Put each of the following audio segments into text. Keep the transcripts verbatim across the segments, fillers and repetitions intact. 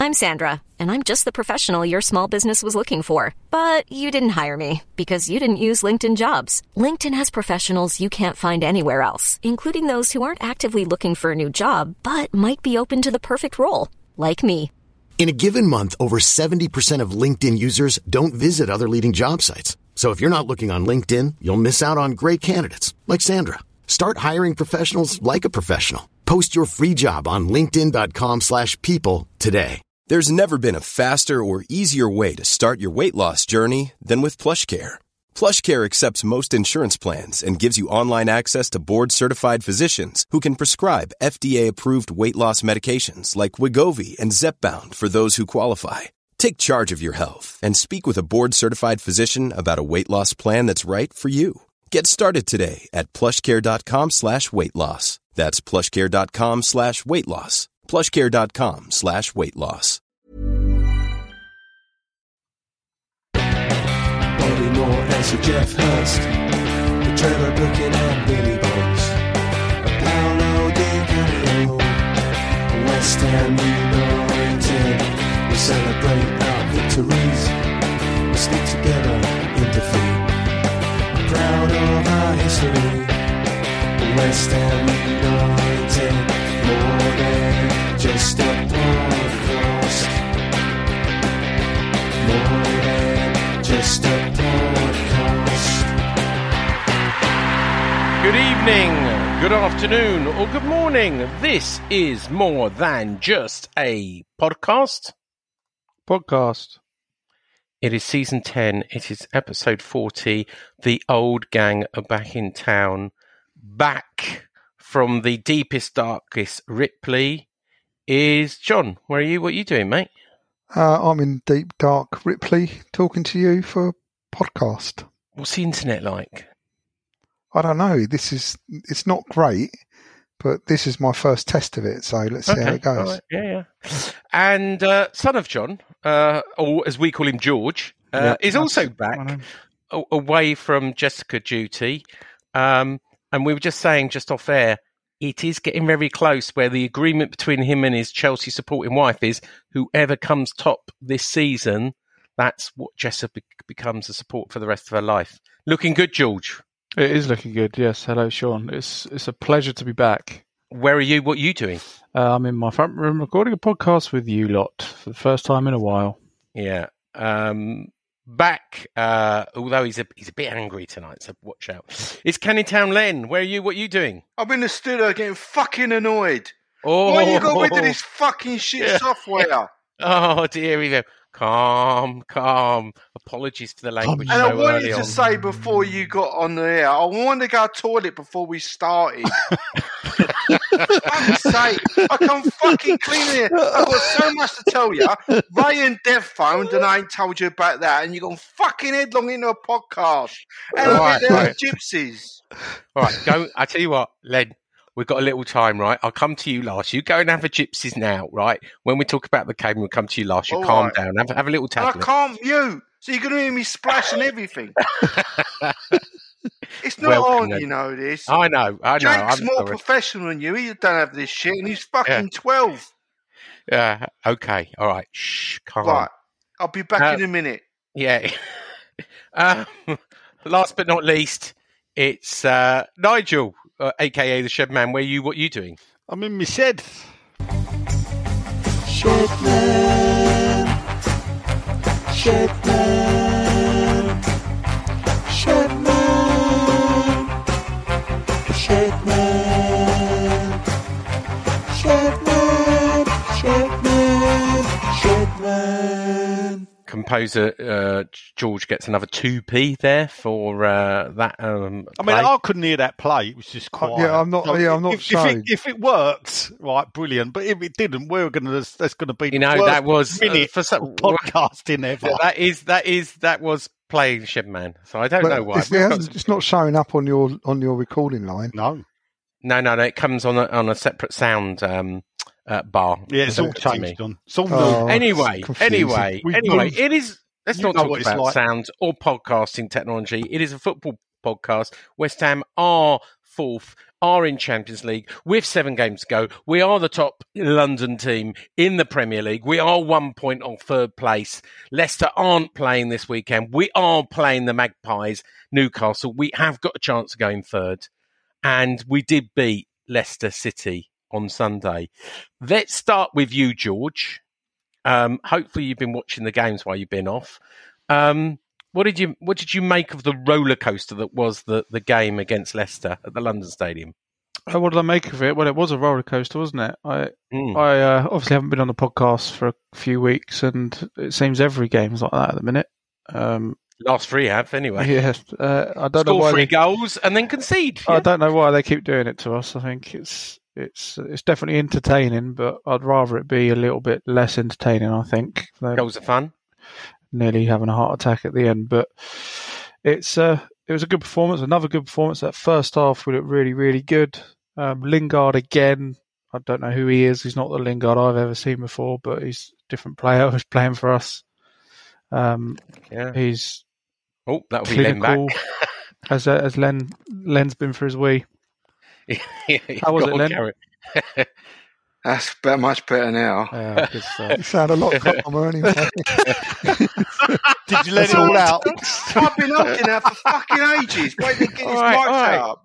I'm Sandra, and I'm just the professional your small business was looking for. But you didn't hire me because you didn't use LinkedIn Jobs. LinkedIn has professionals you can't find anywhere else, including those who aren't actively looking for a new job, but might be open to the perfect role, like me. In a given month, over seventy percent of LinkedIn users don't visit other leading job sites. So if you're not looking on LinkedIn, you'll miss out on great candidates like Sandra. Start hiring professionals like a professional. Post your free job on linkedin.com slash people today. There's never been a faster or easier way to start your weight loss journey than with PlushCare. PlushCare accepts most insurance plans and gives you online access to board-certified physicians who can prescribe F D A-approved weight loss medications like Wegovy and Zepbound for those who qualify. Take charge of your health and speak with a board-certified physician about a weight loss plan that's right for you. Get started today at plushcare.com slash weight loss. That's plushcare.com slash weight loss. plushcare.com slash weight loss. Bobby Moore and Sir Jeff Hurst, the trailer looking at Billy Bonds, a Paolo Di Canio, West Ham United. We celebrate our victories, we stick together in defeat. Proud of our history, West Ham United, more than just a podcast, more than just a podcast. Good evening, good afternoon, or good morning. This is More Than Just a Podcast. Podcast. It is season ten. It is episode forty. The old gang are back in town. Back from the deepest, darkest Ripley is John. Where are you? What are you doing, mate? Uh, I'm in deep, dark Ripley talking to you for a podcast. What's the internet like? I don't know. This is, it's not great, but this is my first test of it, so let's see Okay, how it goes. right, yeah, yeah. And uh, son of John, uh, or as we call him, George, uh, Yeah, is that's also my back name. a- away from Jessica duty. Um, and we were just saying, just off air, it is getting very close where the agreement between him and his Chelsea supporting wife is whoever comes top this season, that's what Jessica be- becomes a support for the rest of her life. Looking good, George. It is looking good, yes. Hello, Sean. It's it's a pleasure to be back. Where are you? What are you doing? Uh, I'm in my front room recording a podcast with you lot for the first time in a while. Yeah. Um, back, uh, although he's a he's a bit angry tonight, so watch out. It's Canning Town Len. Where are you? What are you doing? I'm in the studio getting fucking annoyed. Oh, Why you got rid of this fucking shit Yeah. software? Oh dear, we go. Calm, calm. Apologies for the language. And I so wanted early to on. say before you got on the air, I wanted to go to the toilet before we started. Fuck's sake, I can't fucking clean it. I've got so much to tell you. Ray and Dev phoned and I ain't told you about that, and you're going fucking headlong into a podcast. And Right, they're right. gypsies. All right, go. I tell you what, Len. We've got a little time, right? I'll come to you last. You go and have a gypsies now, right? When we talk about the game, we'll come to you last. You All calm right. down. Have, have a little And I tablet. can't mute, so you're going to hear me splash and everything. It's not Welcome, on, then. you know this. I know, I know. Jake's I'm more sorry. professional than you. He don't have this shit, and he's fucking Yeah. twelve. Yeah, okay, all right. Shh, calm. Right, I'll be back Uh, in a minute. Yeah. um, last but not least, it's uh, Nigel, uh, aka the Shed Man. Where you? What you doing? I'm in my shed. Shedman, Shedman, Shedman, Shedman, Shedman, Shedman, Shedman. Composer uh, George gets another two p there for uh, that. Um, I mean, play. I couldn't hear that play. It was just Uh, quiet. yeah, I'm not- yeah, I'm not if, if, showing. it, if it worked, right, brilliant. But if it didn't, we're going to. That's going to be You know, the worst that was, uh, minute for some- of podcasting ever. Yeah, that is that is that was playing Shedman. So I don't But know why. It's, it hasn't- it's not showing up on your on your recording line. No. No, no, no. It comes on a, on a separate sound um, uh, bar. Yeah, it's all to me. changed on. It's all Oh, new. Anyway, confusing. anyway, We anyway, moved- it is. Let's you not know talk what it's about like. sound or podcasting technology. It is a football podcast. West Ham are fourth, are in Champions League with seven games to go. We are the top London team in the Premier League. We are one point on third place. Leicester aren't playing this weekend. We are playing the Magpies, Newcastle. We have got a chance of going third. And we did beat Leicester City on Sunday. Let's start with you, George. Um, hopefully you've been watching the games while you've been off. Um, what did you What did you make of the roller coaster that was the, the game against Leicester at the London Stadium? Uh, what did I make of it? Well, it was a roller coaster, wasn't it? I Mm. I uh, obviously haven't been on the podcast for a few weeks, and it seems every game's like that at the minute. Um, Last three have, anyway. yeah, uh, I don't know Score why three they, goals and then concede. I Yeah. don't know why they keep doing it to us. I think it's it's it's definitely entertaining, but I'd rather it be a little bit less entertaining. I think They're Goals are fun. nearly having a heart attack at the end, but it's uh, it was a good performance. Another good performance. That first half we looked really really good. Um, Lingard again. I don't know who he is. He's not the Lingard I've ever seen before, but he's a different player who's playing for us. Um, Yeah. he's Oh, that'll be Len back. clinical. as uh, as Len Len's been for his wee. How was it, Len? That's better, much better now. Yeah, good stuff. You sound a lot calmer anyway. Did you let it all out? I've been holding that for fucking ages. Wait to get his All right, mic all right. up.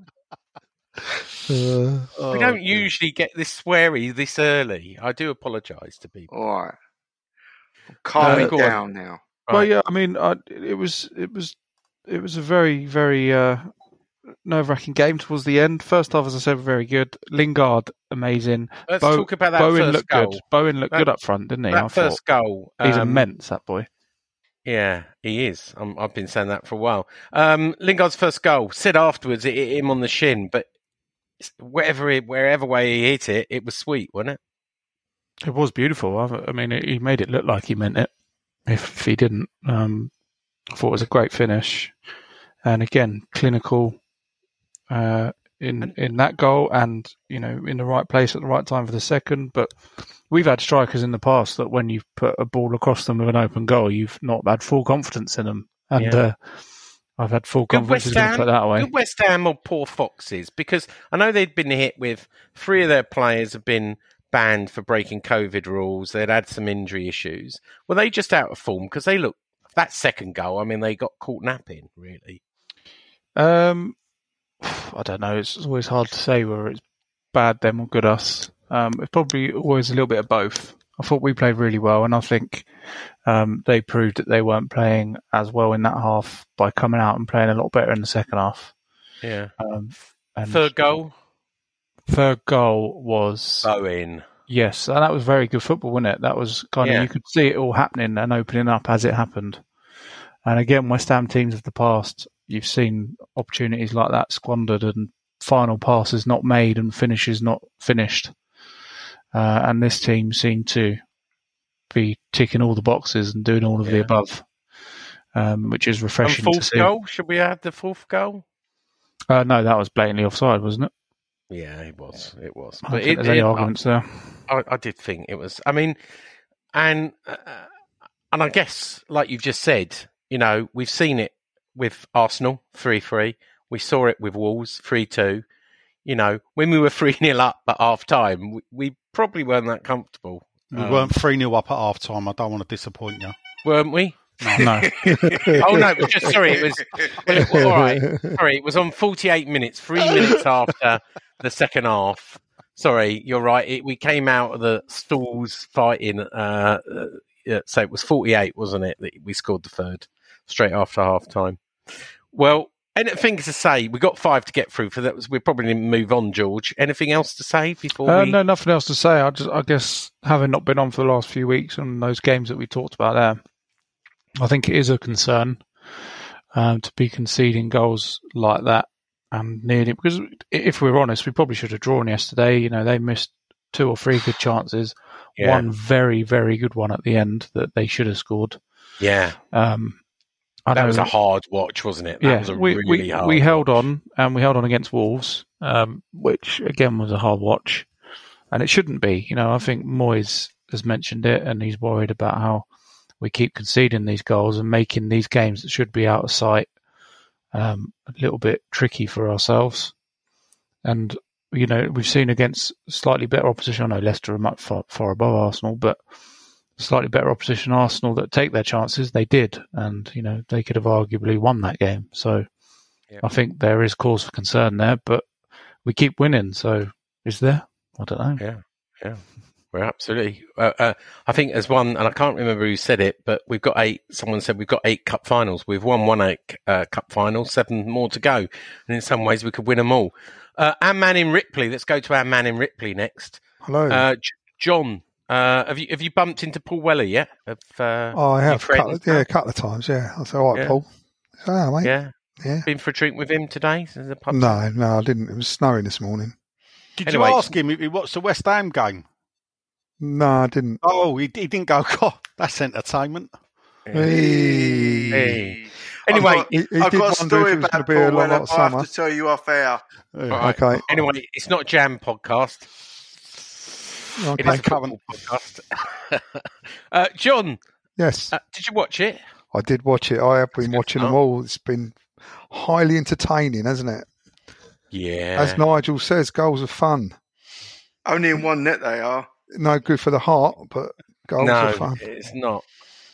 Uh, We don't usually get this sweary this early. I do apologise to people. All right. Calm Uh, me go on. down now. Well, Right. yeah. I mean, I, it was it was it was a very very uh, nerve-wracking game towards the end. First half, as I said, very good. Lingard, amazing. Let's Bo- talk about that Bowen first looked goal. good. Bowen looked That- good up front, didn't he? I That first goal. thought he's um, immense. That boy. Yeah, he is. Um, I've been saying that for a while. Um, Lingard's first goal, said afterwards it hit him on the shin, but wherever it, wherever way he hit it, it was sweet, wasn't it? It was beautiful. I, I mean, he made it look like he meant it. If, if he didn't, um, I thought it was a great finish, and again, clinical uh, in in that goal, and you know, in the right place at the right time for the second. But we've had strikers in the past that when you've put a ball across them with an open goal, you've not had full confidence in them, and Yeah. uh, I've had full Good confidence West in them Ham, put that way. good West Ham or poor Foxes, because I know they'd been hit with three of their players have been banned for breaking COVID rules. They'd had some injury issues. Were they just out of form? Because they look that second goal. I mean, they got caught napping. Really, Um, I don't know. It's always hard to say whether it's bad them or good us. Um, it's probably always a little bit of both. I thought we played really well, and I think um, they proved that they weren't playing as well in that half by coming out and playing a lot better in the second half. yeah. Um, and Third goal, third goal was Bowen. yes, and that was very good football, wasn't it? That was kind of Yeah. you could see it all happening and opening up as it happened. And again, West Ham teams of the past, you've seen opportunities like that squandered and final passes not made and finishes not finished. Uh, and this team seemed to be ticking all the boxes and doing all of the Yeah. above, um, which is And refreshing to fourth see. goal, should we add the fourth goal? Uh, no, that was blatantly offside, wasn't it? Yeah, it was. It was. I don't But think it, there's any it- arguments there. I, I did think it was. I mean, and uh, and I guess, like you've just said, you know, we've seen it with Arsenal three three. We saw it with Wolves three two. You know, when we were three nil up at half time, we, we probably weren't that comfortable, We um, weren't three nil up at half time. I don't want to disappoint you. weren't we? No. Oh no, it was just sorry. It was well, it, all right. Sorry, it was on forty-eight minutes, three minutes after the second half. Sorry, you're right. It, we came out of the stalls fighting. Uh, uh, yeah, so it was forty-eight, wasn't it? That we scored the third straight after half time. Well, anything to say? We got five to get through. For that, we probably didn't move on. George, anything else to say before Uh, we? no, nothing else to say. I just, I guess, having not been on for the last few weeks and those games that we talked about there, I think it is a concern um, to be conceding goals like that and nearly. Because if we're honest, we probably should have drawn yesterday. You know, they missed two or three good chances, Yeah. one very, very good one at the end that they should have scored. Yeah, Um, I that know, was a hard watch, wasn't it? That yeah, was a we, really we, hard. we held watch. on and we held on against Wolves, um, which again was a hard watch, and it shouldn't be. You know, I think Moyes has mentioned it, and he's worried about how we keep conceding these goals and making these games that should be out of sight um, a little bit tricky for ourselves. And, you know, we've seen against slightly better opposition. I know Leicester are much far, far above Arsenal, but slightly better opposition, Arsenal, that take their chances, they did. And, you know, they could have arguably won that game. So yeah. I think there is cause for concern there, but we keep winning. So is there? I don't know. Yeah, yeah. Well, absolutely. Uh, uh, I think as one, and I can't remember who said it, but we've got eight, someone said we've got eight cup finals. We've won one eight uh, cup finals, seven more to go. And in some ways we could win them all. Uh, our man in Ripley, let's go to our man in Ripley next. Hello. Uh, J- John, uh, have you have you bumped into Paul Weller yet? Of, uh, oh, I have. Couple, yeah, a couple of times, yeah. I said, all right, yeah. Paul. So, yeah, mate. Yeah. yeah. Been for a drink with him today? No, no, I didn't. It was snowing this morning. Did anyway, you ask him if he watched the West Ham game? No, I didn't. Oh, he, he didn't go, God, that's entertainment. Hey. Hey. Anyway, I've got, he, he I've did got a wonder story if it was about going to be a Paul long Weller, hot but I have summer. to tell you off air. Right. Okay. Anyway, it's not Jam podcast. Okay. It is a football podcast. uh, John. Yes. Uh, did you watch it? I did watch it. I have been watching them all. It's been highly entertaining, hasn't it? Yeah. As Nigel says, goals are fun. Only in one net they are. No good for the heart, but goals no, are fun. it's not.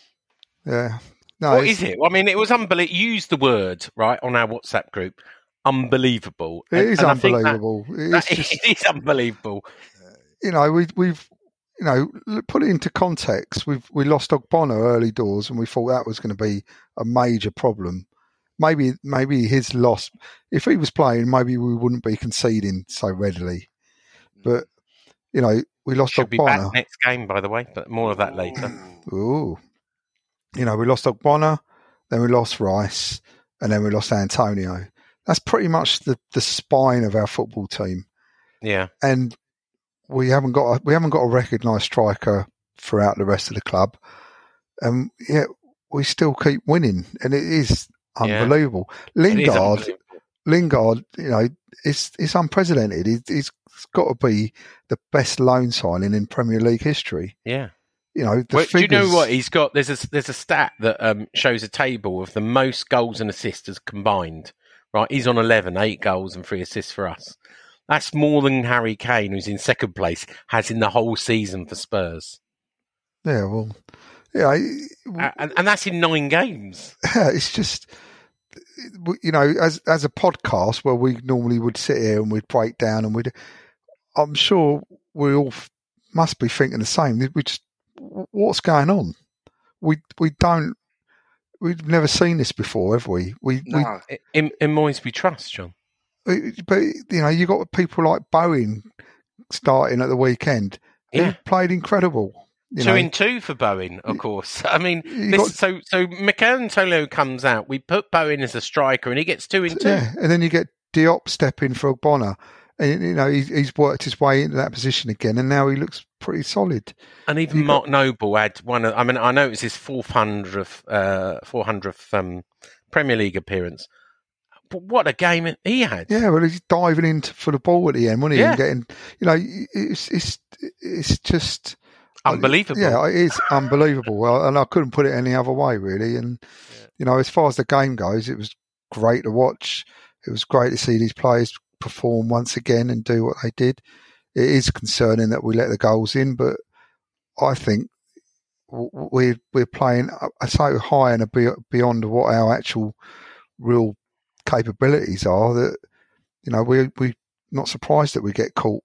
Yeah. No, what is it? I mean, it was unbelievable. Use the word, right, on our WhatsApp group. Unbelievable. It and, is and unbelievable. That, that, just, it is unbelievable. You know, we, we've, you know, put it into context. We've we lost Ogbonna early doors, and we thought that was going to be a major problem. Maybe, maybe his loss. If he was playing, maybe we wouldn't be conceding so readily. But you know, we lost Should Ogbonna. be back next game, by the way, but more of that later. Ooh, you know, we lost Ogbonna, then we lost Rice, and then we lost Antonio. That's pretty much the, the spine of our football team. Yeah, and we haven't got a, we haven't got a recognised striker throughout the rest of the club, and yet we still keep winning, and it is unbelievable. Yeah. Lingard, it is unbelievable. Lingard, you know, it's it's unprecedented. He, he's got to be the best loan signing in Premier League history. Yeah. You know, the well, figures... do you know what he's got? There's a there's a stat that um, shows a table of the most goals and assists combined. Right, he's on eleven, eight goals and three assists for us. That's more than Harry Kane, who's in second place, has in the whole season for Spurs. Yeah, well, yeah, and, and that's in nine games. Yeah, it's just, you know, as as a podcast where we normally would sit here and we'd break down and we'd, I'm sure we all must be thinking the same. We just, what's going on? We we don't. We've never seen this before, have we? We, no. we in, in Moyes we trust, John. But you know, you got people like Bowen starting at the weekend. Yeah, he played incredible. You two know. in two for Bowen, of course. I mean, this, got, so so Mikel comes out. We put Bowen as a striker, and he gets two in two. Yeah, and then you get Diop stepping for Ogbonna. And, you know, he's, he's worked his way into that position again, and now he looks pretty solid. And even he Mark got, Noble had one of, I mean, I know it was his four hundredth, uh, four hundredth um, Premier League appearance. But what a game he had. Yeah, well, he's diving in for the ball at the end, wasn't he? Yeah. And getting, you know, it's, it's, it's just... Unbelievable. Yeah, it is unbelievable. Well, and I couldn't put it any other way, really. And, yeah. you know, as far as the game goes, it was great to watch. It was great to see these players perform once again and do what they did. It is concerning that we let the goals in, but I think we're we're playing so high and beyond what our actual real capabilities are that, you know, we we're not surprised that we get caught.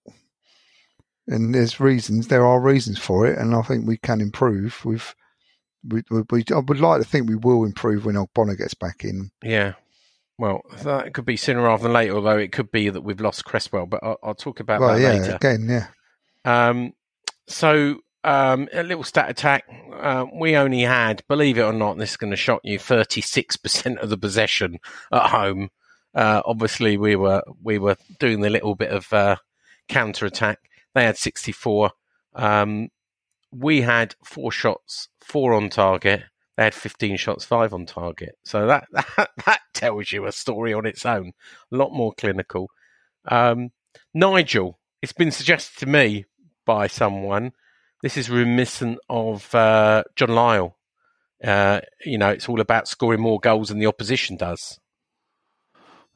And there's reasons, there are reasons for it, and I think we can improve. We've, we, we, we I would like to think we will improve when Ogbonna gets back in. Yeah. Well, that could be sooner rather than later, although it could be that we've lost Cresswell, but I'll, I'll talk about well, that yeah, later. Again, yeah. Um, so, um, a little stat attack. Uh, we only had, believe it or not, and this is going to shock you, thirty-six percent of the possession at home. Uh, obviously, we were we were doing the little bit of uh, counter attack. They had sixty-four. Um, we had four shots, four on target. They had fifteen shots, five on target. So that, that that tells you a story on its own. A lot more clinical. Um, Nigel, it's been suggested to me by someone, this is reminiscent of uh, John Lyall. Uh, you know, it's all about scoring more goals than the opposition does.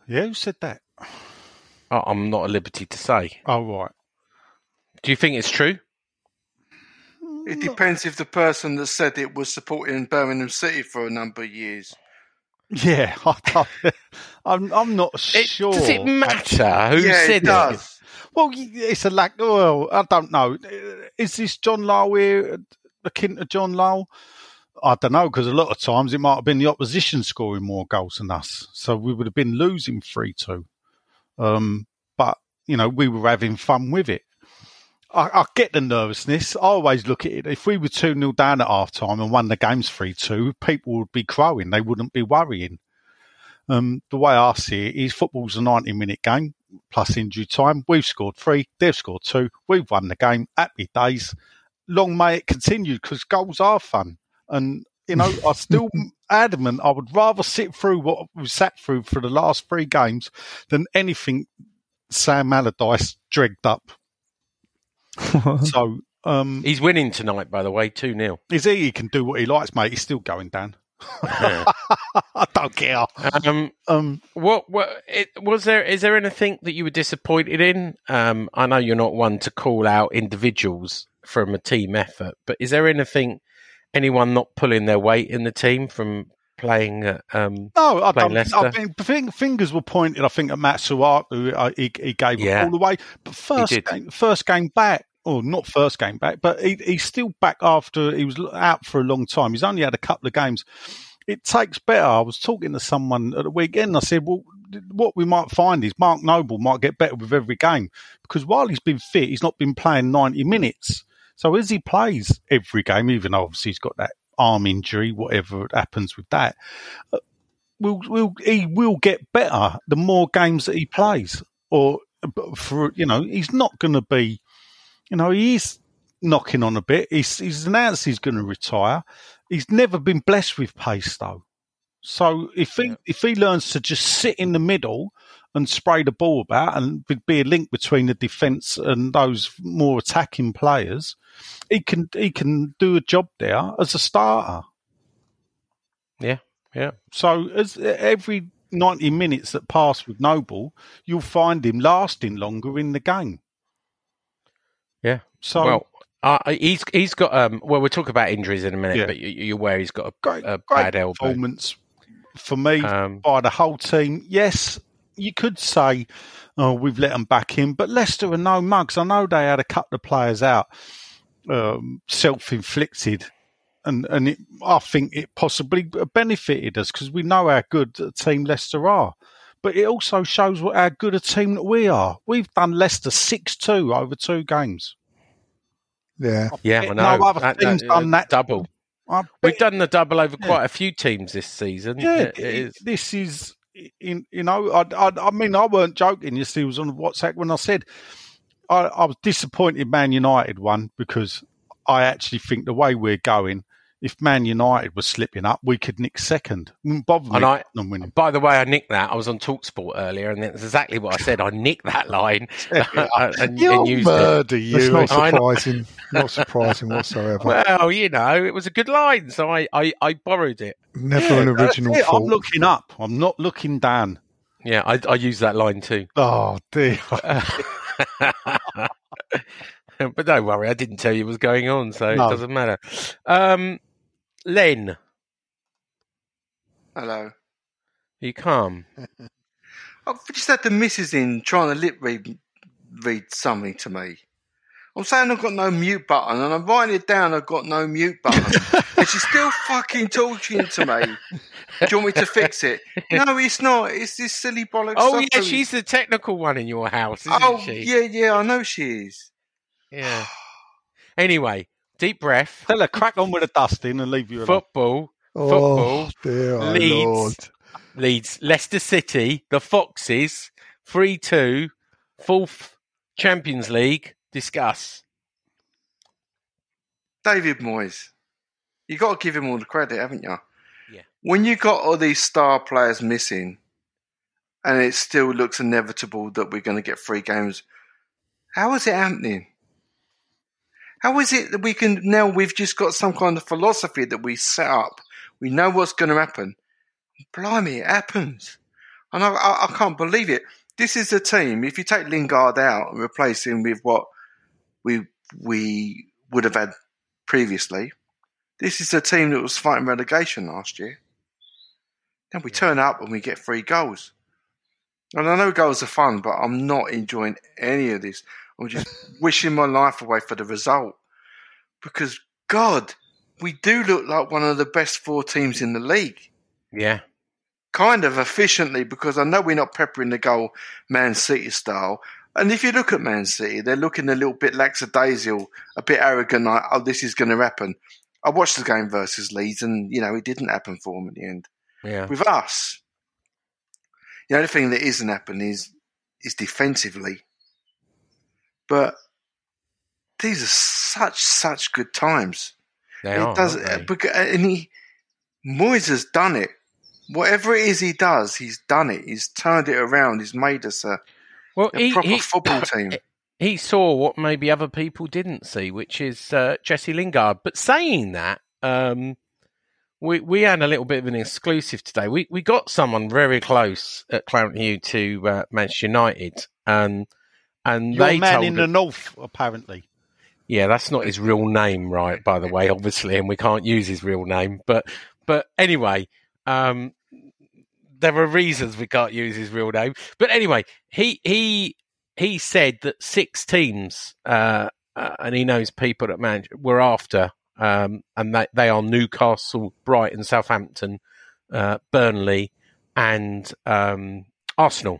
Yeah, who said that? Oh, I'm not at liberty to say. Oh, right. Do you think it's true? It depends if the person that said it was supporting Birmingham City for a number of years. Yeah, I don't, I'm. I'm not It, sure. does it matter who yeah, said it does. Well, it's a lack. Well, I don't know. Is this John Lowell here, akin to John Lowell? I don't know, because a lot of times it might have been the opposition scoring more goals than us, so we would have been losing three two. Um, but you know, we were having fun with it. I, I get the nervousness. I always look at it. If we were two nil down at half time and won the games three two, people would be crowing. They wouldn't be worrying. Um, the way I see it is football's a ninety minute game plus injury time. We've scored three. They've scored two. We've won the game. Happy days. Long may it continue, because goals are fun. And, you know, I'm still adamant I would rather sit through what we sat through for the last three games than anything Sam Allardyce dragged up. So um, He's winning tonight, by the way, two nil. Is he? He can do what he likes, mate. He's still going down. Yeah. I don't care. Um, Um, what? What? It, was there? Is there anything that you were disappointed in? Um, I know you're not one to call out individuals from a team effort, but is there anything, anyone not pulling their weight in the team from playing? Uh, um, no, I playing don't. Leicester? I mean, think, fingers were pointed. I think at Matt Suart, who uh, he, he gave Yeah. it all away. But first did. game, first game back. Or not first game back, but he, he's still back after he was out for a long time. He's only had a couple of games. It takes better. I was talking to someone at the weekend. I said, well, what we might find is Mark Noble might get better with every game, because while he's been fit, he's not been playing ninety minutes. So as he plays every game, even though obviously he's got that arm injury, whatever happens with that, uh, will will he will get better the more games that he plays. Or for you know, he's not going to be. You know, he is knocking on a bit. He's, he's announced he's going to retire. He's never been blessed with pace, though. So if he yeah. if he learns to just sit in the middle and spray the ball about and be a link between the defence and those more attacking players, he can he can do a job there as a starter. Yeah, yeah. So as every ninety minutes that pass with Noble, you'll find him lasting longer in the game. Yeah. So well, uh, he's he's got um. Well, we'll talk about injuries in a minute, Yeah. but you, you're aware he's got a, great, a great bad elbow. performance for me Um, by the whole team. Yes, you could say, oh, we've let them back in, but Leicester are no mugs. I know they had a couple of players out, um, self-inflicted, and and it, I think it possibly benefited us because we know how good a team Leicester are. But it also shows what how good a team that we are. We've done Leicester six two over two games. Yeah. Yeah, I No know. other That- team's that- done that. double. I bet- We've done the double over Yeah. quite a few teams this season. Yeah, It- it is. this is, in, you know, I, I, I mean, I weren't joking. Yesterday was on WhatsApp when I said I, I was disappointed Man United won, because I actually think the way we're going, if Man United was slipping up, we could nick second. Wouldn't bother me And I- them winning. By the way, I nicked that. I was on TalkSport earlier, and that's exactly what I said. I nicked that line and, You'll and used it. murder That's you. not I know. surprising. Not surprising whatsoever. Well, you know, it was a good line, so I, I, I borrowed it. Never an That's original it. I'm thought. looking up. I'm not looking down. Yeah, I, I used that line too. Oh, dear. But don't worry, I didn't tell you what was going on, so No. it doesn't matter. Um, Len, Hello. you calm? I've just had the missus in trying to lip read, read something to me. I'm saying I've got no mute button, and I'm writing it down, I've got no mute button. And she's still fucking talking to me. Do you want me to fix it? No, it's not. It's this silly bollocks Oh, stuff yeah, that- she's the technical one in your house, isn't Oh, she? yeah, yeah, I know she is. Yeah. Anyway, deep breath. Tell her, crack on with the dusting and leave you alone. Football. Football. Oh, dear oh, Leeds. Lord. Leeds. Leicester City. The Foxes. three two. Fourth Champions League. Discuss. David Moyes. You got to give him all the credit, haven't you? Yeah. When you got all these star players missing, and it still looks inevitable that we're going to get three games, how is it happening? How is it that we can now? We've just got some kind of philosophy that we set up. We know what's going to happen. Blimey, it happens. And I, I, I can't believe it. This is a team, if you take Lingard out and replace him with what we we would have had previously, this is a team that was fighting relegation last year. Then we turn up and we get three goals. And I know goals are fun, but I'm not enjoying any of this. I'm just wishing my life away for the result. Because, God, we do look like one of the best four teams in the league. Yeah. Kind of efficiently, because I know we're not peppering the goal Man City style. And if you look at Man City, they're looking a little bit lackadaisical, a bit arrogant, like, oh, this is going to happen. I watched the game versus Leeds and, you know, it didn't happen for them at the end. Yeah. With us, the only thing that isn't happening is, is defensively. But these are such, such good times. They it are, does, aren't they? And he, Moyes has done it. Whatever it is he does, he's done it. He's turned it around. He's made us a, well, a he, proper he, football team. He saw what maybe other people didn't see, which is uh, Jesse Lingard. But saying that, um, we we had a little bit of an exclusive today. We we got someone very close at Clarendon U to uh, Manchester United, and and Your they man told in him, the north, apparently. Yeah, that's not his real name, right? By the way, obviously, and we can't use his real name. But but anyway. Um, There are reasons we can't use his real name, but anyway, he he he said that six teams, uh, uh, and he knows people that man were after, um, and they they are Newcastle, Brighton, Southampton, uh, Burnley, and um, Arsenal,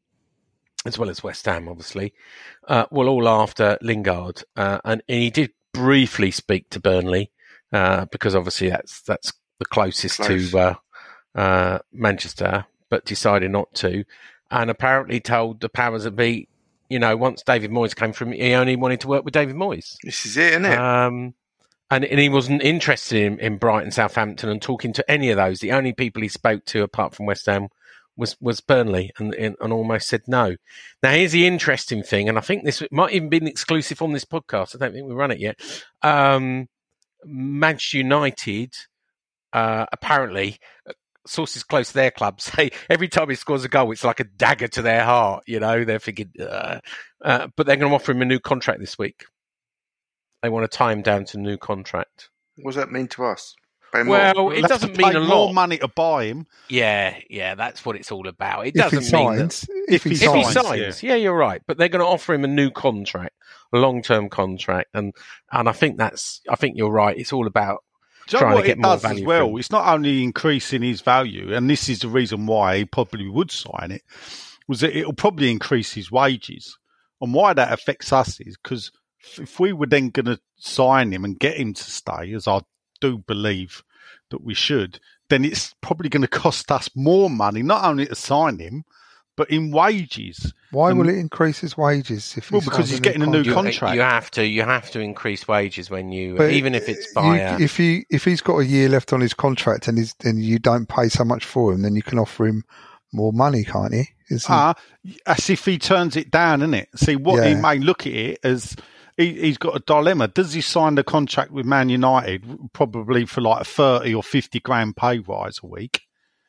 as well as West Ham, obviously, uh, were all after Lingard, uh, and, and he did briefly speak to Burnley uh, because obviously that's that's the closest Close. to. Uh, Uh, Manchester, but decided not to, and apparently told the powers that be, you know, once David Moyes came from, he only wanted to work with David Moyes. This is it, isn't it? Um, and, and he wasn't interested in, in Brighton, Southampton, and talking to any of those. The only people he spoke to, apart from West Ham, was was Burnley, and, and, and almost said no. Now, here's the interesting thing, and I think this might even be an exclusive on this podcast. I don't think we run it yet. Um, Manchester United, uh, apparently. Sources close to their club say every time he scores a goal, it's like a dagger to their heart. You know, they're thinking, uh, uh, but they're going to offer him a new contract this week. They want to tie him down to a new contract. What does that mean to us? Pay Well, more? it We'll have doesn't to pay mean a more lot. money to buy him. Yeah, yeah, that's what it's all about. It If he doesn't mean that. signs, if he If he If he signs, signs, yeah. yeah, you're right. But they're going to offer him a new contract, a long-term contract, and and I think that's. I think you're right. It's all about. Do you know Trying to what get it more does as value well? for him. It's not only increasing his value, and this is the reason why he probably would sign it, was that it'll probably increase his wages. And why that affects us is because if we were then going to sign him and get him to stay, as I do believe that we should, then it's probably going to cost us more money, not only to sign him, but in wages. why And- will it increase his wages? If he Well, because signs he's getting a new You, contract. you have to. You have to increase wages when you, But even if it's you- by. a, if he if he's got a year left on his contract and he's and you don't pay so much for him, then you can offer him more money, can't he? Isn't- Ah, as if he turns it down, isn't it? See, what he Yeah. may look at it as he, he's got a dilemma. Does he sign the contract with Man United probably for like a thirty or fifty grand pay rise a week?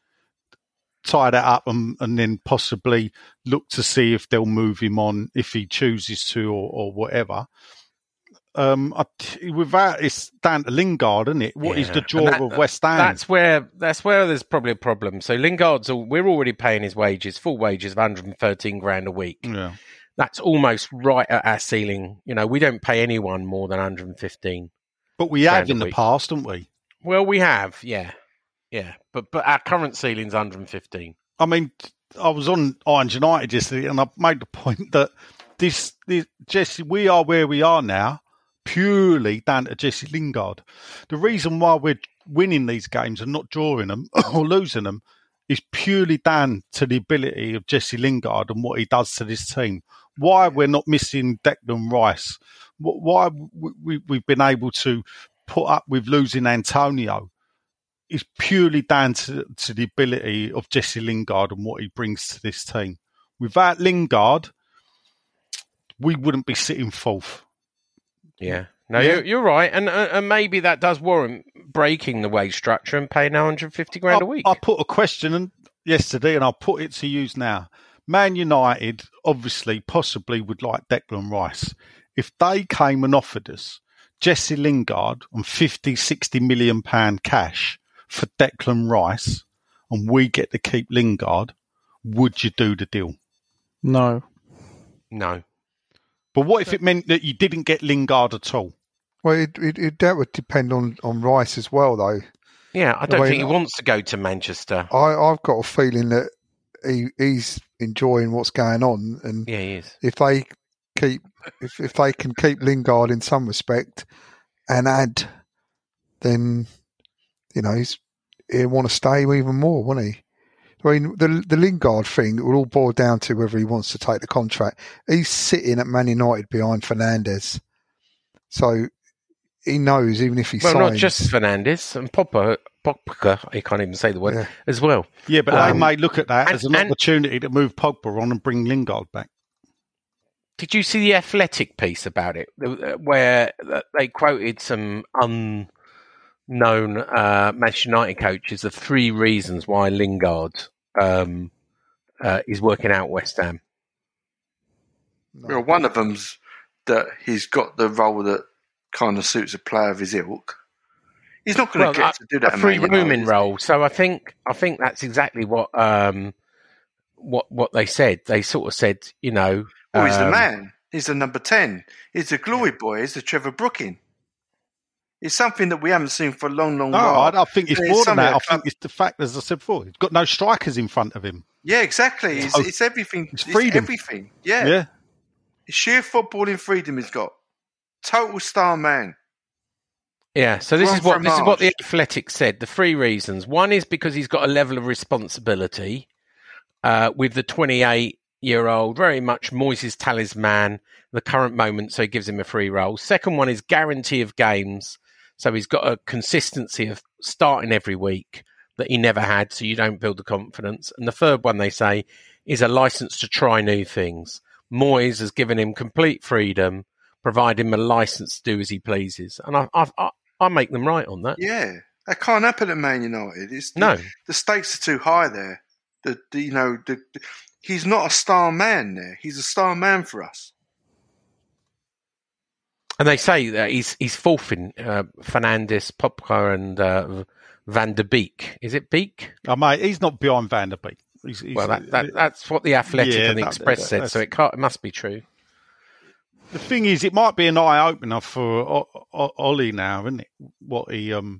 Tie that up and, and then possibly look to see if they'll move him on if he chooses to or, or whatever. Um, I, without it's down to Lingard, isn't it? What is Yeah. the And draw that- of West Ham? That's where that's where there's probably a problem. So Lingard's all, we're already paying his wages, full wages of one hundred thirteen grand a week. yeah. That's almost right at our ceiling. You know, we don't pay anyone more than one hundred fifteen. But we have grand a in the week. past, haven't we? Well, we have, yeah, yeah, but but our current ceiling's one hundred fifteen. I mean, I was on Irons United yesterday, and I made the point that this, this Jesse, we are where we are now purely down to Jesse Lingard. The reason why we're winning these games and not drawing them or losing them is purely down to the ability of Jesse Lingard and what he does to this team. Why we're not missing Declan Rice? Why we, we've been able to put up with losing Antonio is purely down to, to the ability of Jesse Lingard and what he brings to this team. Without Lingard, we wouldn't be sitting fourth. Yeah, no, Yeah. You're, you're right, and uh, and maybe that does warrant breaking the wage structure and paying one hundred fifty grand I, a week. I put a question and yesterday, and I'll put it to use now. Man United obviously possibly would like Declan Rice. If they came and offered us Jesse Lingard on fifty, sixty million pound cash for Declan Rice, and we get to keep Lingard, would you do the deal? No. No. But what if it meant that you didn't get Lingard at all? Well, it, it, it, that would depend on, on Rice as well, though. Yeah, I don't way think he that- wants to go to Manchester. I, I've got a feeling that he he's enjoying what's going on, and Yeah, he is. if they keep if if they can keep Lingard in some respect and add, then you know he's he'll want to stay even more, won't he? I mean, the the Lingard thing will all boil down to whether he wants to take the contract. He's sitting at Man United behind Fernandes, so he knows even if he Well, signs, not just Fernandes and Popper, Popper, I can't even say the word, Yeah. as well. Yeah, but Um, they may look at that and- as an and- opportunity to move Pogba on and bring Lingard back. Did you see the Athletic piece about it, where they quoted some unknown uh, Manchester United coaches of three reasons why Lingard um, uh, is working out West Ham? Well, one of them's that he's got the role that kind of suits a player of his ilk. He's not going to Well, get to do that. a in free Man United, roaming is he? role. So I think I think that's exactly what um, what what they said. They sort of said, you know, Oh, he's the um, man. He's the number ten. He's the glory boy. He's the Trevor Brooking. It's something that we haven't seen for a long, long No, while. I don't think it's It's more than something that. I that- think it's the fact, as I said before, he's got no strikers in front of him. Yeah, exactly. It's, Oh, it's everything. it's It's, freedom. everything. Yeah. Yeah. It's sheer footballing freedom he's got. Total star man. Yeah, so this Run is what for this is what the Marsh. Athletic said. The three reasons. One is because he's got a level of responsibility uh, with the twenty-eight-year-old, very much Moyes' talisman, the current moment, so he gives him a free role. Second one is guarantee of games, so he's got a consistency of starting every week that he never had, so you don't build the confidence. And the third one, they say, is a license to try new things. Moyes has given him complete freedom, provide him a license to do as he pleases. And I, I, I, I make them right on that. Yeah. That can't happen at Man United. It's the, No. The stakes are too high there. The, the you know, the, the, he's not a star man there. He's a star man for us. And they say that he's he's fourth in uh, Fernandes, Popper, and uh, Van der Beek. Is it Beek? Oh, mate, he's not behind Van der Beek. He's, he's, Well, that, that, that's what the Athletic Yeah, and the that- Express that- said, that's- so it can't. It must be true. The thing is, it might be an eye opener for o- o- Ollie now, isn't it? What he um,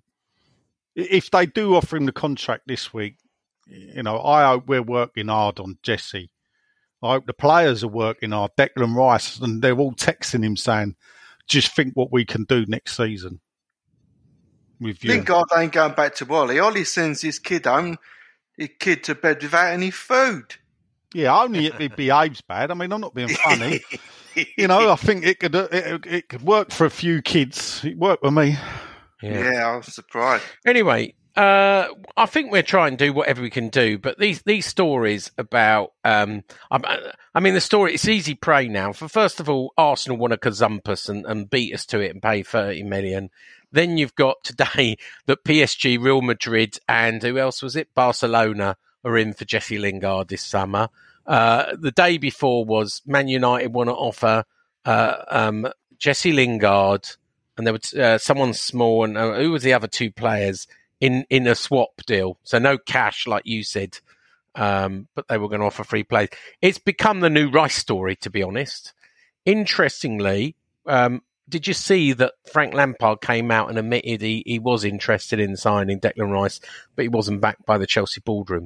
if they do offer him the contract this week, you know, I hope we're working hard on Jesse. I hope the players are working hard. Declan Rice, and they're all texting him saying, "Just think what we can do next season." With you, Lingard ain't going back to Wally. Ollie sends his kid home, his kid to bed without any food. yeah, only if he behaves bad. I mean, I'm not being funny. You know, I think it could it, it could work for a few kids. It worked with me. Yeah, I was surprised. Anyway, uh, I think we're trying to do whatever we can do, but these these stories about, um, I, I mean, the story, it's easy prey now. For first of all, Arsenal want to gazump us and, and beat us to it and pay thirty million. Then you've got today that P S G, Real Madrid, and who else was it? Barcelona are in for Jesse Lingard this summer. Uh, the day before was Man United want to offer uh, um, Jesse Lingard, and there was uh, someone small, and uh, who was the other two players in, in a swap deal? So no cash, like you said, um, but they were going to offer free plays. It's become the new Rice story, to be honest. Interestingly, um, did you see that Frank Lampard came out and admitted he, he was interested in signing Declan Rice, but he wasn't backed by the Chelsea boardroom?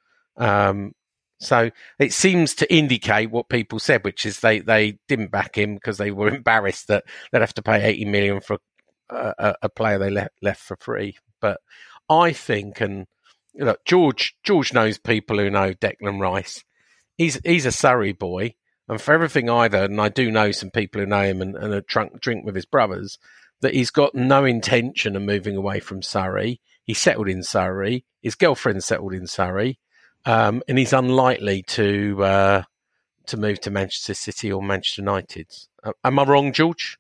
Um, so it seems to indicate what people said, which is they, they didn't back him because they were embarrassed that they'd have to pay eighty million for a, a player they left, left for free. But I think, and look, George George knows people who know Declan Rice. He's he's a Surrey boy, and for everything I've heard, and I do know some people who know him and, and a drunk drink with his brothers, that he's got no intention of moving away from Surrey. He settled in Surrey. His girlfriend settled in Surrey. Um, and he's unlikely to uh, to move to Manchester City or Manchester United. Uh, am I wrong, George?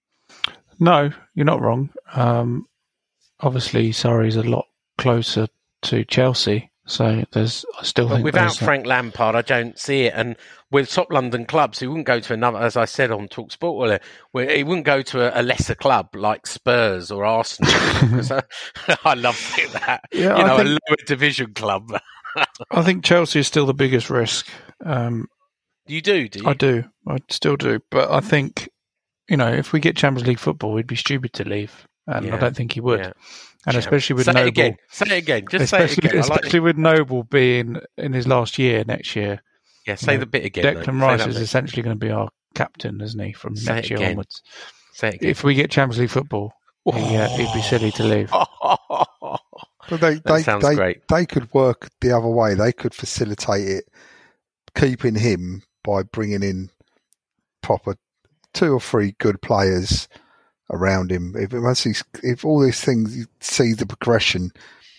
No, you're not wrong. Um, obviously, Surrey's a lot closer to Chelsea, So there's, I still But think without there's a- Frank Lampard, I don't see it. And with top London clubs, he wouldn't go to another, as I said on TalkSport earlier, where he wouldn't go to a, a lesser club like Spurs or Arsenal. Because I, I love that. Yeah, you I know, think- a lower division club. I think Chelsea is still the biggest risk. Um, You do, do you? I do. I still do. But I think, you know, if we get Champions League football, we'd be stupid to leave. And Yeah. I don't think he would. Yeah. And especially with say Noble. it again. Say it again. Just say it especially again. I like especially with Noble being in his last year next year. Yeah, say you know, the bit again. Declan though. Rice Say that is bit. essentially going to be our captain, isn't he, from Say next it year again. onwards. Say it again. If we get Champions League football, he, uh, he'd be silly to leave. But they, That they, sounds they, great. they could work the other way. They could facilitate it, keeping him by bringing in proper two or three good players around him. If once he's, if all these things, you see the progression,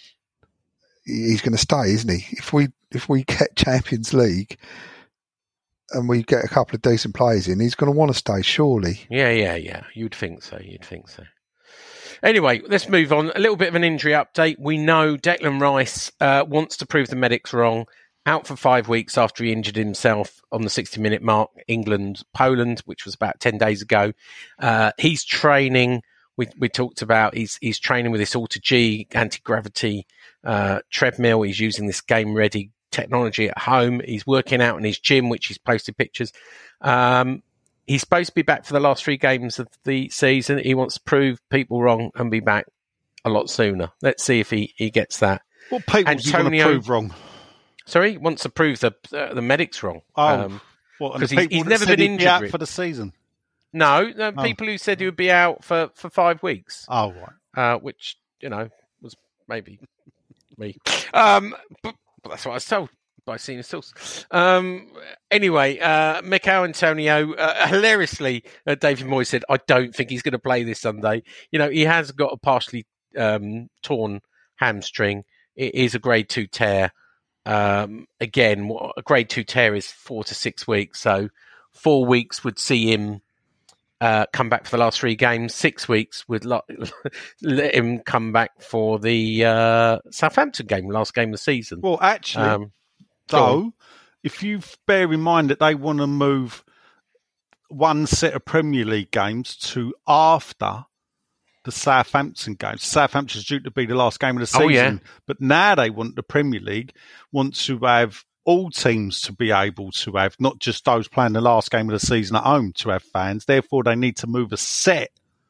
he's going to stay, isn't he? If we if we get Champions League and we get a couple of decent players in, he's going to want to stay, surely. Yeah, yeah, yeah. You'd think so. You'd think so. Anyway, let's move on. A little bit of an injury update. We know Declan Rice uh, wants to prove the medics wrong. Out for five weeks after he injured himself on the sixty-minute mark, England, Poland, which was about ten days ago. Uh, he's training. We we talked about he's he's training with this Alter-G anti-gravity uh, treadmill. He's using this game-ready technology at home. He's working out in his gym, which he's posted pictures. Um, he's supposed to be back for the last three games of the season. He wants to prove people wrong and be back a lot sooner. Let's see if he, he gets that. What people do you want to Antonio- prove wrong? Sorry, he wants to prove the uh, the medics wrong. Oh, Um, what? And 'cause the he's- people he's that never said been he'd be out injured. for the season. no, no Oh. people who said he would be out for, for five weeks, Oh, right. uh, which, you know, was maybe me. Um, but, but that's what I was told by senior source. Um, anyway, uh, Mikel Antonio, uh, hilariously, uh, David Moyes said, I don't think he's going to play this Sunday. You know, he has got a partially um, torn hamstring. It is a grade two tear. Um, again, what- a grade two tear is four to six weeks. So four weeks would see him uh, come back for the last three games. Six weeks would lo- let him come back for the uh, Southampton game, last game of the season. Well, actually, Um, go on. though, if you bear in mind that they want to move one set of Premier League games to after the Southampton game. Southampton's due to be the last game of the season, Oh, yeah. but now they want the Premier League want to have all teams to be able to have, not just those playing the last game of the season at home, to have fans. Therefore, they need to move a set.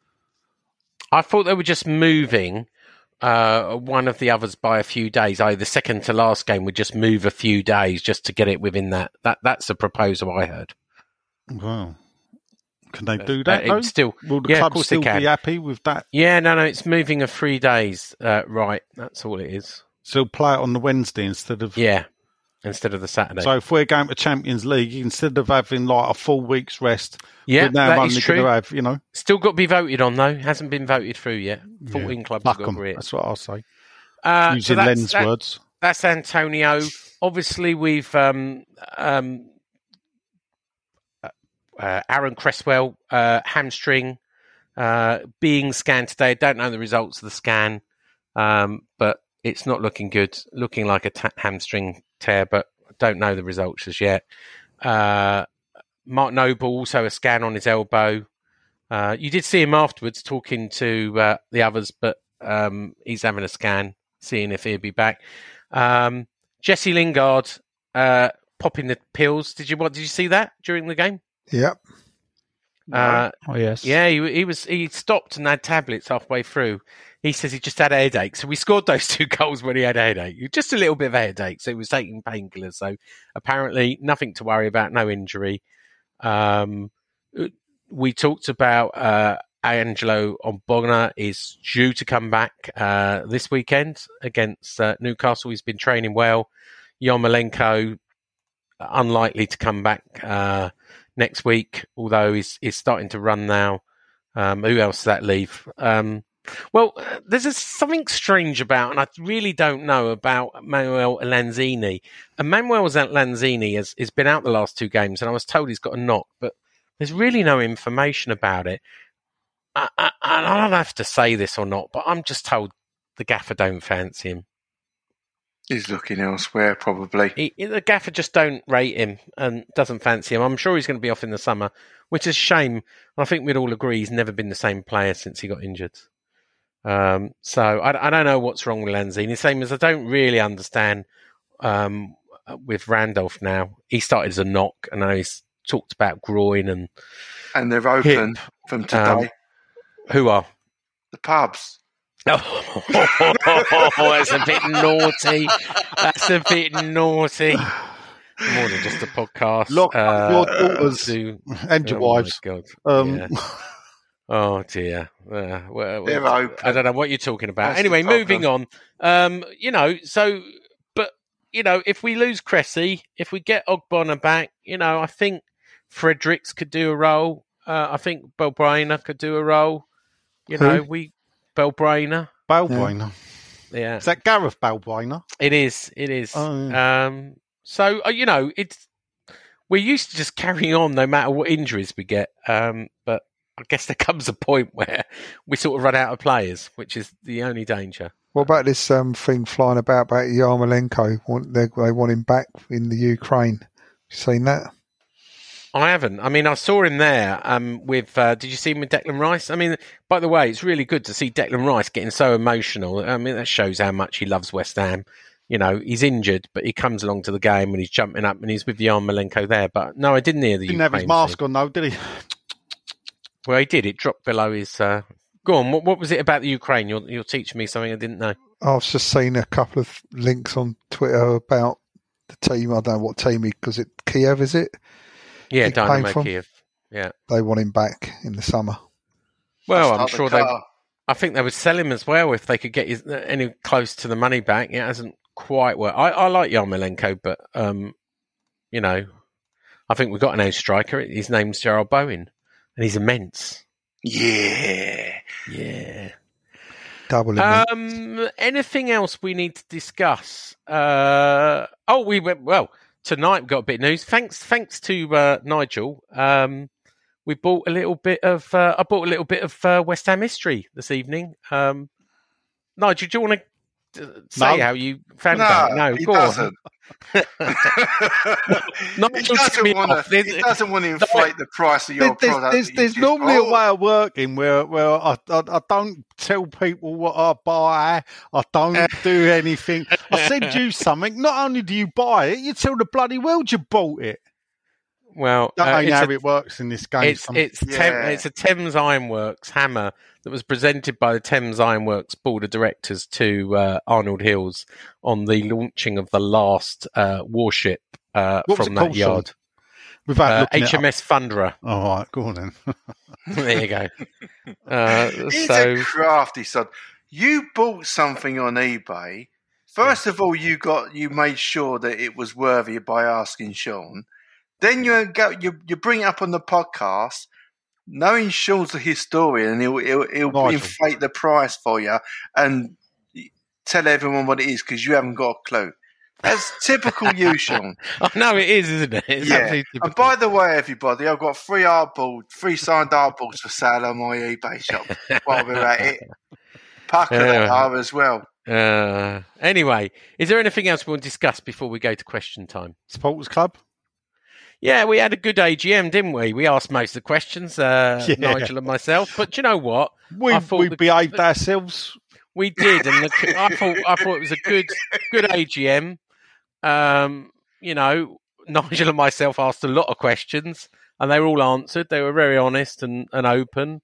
I thought they were just moving uh, one of the others by a few days. I the second to last game would just move a few days just to get it within that. That that's the proposal I heard. Wow. Can they do that? Uh, though? it's still, Will the yeah, of club course they still can. be happy with that? Yeah, no, no, it's moving a three days. Uh, right, that's all it is. Still play it on the Wednesday instead of... Yeah, instead of the Saturday. So if we're going to Champions League, instead of having like a full week's rest, yeah, we're now that only is going true. to have, you know... Still got to be voted on though. Hasn't been voted through yet. Fourteen Yeah. clubs Fuck have got 'em, to agree. that's what I'll say. Uh, so Using that's- Len's that- words. That's Antonio. Obviously, we've um, um, uh, Aaron Cresswell uh, hamstring uh, being scanned today. I don't know the results of the scan, um, but it's not looking good. Looking like a ta- hamstring tear, but I don't know the results as yet. Uh, Mark Noble also a scan on his elbow. Uh, you did see him afterwards talking to uh, the others, but um, he's having a scan, seeing if he'll be back. Um, Jesse Lingard uh, popping the pills. Did you what? Did you see that during the game? Yep. Uh, Oh, yes. yeah, he, he was. He stopped and had tablets halfway through. He says he just had a headache. So we scored those two goals when he had a headache. Just a little bit of a headache. So he was taking painkillers. So apparently nothing to worry about. No injury. Um, we talked about uh, Angelo Ogbonna is due to come back uh, this weekend against uh, Newcastle. He's been training well. Yarmolenko unlikely to come back uh, next week, although he's, he's starting to run now. Um, who else does that leave? Um, well, uh, there's a, something strange about, and I really don't know about Manuel Lanzini. And Manuel Lanzini has, has been out the last two games, and I was told he's got a knock, but there's really no information about it. I, I, I don't have to say this or not, but I'm just told the gaffer don't fancy him. He's looking elsewhere, probably. He, the gaffer just don't rate him and doesn't fancy him. I'm sure he's going to be off in the summer, which is a shame. I think we'd all agree he's never been the same player since he got injured. Um, so I, I don't know what's wrong with Lanzini. Same as I don't really understand um, with Randolph now. He started as a knock, and now he's talked about groin and and they're open hip. from today. Um, who are the pubs? Oh, that's a bit naughty. That's a bit naughty. More than just a podcast. Lock uh, your daughters to, and your oh wives. My God. Um, Yeah. Oh dear. Uh, well, They're open. I don't know what you're talking about. That's Anyway, the problem. moving on. Um, you know, so, but you know, if we lose Cressy, if we get Ogbonna back, you know, I think Fredericks could do a role. Uh, I think Balbuena could do a role. You Who? know, we Balbuena. Balbuena. Yeah, Is that Gareth Balbuena? it is. It is. Oh, Um, so uh, you know, it's we're used to just carrying on no matter what injuries we get. Um, but I guess there comes a point where we sort of run out of players, which is the only danger. What about this um, thing flying about about Yarmolenko? Want, they, they want him back in the Ukraine. You seen that? I haven't. I mean, I saw him there um, with, uh, did you see him with Declan Rice? I mean, by the way, it's really good to see Declan Rice getting so emotional. I mean, that shows how much he loves West Ham. You know, he's injured, but he comes along to the game and he's jumping up and he's with Yarmolenko there. But no, I didn't hear the Didn't have his Ukraine mask thing. on though, did he? Well, he did. It dropped below his... Uh... Go on, what, what was it about the Ukraine? You'll, you'll teach me something I didn't know. I've just seen a couple of links on Twitter about the team. I don't know what team he, because it Kiev, is it? Yeah, He came Dynamo from- Kiev. Yeah. They want him back in the summer. Well, I'm Start the sure they... car. I think they would sell him as well if they could get his, any close to the money back. It hasn't quite worked. I, I like Yarmolenko, but, um, you know, I think we've got an ace striker. His name's Gerald Bowen, and he's immense. Yeah. Yeah. Double him. Um, anything else we need to discuss? Uh, oh, we went, well, tonight we got a bit of news. Thanks, thanks to uh, Nigel. Um, we bought a little bit of, uh, I bought a little bit of uh, West Ham history this evening. Um, Nigel, do you want to say No. how you found No, that? No, he go doesn't. on. he, Nigel tipped me doesn't wanna, off. he doesn't want to inflate the price of your There's, there's, product. there's, that you there's just normally a bought. way of working where, where I, I, I don't tell people what I buy. I don't do anything. I send you something. Not only do you buy it, you tell the bloody world you bought it. Well, That uh, ain't it's how a- it works in this game. It's Some- it's Yeah. Tem- it's a Thames Ironworks hammer that was presented by the Thames Ironworks board of directors to uh, Arnold Hills on the launching of the last uh, warship uh, What was from it that called, yard. without Uh, looking it H M S Thunderer. up. All right, go on then. There you go. Uh, He's so a crafty son. You bought something on eBay. First of all, you got you made sure that it was worthy by asking Sean. Then you go you you bring it up on the podcast, knowing Sean's a historian, and he'll he'll, he'll Nigel. inflate the price for you and tell everyone what it is because you haven't got a clue. That's typical you, Sean. I know it is, isn't it? It's Yeah. absolutely And typical. by the way, everybody, I've got three artboard, three signed artboards for sale on my eBay shop while we're at it. Pucker they Yeah. are as well. Uh, anyway, is there anything else we want to discuss before we go to question time? Supporters Club? Yeah, we had a good A G M, didn't we? We asked most of the questions, uh, Yeah. Nigel and myself. But do you know what? We, I thought we the- behaved ourselves. We did, and the, I thought I thought it was a good good A G M. Um, you know, Nigel and myself asked a lot of questions, and they were all answered. They were very honest and, and open.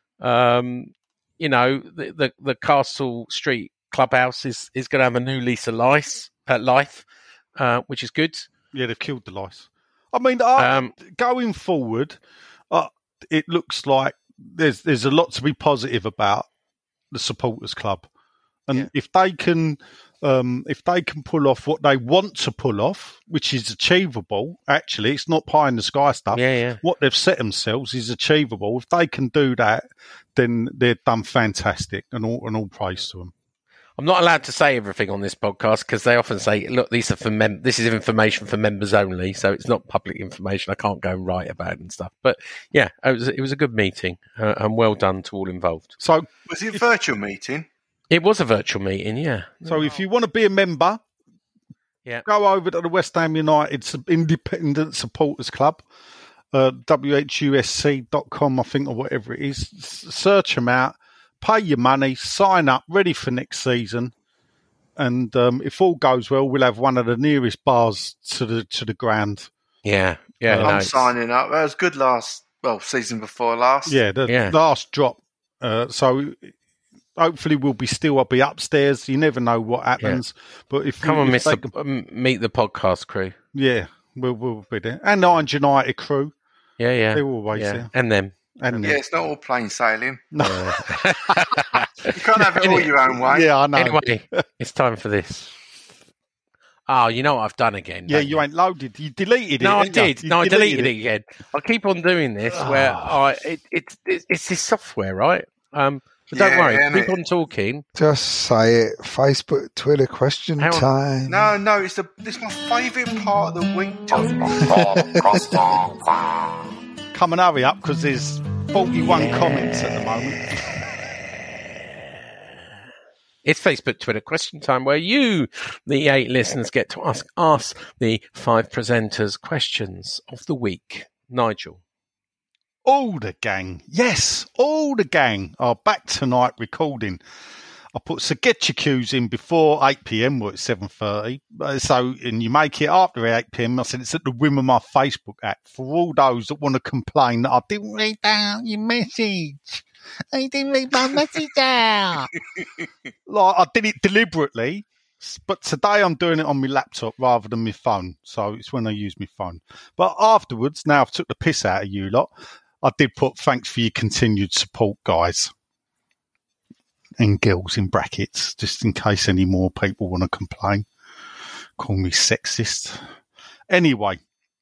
Um, you know, the, the the Castle Street Clubhouse is, is going to have a new lease of life, uh, life uh, which is good. Yeah, they've killed the lice. I mean, I, Um, going forward, uh, it looks like there's there's a lot to be positive about the supporters club, and Yeah. if they can, um, if they can pull off what they want to pull off, which is achievable. Actually, it's not pie in the sky stuff. Yeah, yeah. What they've set themselves is achievable. If they can do that, then they've done fantastic, and all and all praise to them. I'm not allowed to say everything on this podcast because they often say, "Look, these are for mem- This is information for members only, so it's not public information. I can't go and write about it and stuff." But yeah, it was it was a good meeting uh, and well done to all involved. So, Was it a virtual meeting? It was a virtual meeting, yeah. so if you want to be a member, Yeah. Go over to the West Ham United Independent Supporters Club, uh, W H U S C dot com, I think, or whatever it is. S- search them out, pay your money, sign up, ready for next season. And um, if all goes well, we'll have one of the nearest bars to the to the ground. Yeah, yeah. I'm no, signing up. That was good last, well, season before last. Yeah, the Yeah. last drop. Uh, so hopefully we'll be still. I'll be upstairs. You never know what happens. But if Come we, on, if miss they the, can- um, meet the podcast crew. yeah, we'll we'll be there. And Irons United crew, Yeah, yeah. they're always yeah. there. And them. And Yeah, it's not all plain sailing. no. You can't have it all your own way. yeah, I know. Anyway, it's time for this. Oh, you know what I've done again? yeah, don't you ain't loaded. You deleted it. No, I didn't you? did. You No, I deleted it again. I keep on doing this where Ah. I it, it, it it's this software, right? Um, but don't Yeah, worry, innit? keep on talking. Just say it. Facebook, Twitter, question Hang on. time. No, no, it's the it's my favourite part of the week, John. Come and hurry up because there's forty-one comments at the moment. It's Facebook, Twitter question time where you, the eight listeners, get to ask us, the five presenters, questions of the week. Nigel. All the gang, yes, all the gang are back tonight recording. I put so get your cues in before eight p.m. or it's seven thirty. Uh, So, and you make it after eight p.m. I said it's at the whim of my Facebook app for all those that want to complain that I didn't read out your message. I didn't read my message out. Like, I did it deliberately, s- but today I'm doing it on my laptop rather than my phone. So it's when I use my phone. But afterwards, now I've took the piss out of you lot, I did put thanks for your continued support, guys. And girls in brackets, just in case any more people want to complain. Call me sexist. Anyway,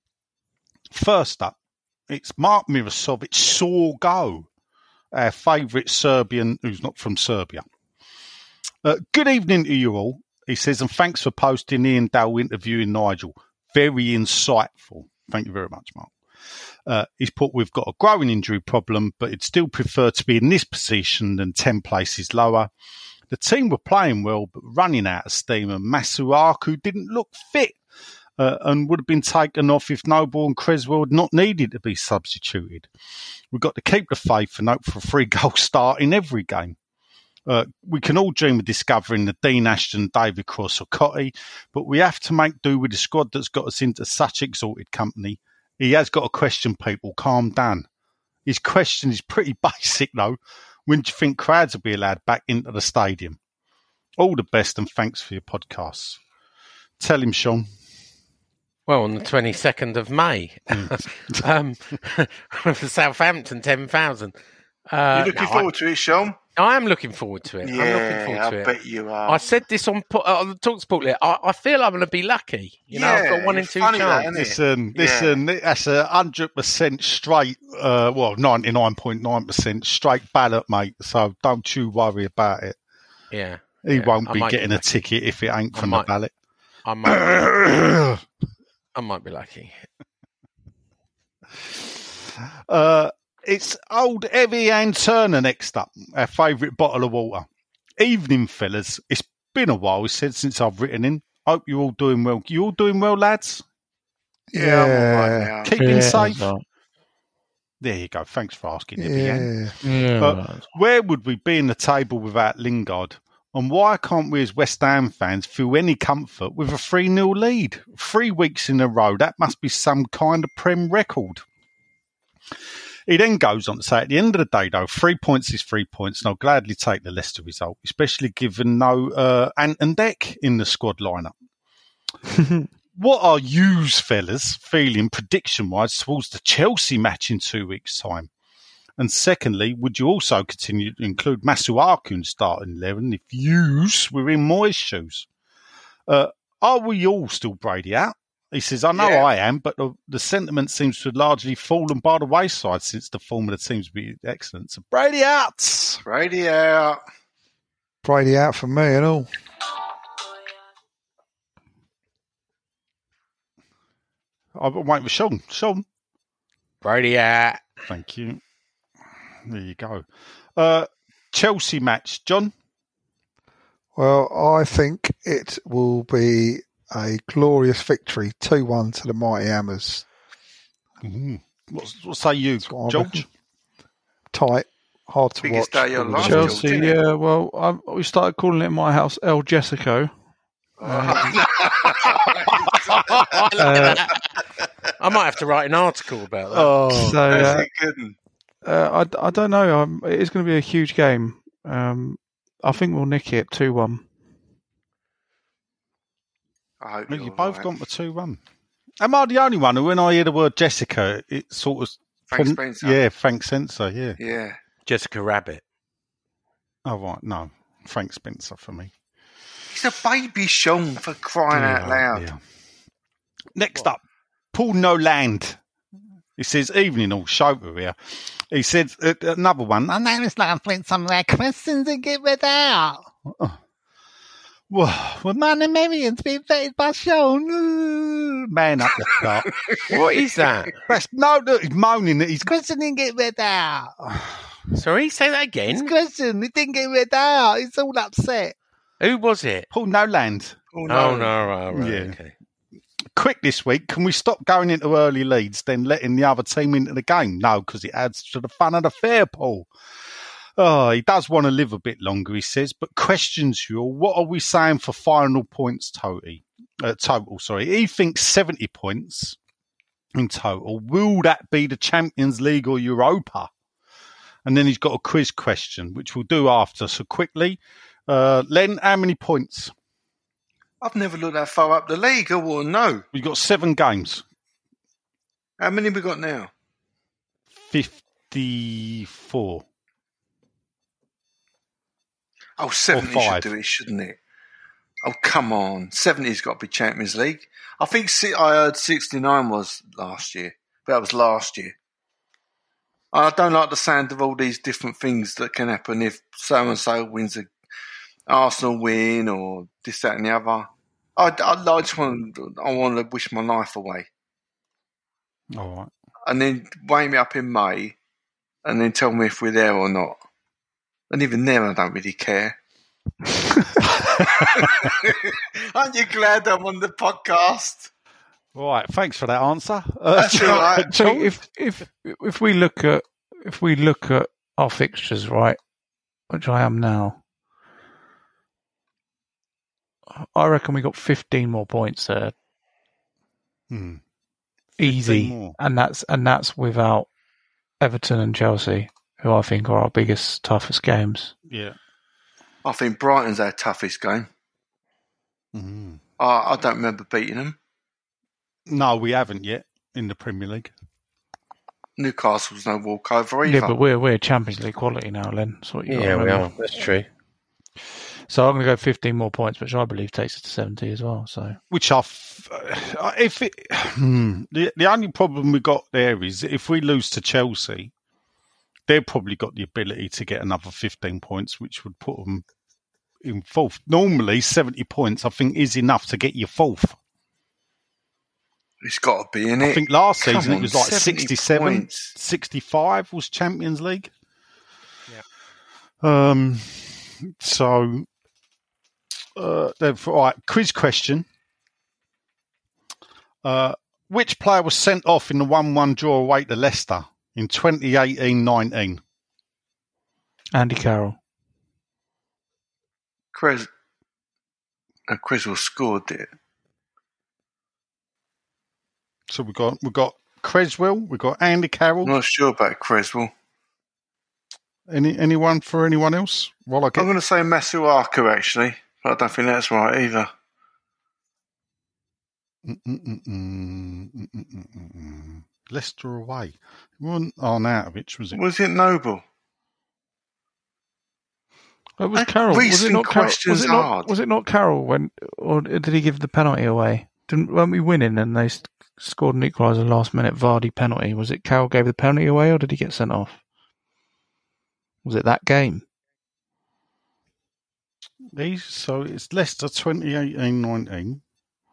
first up, it's Mark Mirosovic Saw Go, our favourite Serbian who's not from Serbia. Uh, good evening to you all, he says, and thanks for posting Ian Dale interviewing Nigel. Very insightful. Thank you very much, Mark. Uh, he's put, we've got a growing injury problem, but he'd still prefer to be in this position than ten places lower. The team were playing well, but running out of steam, and Masuaku didn't look fit uh, and would have been taken off if Noble and Creswell had not needed to be substituted. We've got to keep the faith and hope for a three-goal start in every game. Uh, we can all dream of discovering the Dean Ashton, David Cross or Cotty, but we have to make do with the squad that's got us into such exalted company. He has got a question, people. Calm down. His question is pretty basic, though. When do you think crowds will be allowed back into the stadium? All the best and thanks for your podcasts. Tell him, Sean. Well, on the twenty-second of May. um, for Southampton, ten thousand. Uh, You looking no, forward to it, Sean? I, I am looking forward to it. I'm looking Yeah, forward I to it. bet you are. I said this on, po- uh, on the TalkSport list. I, I feel I'm going to be lucky. You know, I've got Yeah, one in it's two funny that, chance. isn't it? Listen, listen, that's a hundred percent straight. Uh, well, ninety nine point nine percent straight ballot, mate. So don't you worry about it. Yeah. He yeah, won't I be might getting be a lucky. ticket if it ain't I from the might. ballot. I might, I might be lucky. Uh, it's old Evie Ann Turner next up, our favourite bottle of water. Evening, fellas. It's been a while, he said, since I've written in. Hope you're all doing well. You all doing well, lads? Yeah, I'm all right now. Keeping Yeah, safe? that's right. There you go. Thanks for asking, Evie Ann. Yeah. Yeah, But right. where would we be in the table without Lingard? And why can't we as West Ham fans feel any comfort with a three nil lead? Three weeks in a row, that must be some kind of Prem record. He then goes on to say, at the end of the day, though, three points is three points, and I'll gladly take the Leicester result, especially given no uh, Ant and Deck in the squad lineup. What are yous, fellas, feeling prediction-wise towards the Chelsea match in two weeks' time? And secondly, would you also continue to include Masuaku in starting eleven if yous were in Moyes' shoes? Uh, are we all still Brady out? He says, I know Yeah. I am, but the, the sentiment seems to have largely fallen by the wayside since the form of the team's been excellent. So Brady out! Brady out. Brady out for me and all. I'm waiting for Sean. Sean, Brady out. thank you. There you go. Uh, Chelsea match, John? Well, I think it will be a glorious victory, two one to the Mighty Hammers. Mm-hmm. What, what say you, what George? Tight, hard to Biggest watch. day of your life, Chelsea, George, yeah. Well, I, we started calling it in my house El Jessico. Uh, uh, I might have to write an article about that. Oh, so uh, That's a good one. uh, I, I don't know. Um, it's going to be a huge game. Um, I think we'll nick it two one. I hope you you're both right. gone for two one. Am I the only one who, when I hear the word Jessica, it sort of... Frank prom- Spencer. Yeah, Frank Spencer, yeah. Yeah. Jessica Rabbit. Oh, right, no. Frank Spencer for me. He's a baby Sean, for crying out loud. Yeah. Next up, Paul Noland. He says, evening all, Chauffeur here. He said, uh, another one, I know it's like playing some of their questions and get rid out. Oh. Well, well, man and Marion's been vetted by Sean. Ooh, man up the start. What is that? That's, no, no, he's moaning that his question didn't get read out. Sorry, say that His again. question, it didn't get read out. He's all upset. Who was it? Paul Noland. Oh, Oh, no, no. right, right, Yeah. okay. Quick this week, can we stop going into early leads, then letting the other team into the game? No, because it adds to the fun of the fair, Paul. Oh, he does want to live a bit longer, he says, but questions you all, what are we saying for final points total? Uh, total, sorry. He thinks seventy points in total. Will that be the Champions League or Europa? And then he's got a quiz question, which we'll do after. So quickly, uh, Len, how many points? I've never looked that far up the league. I wouldn't know. We've got seven games. How many have we got now? fifty-four. Oh, seventy Or should five. do it, shouldn't it? Oh, come on. seventy's got to be Champions League. I think si- I heard sixty-nine was last year. But that was last year. I don't like the sound of all these different things that can happen if so-and-so wins a Arsenal win or this, that and the other. I, I, I just want, I want to wish my life away. All right. And then wake me up in May and then tell me if we're there or not. And even then, I don't really care. Aren't you glad I'm on the podcast? All right. Thanks for that answer. Uh, That's all right. So if if if we look at if we look at our fixtures, right, which I am now, I reckon we got fifteen more points there, Hmm. easy, more. and that's and that's without Everton and Chelsea, who I think are our biggest, toughest games. Yeah. I think Brighton's our toughest game. Mm-hmm. I, I don't remember beating them. No, we haven't yet in the Premier League. Newcastle's no walkover either. Yeah, but we're we're Champions League quality now, Len. That's what you Yeah, we remember. are. That's true. So I'm going to go fifteen more points, which I believe takes us to seventy as well. So Which are, f- uh, if it, hmm, the the only problem we got there is if we lose to Chelsea, they've probably got the ability to get another fifteen points, which would put them in fourth. Normally, seventy points, I think, is enough to get you fourth. It's got to be, in I it. think last Come season on, it was like seventy sixty-seven, points. sixty-five was Champions League. Yeah. Um. So, uh, all right. Quiz question. Uh, which player was sent off in the one-one draw away to Leicester in twenty eighteen nineteen? Andy Carroll. Cres- uh, Creswell scored it. So we got we got Creswell, we got Andy Carroll. I'm not sure about Creswell. Any anyone for anyone else? Well, I I'm get going to say Masuaku, actually. But I don't think that's right either. Mm-mm-mm-mm-mm-mm-mm-mm. Leicester away. It wasn't Arnautovic, was it? Was it Noble? It was Uh, Carroll. Was it recent not Carroll? questions Was it not? hard. Was it not Carroll when, or did he give the penalty away? Didn't weren't we winning and they s- scored an equaliser last minute Vardy penalty? Was it Carroll gave the penalty away or did he get sent off? Was it that game? These, so it's Leicester twenty eighteen nineteen.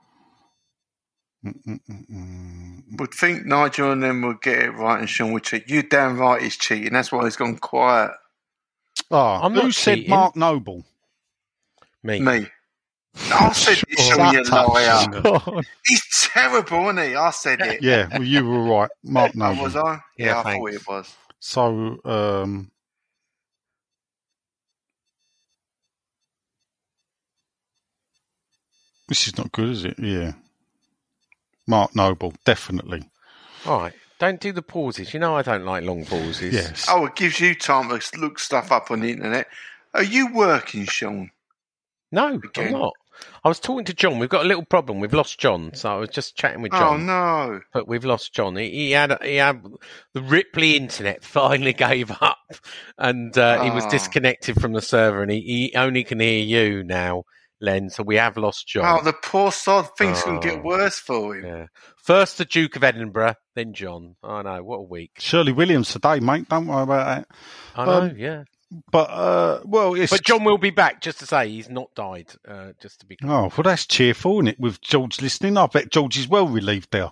Mm-mm-mm-mm. Would think Nigel and them would get it right and Sean would cheat. You damn right he's cheating. That's why he's gone quiet. Oh, I'm who not said cheating. Mark Noble? Me. Me. I said it, Sean, you Shut up, liar. Sean. He's terrible, isn't he? I said it. Yeah, well, you were right. Mark Oh, Noble. was I? Yeah, Yeah, I thanks. thought it was. So, um, this is not good, is it? Yeah. Mark Noble, definitely. All right. Don't do the pauses. You know I don't like long pauses. Yes. Oh, it gives you time to look stuff up on the internet. Are you working, Sean? No, Again. I'm not. I was talking to John. We've got a little problem. We've lost John. So I was just chatting with Oh, John. no. But we've lost John. He, he had he had the Ripley internet finally gave up, and uh, he was Oh. disconnected from the server, and he, he only can hear you now, Len. So we have lost John. Oh, the poor sod. Things can Oh. get worse for him. Yeah. First the Duke of Edinburgh, then John. I know. What a week. Shirley Williams today, mate. Don't worry about that. I know. Um, yeah. But, uh, well, it's... But John will be back. Just to say, he's not died. Uh, just to be clear. Oh, well, that's cheerful, isn't it? With George listening, I bet George is well relieved there.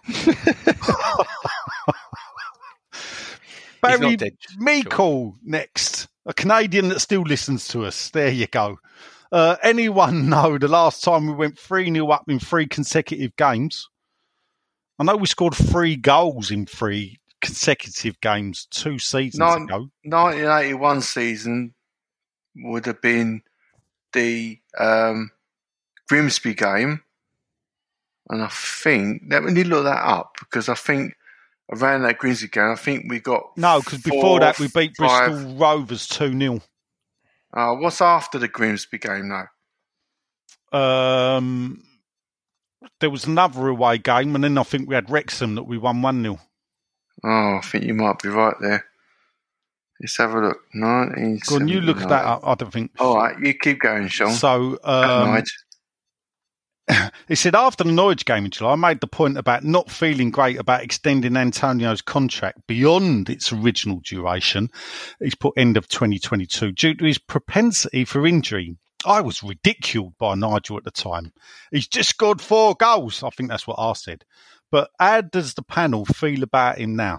Barry not dead, Meikle next, a Canadian that still listens to us. There you go. Uh, anyone know the last time we went three nil up in three consecutive games? I know we scored three goals in three consecutive games two seasons Nine- ago. nineteen eighty-one season would have been the um, Grimsby game. And I think, let me look that up, because I think around that Grimsby game, I think we got. No, because before four, that we beat five- Bristol Rovers two nil. Uh, what's after the Grimsby game now? Um, there was another away game, and then I think we had Wrexham that we won one nil. Oh, I think you might be right there. Let's have a look. nineteen Go on, you look that up. I don't think. All right, you keep going, Sean. So, um, Right. he said after the Norwich game in July, I made the point about not feeling great about extending Antonio's contract beyond its original duration. He's put end of twenty twenty-two due to his propensity for injury. I was ridiculed by Nigel at the time. He's just scored four goals. I think that's what I said. But how does the panel feel about him now?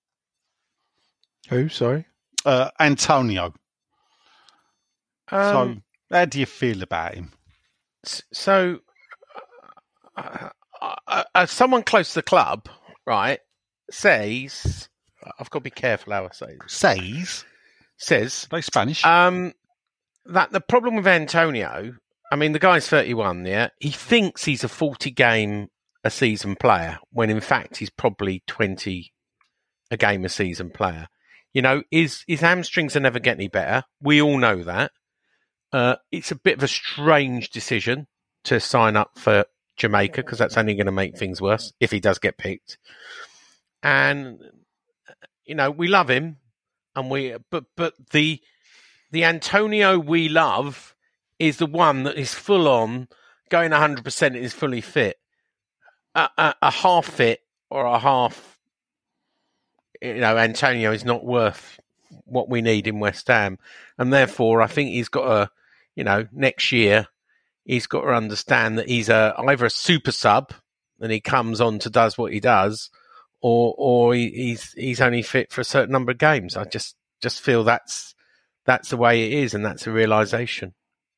Who? Sorry. Uh, Antonio. Um, so, how do you feel about him? s- so, uh, uh, uh, someone close to the club, right, says, I've got to be careful how I say this, Says. says They Spanish. um, that the problem with Antonio, I mean, the guy's thirty-one, yeah, he thinks he's a forty game a season player, when in fact he's probably twenty a game a season player. You know, his, his hamstrings are never getting any better. We all know that. Uh, it's a bit of a strange decision to sign up for Jamaica, because that's only going to make things worse if he does get picked. And, you know, we love him, and we, but, but the, the Antonio we love is the one that is full on, going one hundred percent, is fully fit. A, a, a half fit or a half, you know, Antonio is not worth what we need in West Ham. And therefore, I think he's got to, you know, next year, he's got to understand that he's a, either a super sub and he comes on to does what he does, or or he, he's he's only fit for a certain number of games. I just, just feel that's that's the way it is, and that's a realisation.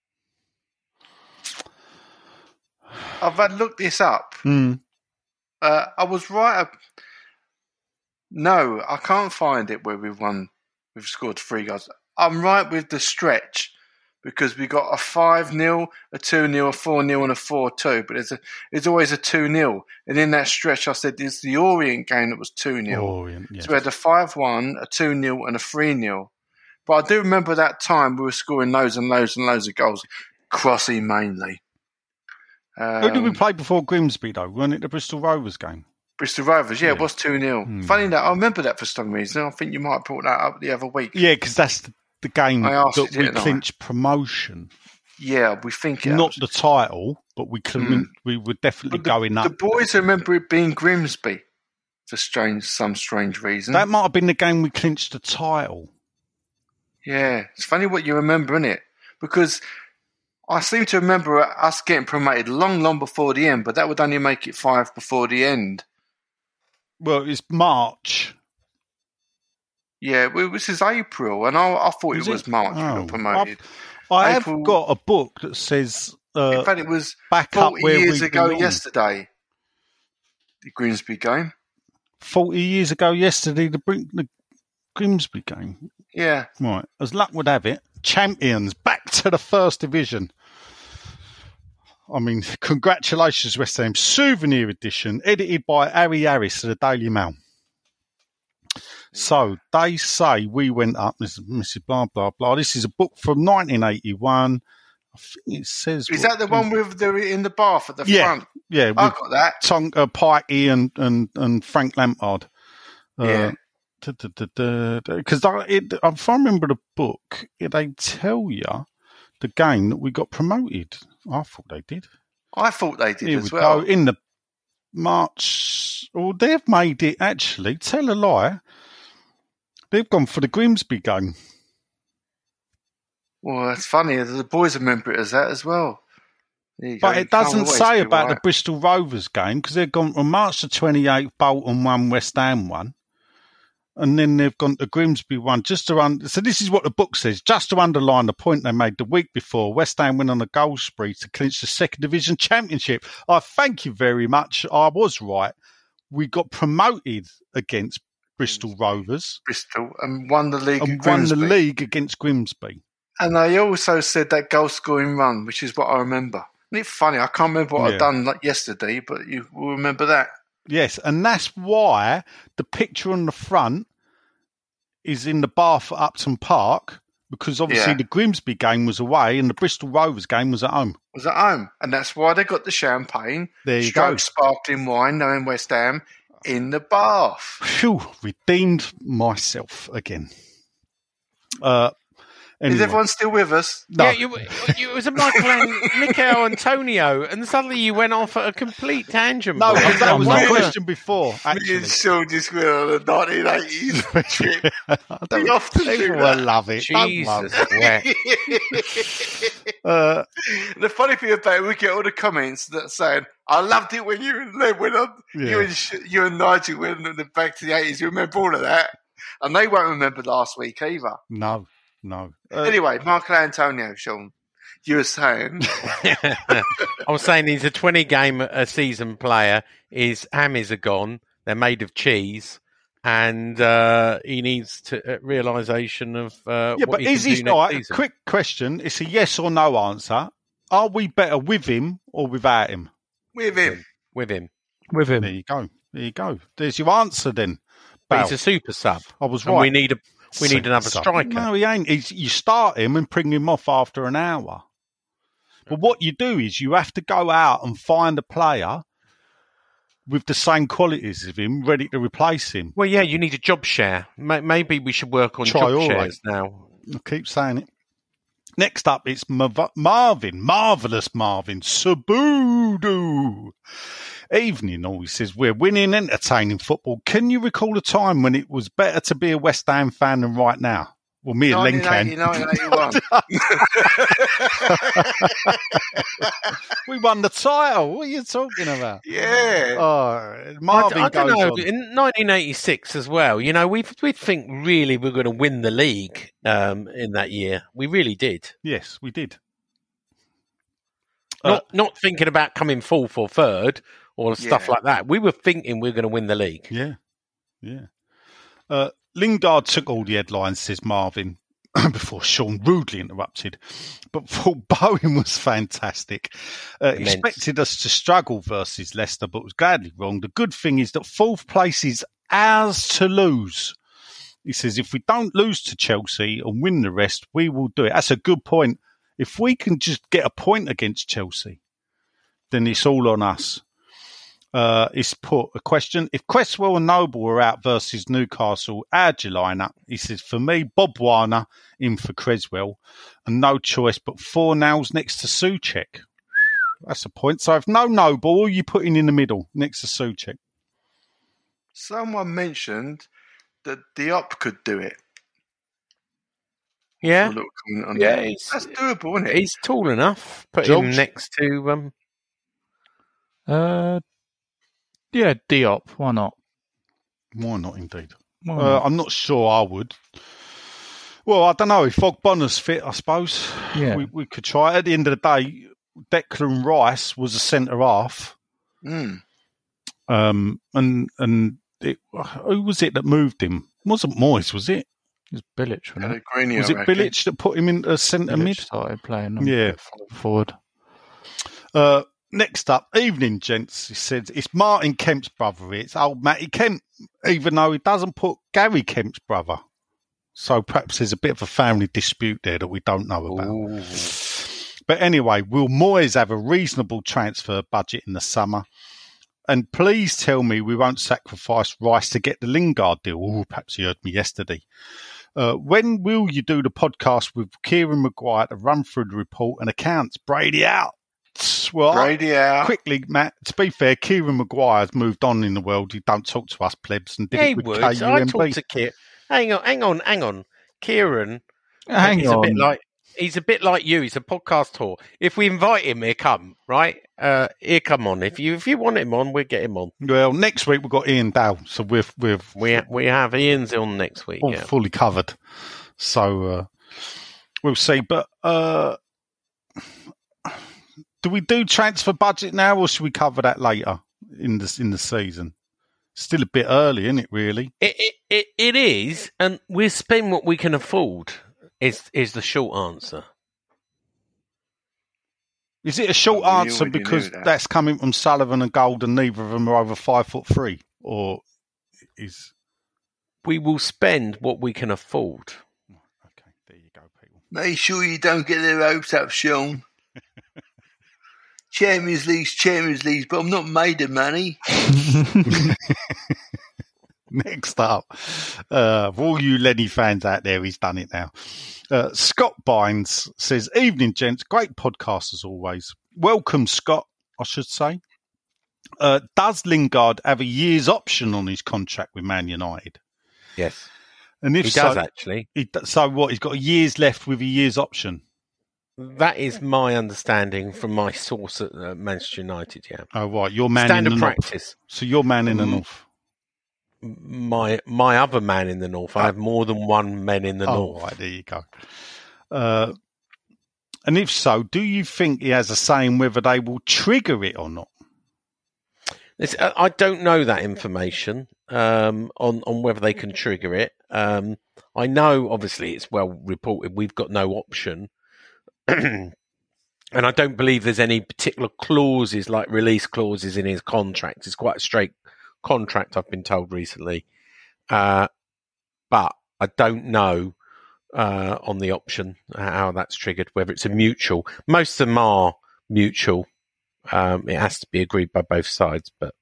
I've had looked this up. Mm. Uh, I was right. Up... No, I can't find it where we've won. We've scored three goals. I'm right with the stretch, because we got a five nil, a two nil, a four nil, and a four two. But there's a, there's always a two nil. And in that stretch, I said it's the Orient game that was two nil. Orient, yes. So we had a five one, a two nil, and a three nil. But I do remember that time we were scoring loads and loads and loads of goals. Crossy mainly. Um, Who did we play before Grimsby, though? Wasn't it the Bristol Rovers game? Bristol Rovers, yeah, Yeah. it was two nil. Hmm. Funny that, I remember that for some reason. I think you might have brought that up the other week. Yeah, because that's the, the game I asked that you, we didn't I? clinched promotion. Yeah, we think it Not was. the title, but we cl- Mm. we were definitely But the, going up. the boys remember it being Grimsby for strange, some strange reason. That might have been the game we clinched the title. Yeah, it's funny what you remember, isn't it? Because I seem to remember us getting promoted long, long before the end, but that would only make it five before the end. Well, it's March. Yeah, well, this is April, and I, I thought Is it was it? March we Oh, got promoted. I have April- got a book that says Uh, In fact, it was back up forty where years we ago belong. yesterday. The Grimsby game. Forty years ago yesterday, the, Brin- the Grimsby game. Yeah. Right, as luck would have it, champions back to the first division. I mean, congratulations, West Ham. Souvenir edition, edited by Harry Harris of the Daily Mail. So they say we went up. This is Missus Blah blah blah. This is a book from nineteen eighty-one. I think it says. Is what- that the one with the in the bath at the Yeah, front? yeah. I with got that. Tonk, uh, Pikey and, and, and Frank Lampard. Yeah. Because if I remember the book, they tell you the game that we got promoted. I thought they did. I thought they did Here as we well. go. In the March, or they've made it actually. Tell a lie. They've gone for the Grimsby game. Well, that's funny. The boys remember it as that as well. There you But go. it You can't doesn't always say be about right. the Bristol Rovers game because they've gone from March the twenty-eighth, Bolton one, West Ham one. And then they've gone to Grimsby one. Just to un- so this is what the book says. Just to underline the point they made the week before, West Ham went on a goal spree to clinch the second division championship. I thank you very much. I was right. We got promoted against Bristol Rovers Bristol and won the league. and at won the Grimsby. league against Grimsby. And they also said that goal scoring run, which is what I remember. Isn't it funny? I can't remember what Yeah. I'd done like yesterday, but you will remember that. Yes, and that's why the picture on the front is in the bath at Upton Park, because obviously Yeah. the Grimsby game was away and the Bristol Rovers game was at home. Was at home, and that's why they got the champagne, There you stroke go. sparkling wine, knowing West Ham in the bath. Phew, redeemed myself again. Uh, Is anyway. everyone still with us? No. Yeah, you, you, it was a Michael and Mikel Antonio, and suddenly you went off at a complete tangent. No, Bob. because that was I'm the not- question before, Me actually. and Sean just went on a nineteen eighties trip. I don't- We often do Everyone that. love it. Don't worry. Jesus, wept. Uh, The funny thing about it, we get all the comments that saying, "I loved it when you and Len went on, you Yeah. and Sh- you and Nigel went on the back to the eighties. You remember all of that, and they won't remember last week either." no, no. Uh, Anyway, Michael Antonio, Sean, you were saying, I was saying he's a twenty game a season player. His hammies are gone; they're made of cheese, and uh, he needs to uh, realization of uh, yeah, what but he is can he do next right? season. Quick question. It's a yes or no answer. Are we better with him or without him? with him. with him, With him. There you go. There you go. There's your answer then. but Bal. he's a super sub. I was and right. we need a we need another So- striker. No, he ain't. He's, you start him and bring him off after an hour. But what you do is you have to go out and find a player with the same qualities of him, ready to replace him. Well, yeah, you need a job share. Ma- Maybe we should work on Try job all shares now. I keep saying it. Next up, it's Mav- Marvin, marvellous Marvin, Sabudu. Evening, all he says, we're winning, entertaining football. Can you recall a time when it was better to be a West Ham fan than right now? Well, me and Len nineteen eighty, can. nineteen eighty-one. We won the title. What are you talking about? Yeah. Oh, Marvin I, I don't goes know. on. In nineteen eighty-six as well, you know, we we think really we're going to win the league um, in that year. We really did. Yes, we did. Not not thinking about coming fourth or third or stuff Yeah. like that. We were thinking we were going to win the league. Yeah, yeah. Uh, Lingard took all the headlines, says Marvin, before Sean rudely interrupted. But thought Bowen was fantastic. Uh, Immense. expected us to struggle versus Leicester, but was gladly wrong. The good thing is that fourth place is ours to lose. He says, if we don't lose to Chelsea and win the rest, we will do it. That's a good point. If we can just get a point against Chelsea, then it's all on us. Uh, he's put a question. If Cresswell and Noble were out versus Newcastle, how'd you line up? He says, for me, Bob Warner in for Cresswell and no choice but four nails next to Souček. That's a point. So if no Noble, who are you putting in the middle next to Souček? Someone mentioned that Diop could do it. Yeah, A little comment on yeah, that. he's, That's doable, isn't it? he's tall enough. Put George? him next to um, Uh, yeah, Diop. Why not? Why not, indeed? Why Uh, not? I'm not sure I would. Well, I don't know. If Ogbonna's fit, I suppose Yeah. we, we could try. At the end of the day, Declan Rice was a centre half. Mm. Um, and and it, who was it that moved him? It wasn't Moyes, was it? It was Bilic, wasn't it? Pellegrini, Was I it reckon. Bilic that put him in a centre Bilic mid? started playing them Yeah. forward. Uh, next up, evening, gents. He said, it's Martin Kemp's brother. It's old Matty Kemp, even though he doesn't put Gary Kemp's brother. So perhaps there's a bit of a family dispute there that we don't know about. Ooh. But anyway, will Moyes have a reasonable transfer budget in the summer? And please tell me we won't sacrifice Rice to get the Lingard deal. Oh, perhaps you heard me yesterday. Uh, when will you do the podcast with Kieran Maguire to run through the report and accounts? Brady out. Well, Brady out. Quickly, Matt, to be fair, Kieran Maguire's moved on in the world. He don't talk to us plebs and did Yeah, it he with would. K U I M B. talked to Kieran. Hang on, hang on, hang on. Kieran, Hang he's on. a bit like he's a bit like you. He's a podcast tour. If we invite him, he'll come. Right? Uh, he'll come on. If you if you want him on, we'll get him on. Well, next week we've got Ian Dow, so we're we're We we have Ian's on next week. all Yeah. fully covered. So uh, we'll see. But uh, do we do transfer budget now, or should we cover that later in the in the season? Still a bit early, isn't it? Really? It, it it it is, and we'll spend what we can afford. Is is the short answer? Is it a short Well, we answer already because knew that. that's coming from Sullivan and Gold, and neither of them are over five foot three, or is? We will spend what we can afford. Okay, there you go, people. Make sure you don't get their hopes up, Sean. Champions League's Champions League, but I'm not made of money. Next up, uh, for all you Lenny fans out there, he's done it now. Uh, Scott Bynes says, evening, gents. Great podcast as always. Welcome, Scott, I should say. Uh, does Lingard have a year's option on his contract with Man United? Yes, And if he so, does actually. he, do- so what? He's got a year's left with a year's option. That is my understanding from my source at uh, Manchester United. Yeah, Oh, right. You're man standard in the north. practice. So you're man in the Mm. north. My my other man in the north. I have more than one man in the Oh, north. right, there you go. Uh, and if so, do you think he has a say in whether they will trigger it or not? It's, uh, I don't know that information um, on on whether they can trigger it. Um, I know, obviously, it's well reported. We've got no option, and I don't believe there's any particular clauses like release clauses in his contract. It's quite a straight contract, I've been told recently, uh, but I don't know uh, on the option how that's triggered. Whether it's a mutual, most of them are mutual. Um, it has to be agreed by both sides, but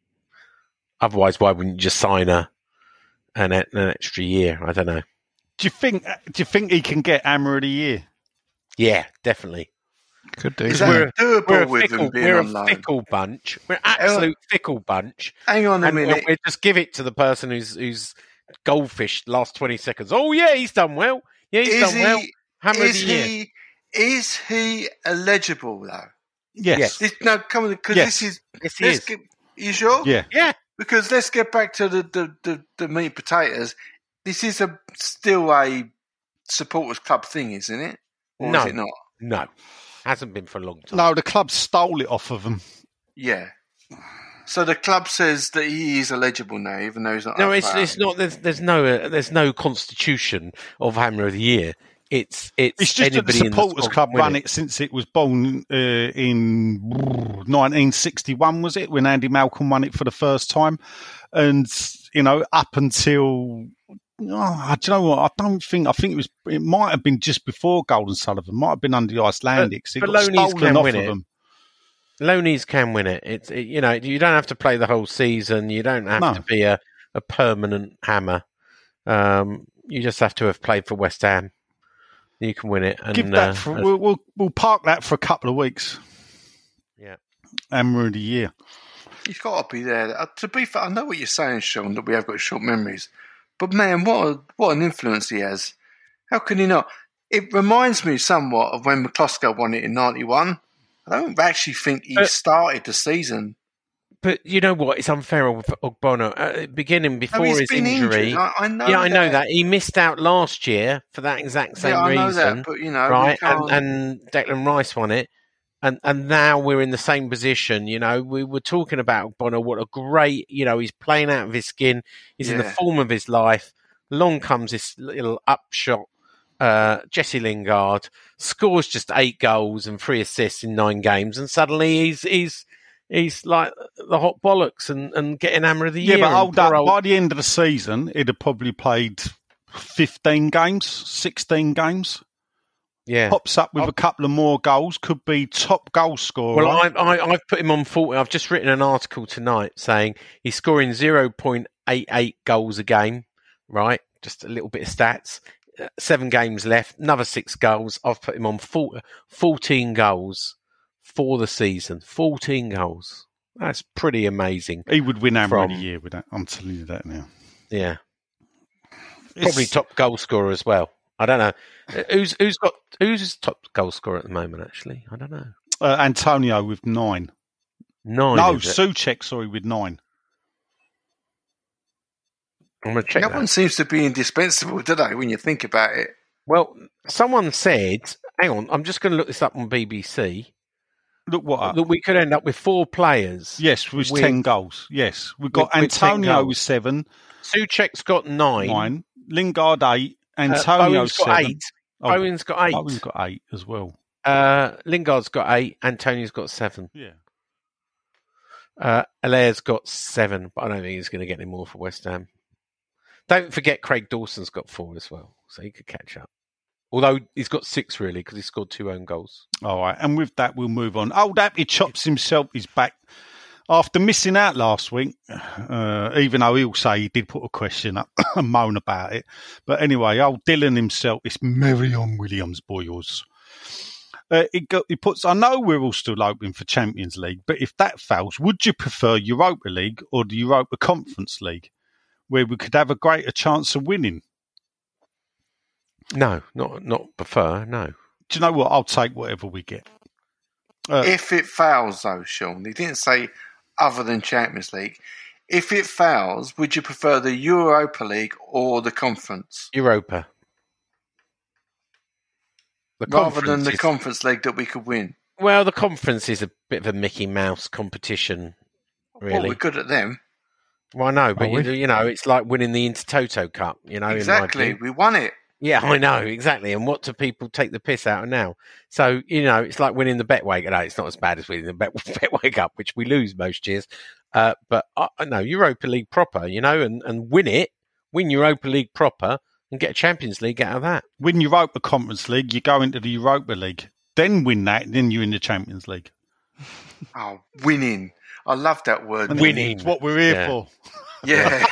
otherwise, why wouldn't you just sign a an, an extra year? I don't know. Do you think? Do you think he can get Hammer of the Year? Yeah, definitely. Could do. Is yeah. that doable We're a with fickle, them being we're on a loan? fickle bunch. We're an absolute fickle bunch. Hang on a And we'll, minute. we'll just give it to the person who's who's goldfish last twenty seconds. Oh yeah, he's done well. Yeah, he's Is done well. he? Hammer Is of the year. he? Is he eligible though? Yes. Yes. This, no, come on, because Yes. this is. Yes, he Let's is. get, you sure? Yeah. Yeah, Because let's get back to the the, the, the meat and potatoes. This is a still a supporters club thing, isn't it? Or No. is it not? no, hasn't been for a long time. No, the club stole it off of him. Yeah. So the club says that he is eligible now, even though he's not. No, up it's for it's not. There's there's no uh, there's no constitution of Hammer of the Year. It's it's It's just that the anybody in supporters squad club can win run it since it was born uh, in nineteen sixty-one, was it, when Andy Malcolm won it for the first time? And you know, up until oh, I don't know what I don't think I think it was it might have been just before Golden Sullivan, might have been under the Icelandics. It but got Loney's stolen can off win of it. them. Loanies can win it. It's it, you know you don't have to play the whole season. You don't have No. to be a, a permanent Hammer. Um, you just have to have played for West Ham. You can win it. And, Give that uh, for uh, we'll, we'll we'll park that for a couple of weeks. yeah. Hammer of the Year. He's got to be there. Uh, to be fair, I know what you're saying, Sean, that we have got short memories. But man, what a, what an influence he has. How can he not? It reminds me somewhat of when McCloskey won it in ninety-one. I don't actually think he Uh, started the season. But you know what? It's unfair with Ogbono. At the beginning, before No, he's his been injury, injured. I, I know yeah, I know that he missed out last year for that exact same yeah, I know reason, that, but you know, we right? can't- And, and Declan Rice won it. And and now we're in the same position. You know, we were talking about Bonner. What a great, you know, he's playing out of his skin. He's yeah. in the form of his life. Along comes this little upshot, uh, Jesse Lingard scores just eight goals and three assists in nine games, and suddenly he's he's he's like the hot bollocks and, and getting hammer of the yeah, year. Yeah, but hold up. Old... By the end of the season, he'd have probably played fifteen games, sixteen games. Yeah, pops up with I've, a couple of more goals. Could be top goal scorer. Well, I, I, I've put him on forty. I've just written an article tonight saying he's scoring zero point eight eight goals a game. Right, just a little bit of stats. Uh, seven games left, another six goals. I've put him on four, fourteen goals for the season. fourteen goals. That's pretty amazing. He would win Hammer of the Year with that. I'm telling you that now. Yeah, probably it's... top goal scorer as well. I don't know. Who's who's got who's top goal scorer at the moment? Actually, I don't know. Uh, Antonio with nine. Nine. No, Souček, sorry, with nine. I'm gonna check. No that. one seems to be indispensable, do they? When you think about it. Well, someone said, "Hang on, I'm just going to look this up on B B C." Look what up. That we could end up with four players. Yes, with, with ten goals. Yes, we've got with, Antonio with, with seven. Souček's got nine. Nine. Lingard eight. Antonio uh, seven. Got eight. Oh, Owen's got eight. Owen's got eight as well. Uh, Lingard's got eight. Antonio's got seven. Yeah. Uh, Alaire's got seven, but I don't think he's going to get any more for West Ham. Don't forget Craig Dawson's got four as well, so he could catch up. Although he's got six, really, because he scored two own goals. All right, and with that, we'll move on. Old Happy Chops himself is back. After missing out last week, uh, even though he'll say he did put a question up and moan about it. But anyway, old Dylan himself, it's Marion Williams, boys. Uh, he, got, he puts, I know we're all still hoping for Champions League, but if that fails, would you prefer Europa League or the Europa Conference League, where we could have a greater chance of winning? No, not not prefer, no. Do you know what? I'll take whatever we get. Uh, if it fails, though, Sean, he didn't say other than Champions League. If it fails, would you prefer the Europa League or the Conference? Europa. The Rather than the is... Conference League that we could win. Well, the Conference is a bit of a Mickey Mouse competition, really. Well, we're good at them. Well, I know, but you, you know, it's like winning the Intertoto Cup, you know. Exactly, we won it. Yeah, I know, exactly. And what do people take the piss out of now? So, you know, it's like winning the Betway. No, it's not as bad as winning the Bet- Betway Cup, which we lose most years. Uh, but, uh, no, Europa League proper, you know, and, and win it, win Europa League proper, and get a Champions League out of that. Win Europa Conference League, you go into the Europa League. Then win that, then you're in the Champions League. Oh, winning. I love that word. And winning. It's what we're here yeah. for. Yeah.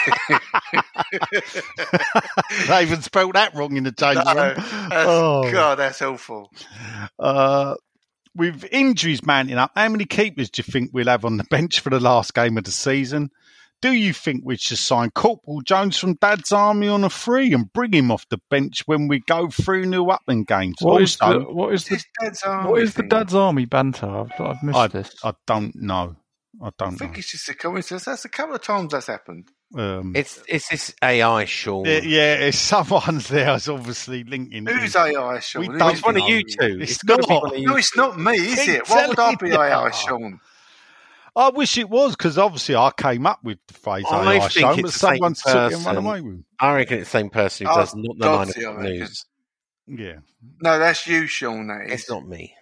They even spelled that wrong in the change no, room. Oh. God, that's awful. Uh, with injuries mounting up, how many keepers do you think we'll have on the bench for the last game of the season? Do you think we should sign Corporal Jones from Dad's Army on a free and bring him off the bench when we go three nil up in games? What also, is the, what is the, Dad's Army what is the thing? Dad's Army banter? I've, I've missed I, this. I don't know. I don't I think know. it's just a coincidence. That's a couple of times that's happened. Um, It's it's this A I, Sean. yeah, yeah, it's someone there is obviously linking. Who's A I, Sean? We Who don't is It's one it? of you two. It's, It's gotta not. be one of you No, it's not me, is Keep it? Why would I be A telling I, you. Sean? I wish it was, because obviously I came up with the phrase I A I think show, it's but the same someone took it and person. ran away with it. I reckon it's the same person who Oh, does not the nine Dodsey, I o'clock reckon. news. Yeah. No, that's you, Sean. That is. It's not me.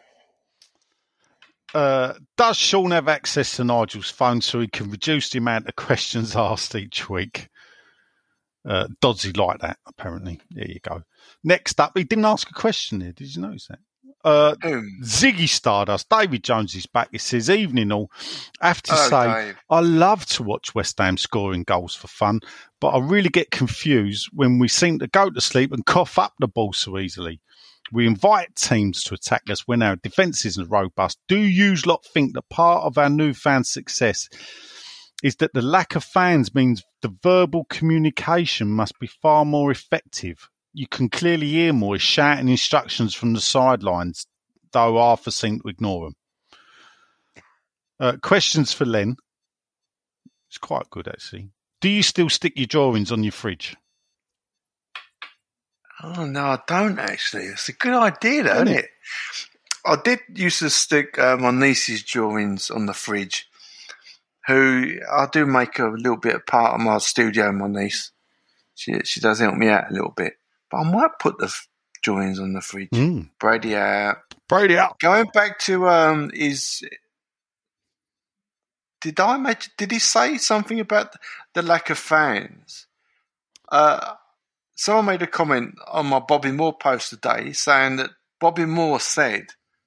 Uh, does Sean have access to Nigel's phone so he can reduce the amount of questions asked each week? Uh, Dodsey like that, apparently. There you go. Next up, he didn't ask a question here. Did you notice that? Uh, Whom? Ziggy Stardust, David Jones is back. He says, evening all. I have to Hello, say, Dave. I love to watch West Ham scoring goals for fun, but I really get confused when we seem to go to sleep and cough up the ball so easily. We invite teams to attack us when our defence isn't robust. Do you lot think that part of our newfound success is that the lack of fans means the verbal communication must be far more effective? You can clearly hear more shouting instructions from the sidelines, though Arthur seemed to ignore them. Uh, questions for Len. It's quite good, actually. Do you still stick your drawings on your fridge? Oh, no, I don't actually. It's a good idea, though, isn't it? I did used to stick uh, my niece's drawings on the fridge, who I do make a little bit of part of my studio, my niece. She she does help me out a little bit. But I might put the f- drawings on the fridge. Mm. Brady out. Brady out. Going back to um, is... Did I mention, did he say something about the lack of fans? Uh, someone made a comment on my Bobby Moore post today saying that Bobby Moore said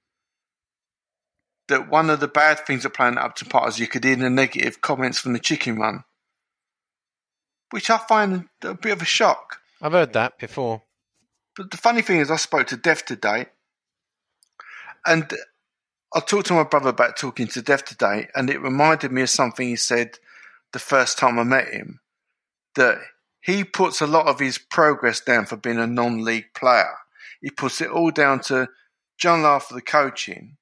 that one of the bad things of playing at Upton Park is you could hear the negative comments from the chicken run, which I find a bit of a shock. I've heard that before. But the funny thing is, I spoke to Dev today, and I talked to my brother about talking to Dev today, and it reminded me of something he said the first time I met him, that he puts a lot of his progress down for being a non-league player. He puts it all down to John Lahr for the coaching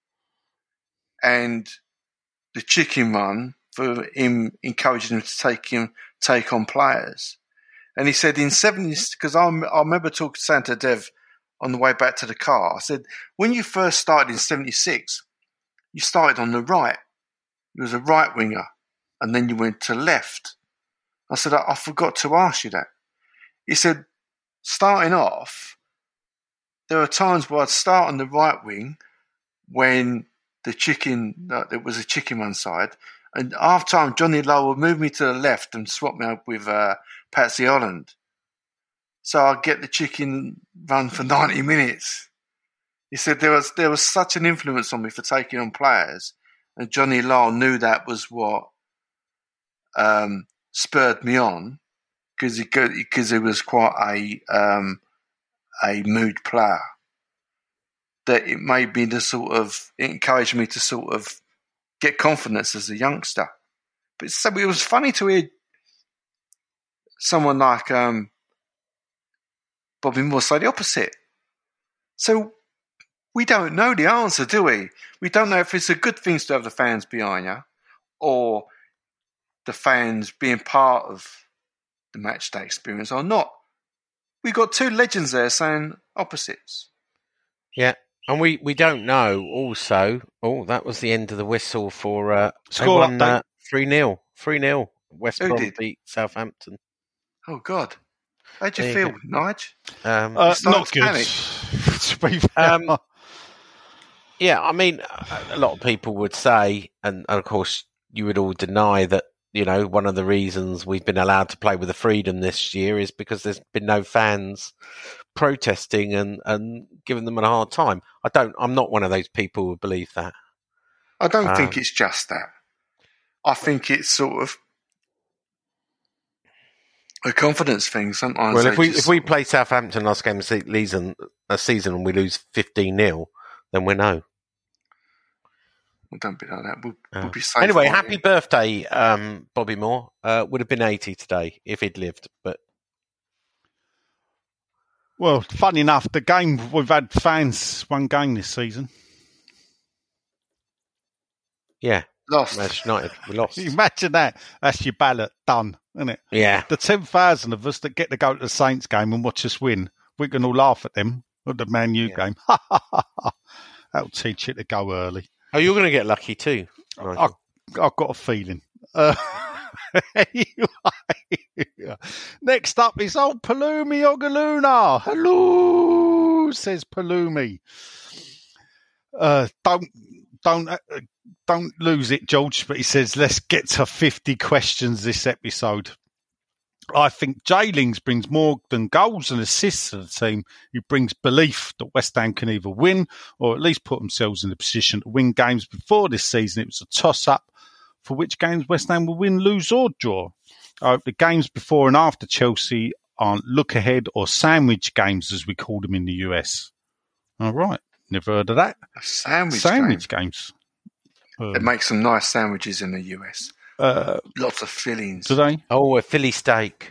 and the chicken run for him encouraging him to take him take on players. And he said in seventies, because I, I remember talking to Santa Dev on the way back to the car, I said, when you first started in seventy-six, you started on the right. You was a right winger, and then you went to left. I said, I, I forgot to ask you that. He said, starting off, there are times where I'd start on the right wing when the chicken, uh, there was a chicken one side, and half time Johnny Lahr would move me to the left and swap me up with uh, Patsy Holland. So I'd get the chicken run for ninety minutes. He said there was there was such an influence on me for taking on players, and Johnny Lahr knew that was what um, spurred me on, because he because he was quite a um, a mood player. That it made me the sort of it encouraged me to sort of get confidence as a youngster. But so it was funny to hear someone like um, Bobby Moore say the opposite. So we don't know the answer, do we? We don't know if it's a good thing to have the fans behind you, or the fans being part of the match day experience or not. We got two legends there saying opposites. Yeah. And we, we don't know also. Oh, that was the end of the whistle for uh, Score won, update. uh, three nil. three nil. West Who Brom did? beat Southampton. Oh, God. How'd you There feel, you Nige? Um, Uh, started not to good. panic. To be fair. Um, yeah, I mean, a lot of people would say, and of course you would all deny that, you know, one of the reasons we've been allowed to play with the freedom this year is because there's been no fans protesting and, and giving them a hard time. I don't, I'm not one of those people who believe that. I don't Um, think it's just that. I think it's sort of a confidence thing. Sometimes Well, they if we just if we sort of- play Southampton last game of the season, a season and we lose fifteen nil, then we know. Well, don't be like that. We'll, Oh. we'll be safe. Anyway, won't happy we? birthday, um, Bobby Moore. Uh, would have been eighty today if he'd lived, but Well, funny enough, the game we've had fans one game this season. yeah, Lost. Manchester United, we lost. Imagine that. That's your ballot done, isn't it? Yeah, The ten thousand of us that get to go to the Saints game and watch us win, we can all laugh at them at the Man U Yeah. game. That'll teach you to go early. oh, you're going to get lucky too. I, Nigel. I've got a feeling. Uh, anyway, next up is old Palumi Ogaluna. Hello, says Palumi. Uh, don't don't uh, don't lose it, George. But he says, let's get to fifty questions this episode. I think Jaylings brings more than goals and assists to the team. He brings belief that West Ham can either win or at least put themselves in a position to win games. Before this season, it was a toss-up for which games West Ham will win, lose or draw. I hope the games before and after Chelsea aren't look-ahead or sandwich games, as we call them in the U S. All right. Never heard of that. A sandwich, Sandwich game. games. Um, They make some nice sandwiches in the U S. uh, Lots of fillings. do they? Oh, a Philly steak.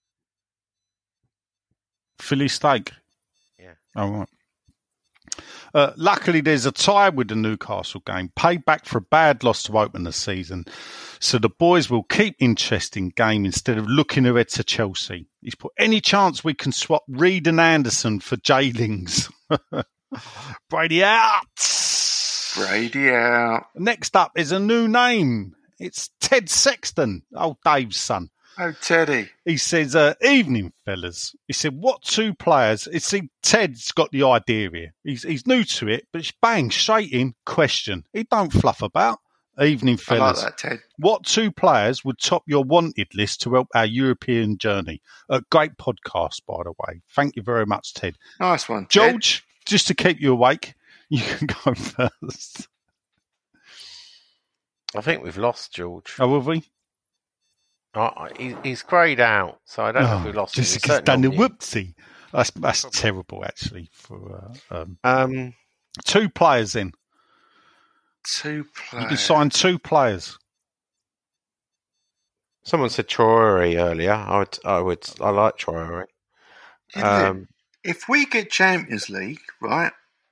Philly steak. Yeah. Oh, right. Uh, luckily, there's a tie with the Newcastle game, payback for a bad loss to open the season. So the boys will keep interest in game instead of looking ahead to Chelsea. He's put any chance we can swap Reed and Anderson for Jaylings. Brady out. Brady out. Next up is a new name. It's Ted Sexton, old Dave's son. Oh, Teddy. He says, uh, evening, fellas. He said, what two players? You see, Ted's got the idea here. He's he's new to it, but it's bang, straight in, question. He don't fluff about. Evening, fellas. I like that, Ted. What two players would top your wanted list to help our European journey? A great podcast, by the way. Thank you very much, Ted. Nice one, Ted. George, just to keep you awake, you can go first. I think we've lost George. Oh, have we? Oh, he, he's greyed out, so I don't know if Oh, we've lost just him. because done the whoopsie. That's, that's terrible, actually. For uh, um, Um, two players in. Two players. You can sign two players. someone said Traore earlier. I would, I would, I like Traore. Yeah, Um, if we get Champions League, right?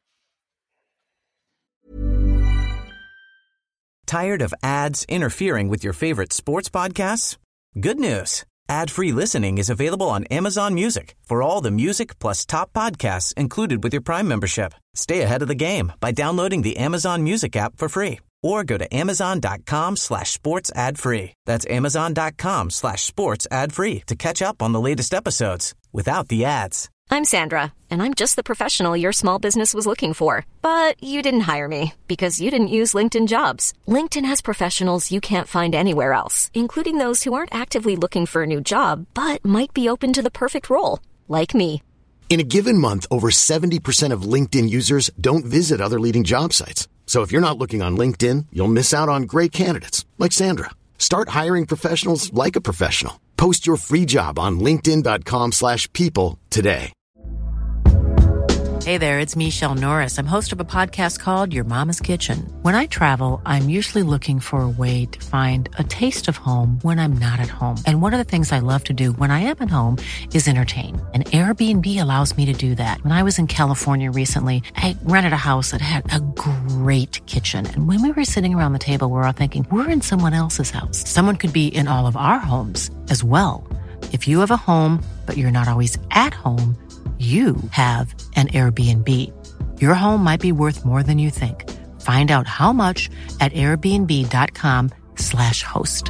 Tired of ads interfering with your favorite sports podcasts? Good news. Ad-free listening is available on Amazon Music for all the music plus top podcasts included with your Prime membership. Stay ahead of the game by downloading the Amazon Music app for free or go to amazon.com slash sports ad free. That's amazon.com slash sports ad free to catch up on the latest episodes without the ads. I'm Sandra, and I'm just the professional your small business was looking for. But you didn't hire me because you didn't use LinkedIn Jobs. LinkedIn has professionals you can't find anywhere else, including those who aren't actively looking for a new job, but might be open to the perfect role, like me. In a given month, over seventy percent of LinkedIn users don't visit other leading job sites. So if you're not looking on LinkedIn, you'll miss out on great candidates like Sandra. Start hiring professionals like a professional. Post your free job on linkedin.com slash people today. Hey there, it's Michelle Norris. I'm host of a podcast called Your Mama's Kitchen. When I travel, I'm usually looking for a way to find a taste of home when I'm not at home. And one of the things I love to do when I am at home is entertain. And Airbnb allows me to do that. When I was in California recently, I rented a house that had a great kitchen. And when we were sitting around the table, we were all thinking, we're in someone else's house. Someone could be in all of our homes as well. If you have a home, but you're not always at home, you have an Airbnb. Your home might be worth more than you think. Find out how much at airbnb.com slash host.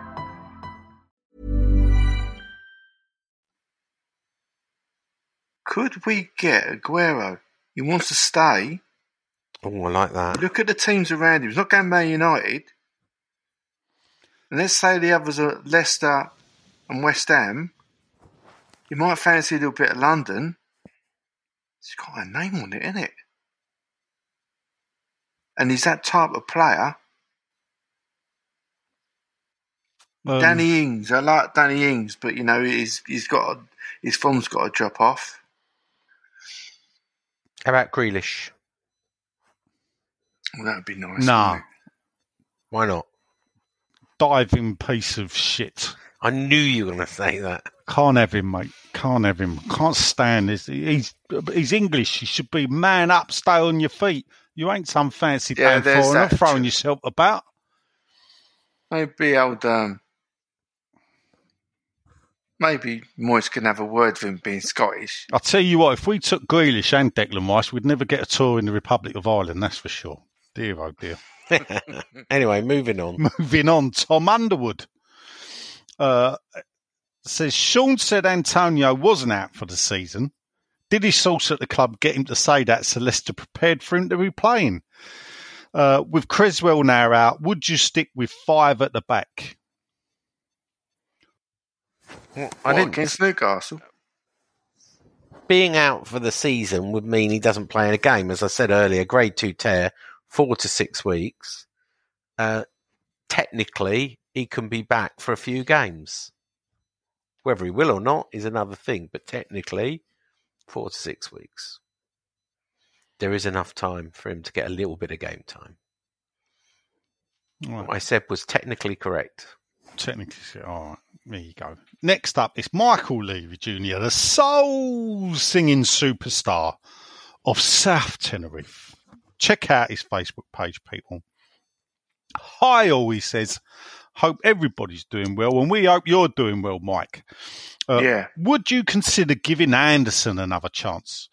Could we get Aguero? He wants to stay. oh, I like that. Look at the teams around him. He's not going Man United. And let's say the others are Leicester and West Ham. You might fancy a little bit of London. It's got a name on it, isn't it? And he's that type of player. Um, Danny Ings. I like Danny Ings, but you know he's he's got a, his form's got to drop off. How about Grealish? Well, that'd be nice. Nah. wouldn't Why not? Diving piece of shit. I knew you were going to say that. Can't have him, mate. Can't have him. Can't stand this. He's he's English. He should be man up, stay on your feet. You ain't some fancy Yeah, damn there's foreigner that throwing too. yourself about. Maybe old um, maybe Moyes can have a word with him being Scottish. I'll tell you what, if we took Grealish and Declan Rice, we'd never get a tour in the Republic of Ireland, that's for sure. Dear, oh dear. Anyway, moving on. Moving on, Tom Underwood. Uh, says, Sean said Antonio wasn't out for the season. Did his source at the club get him to say that so Leicester prepared for him to be playing? Uh, with Creswell now out, would you stick with five at the back? Well, I I did didn't. against Newcastle. Being out for the season would mean he doesn't play in a game. As I said earlier, grade two tear, four to six weeks. Uh, technically, he can be back for a few games. Whether he will or not is another thing, but technically, four to six weeks. There is enough time for him to get a little bit of game time. Right. What I said was technically correct. Technically, all right, there you go. Next up is Michael Levy Junior, the soul-singing superstar of South Tenerife. Check out his Facebook page, people. Hi, all, he says. Hope everybody's doing well, and we hope you're doing well, Mike. Uh, Yeah. Would you consider giving Anderson another chance?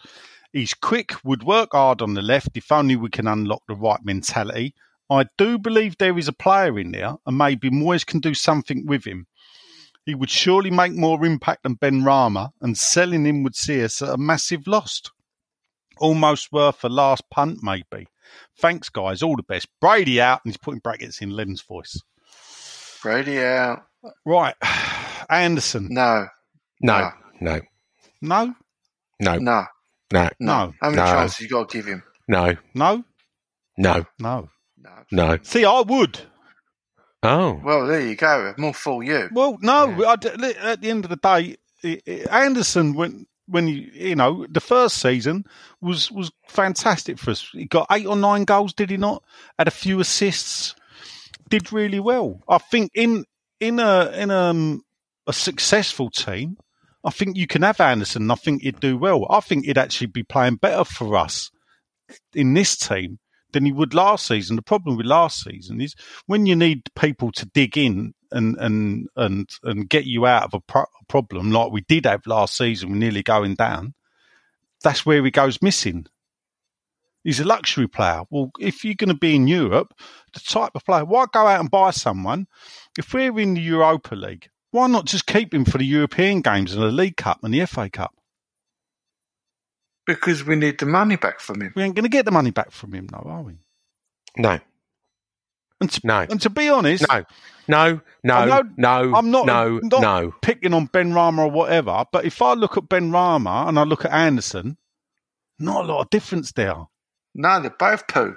He's quick, would work hard on the left if only we can unlock the right mentality. I do believe there is a player in there, and maybe Moyes can do something with him. He would surely make more impact than Benrahma, and selling him would see us at a massive loss. Almost worth a last punt, maybe. Thanks, guys. All the best. Brady out, and he's putting brackets in Len's voice. Brady out. Right. Anderson. No. No. No. No? No. No. No. No. How many No. chances you got to give him? No. No? No. No. No. No. See, I would. Oh. Well, there you go. More for you. Well, no. I, at the end of the day, Anderson, when when you you know the first season was was fantastic for us. He got eight or nine goals, did he not? Had a few assists. Did really well. I think in in a in a, a successful team, I think you can have Anderson. And I think he'd do well. I think he'd actually be playing better for us in this team than he would last season. The problem with last season is when you need people to dig in and and and, and get you out of a pro- problem like we did have last season, we're nearly going down, that's where he goes missing. He's a luxury player. Well, if you're going to be in Europe, the type of player, why go out and buy someone? If we're in the Europa League, why not just keep him for the European games and the League Cup and the F A Cup? Because we need the money back from him. We ain't going to get the money back from him, though, are we? No. And to, No. And to be honest, No. No. No. I know- No. I'm not, No. not No. picking on Benrahma or whatever, but if I look at Benrahma and I look at Anderson, not a lot of difference there. No, they're both poo.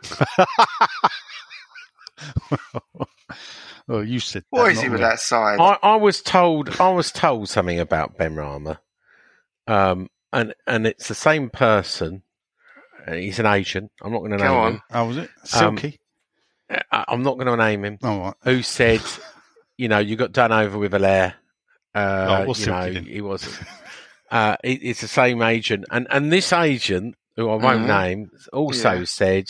Oh, you said What that, is he not with me. that side? I, I was told. I was told something about Benrahma, um, and and it's the same person. Uh, he's an agent. I'm not going to Go name on. him. How was it? Silky? I, I'm not going to name him. All right. Who said, you know, you got done over with Allaire. Uh, Oh, what's you Silky know, then? he wasn't. Uh, it, it's the same agent, and and this agent, who I won't Mhm. name, also Yeah. said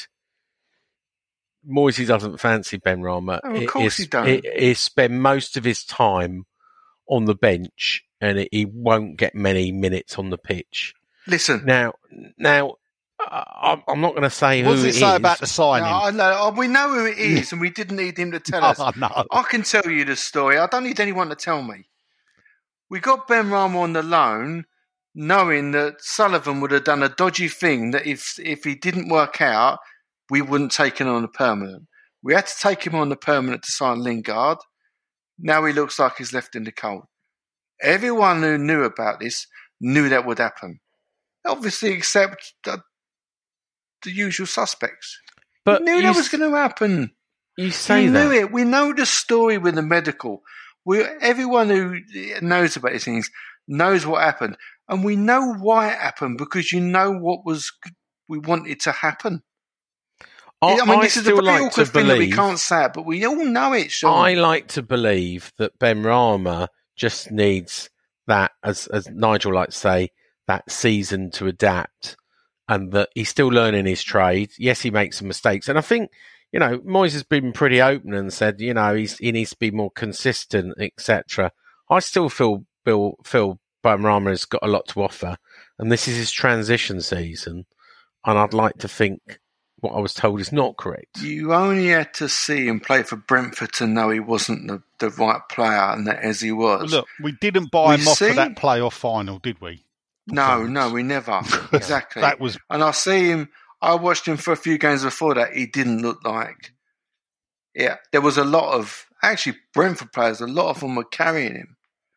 Moisey doesn't fancy Benrahma. Oh, of He- course he, he don't. He, he spend most of his time on the bench, and he won't get many minutes on the pitch. Listen. Now, now, uh, I'm, I'm not going to say What who does it it say is. about the signing? No, I know. Oh, we know who it is, and we didn't need him to tell us. Oh, no. I can tell you the story. I don't need anyone to tell me. We got Benrahma on the loan, knowing that Sullivan would have done a dodgy thing that if if he didn't work out, we wouldn't take him on the permanent. We had to take him on the permanent to sign Lingard. Now he looks like he's left in the cold. Everyone who knew about this knew that would happen. Obviously, except the, the usual suspects. But we knew you that was s- going to happen. You say we that. knew it. We know the story with the medical. We everyone who knows about these things knows what happened, and we know why it happened because you know what was we wanted to happen. I, I mean, I this is a still very like awkward to thing that we believe. can't say it, but we all know it, Sean. I like to believe that Benrahma just needs that, as as Nigel likes to say, that season to adapt, and that he's still learning his trade. Yes, he makes some mistakes, and I think you know Moyes has been pretty open and said you know he's, he needs to be more consistent, et cetera. I still feel Bill Phil Benrahma has got a lot to offer, and this is his transition season, and I'd like to think what I was told is not correct. You only had to see him play for Brentford to know he wasn't the, the right player, and that as he was. Look, we didn't buy We him off see- for that playoff final, did we? No, no, we never. Exactly. That was And I see him, I watched him for a few games before that. He didn't look like. Yeah, there was a lot of, actually, Brentford players, a lot of them were carrying him.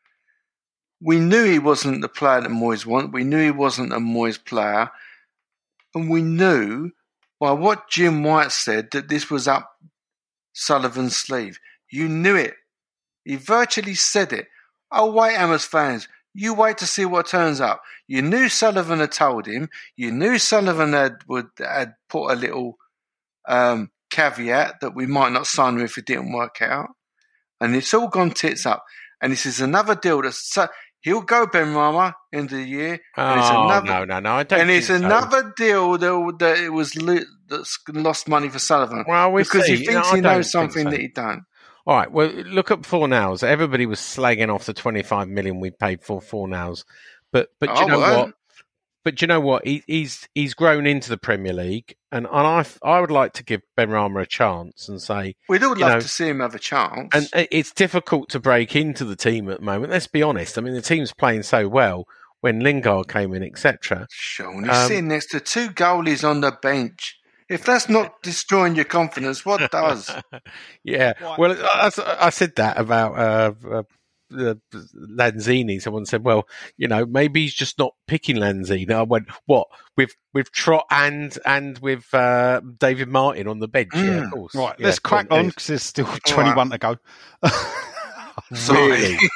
We knew he wasn't the player that Moyes wanted. We knew he wasn't a Moyes player. And we knew by what Jim White said that this was up Sullivan's sleeve. You knew it. He virtually said it. Oh, wait, Hammers fans. You wait to see what turns up. You knew Sullivan had told him. You knew Sullivan had would had put a little um, caveat that we might not sign him if it didn't work out. And it's all gone tits up. And this is another deal that's so, he'll go Benrahma end of the year. And it's Oh another, no, no, no! I don't. and it's think so. another deal that, that it was lo- that's lost money for Sullivan Well, we'll because see. he No, thinks I he don't knows think something so. that he don't. All right. Well, look at Fornals. Everybody was slagging off the twenty-five million we paid for Fornals, but but do I you know weren't. what? but do you know what? He, he's he's grown into the Premier League, and, and I I would like to give Benrahma a chance and say we'd all you love know, to see him have a chance. And it's difficult to break into the team at the moment. Let's be honest. I mean, the team's playing so well when Lingard came in, et cetera. Sean, he's Um, sitting next to two goalies on the bench. If that's not destroying your confidence, what does? Yeah. Well, I, I said that about uh, uh, uh, Lanzini. Someone said, "Well, you know, maybe he's just not picking Lanzini." I went, "What with with Trott and and with uh, David Martin on the bench?" Mm. Yeah, of course. Right, yeah, let's crack on because there's still twenty-one to go. Really?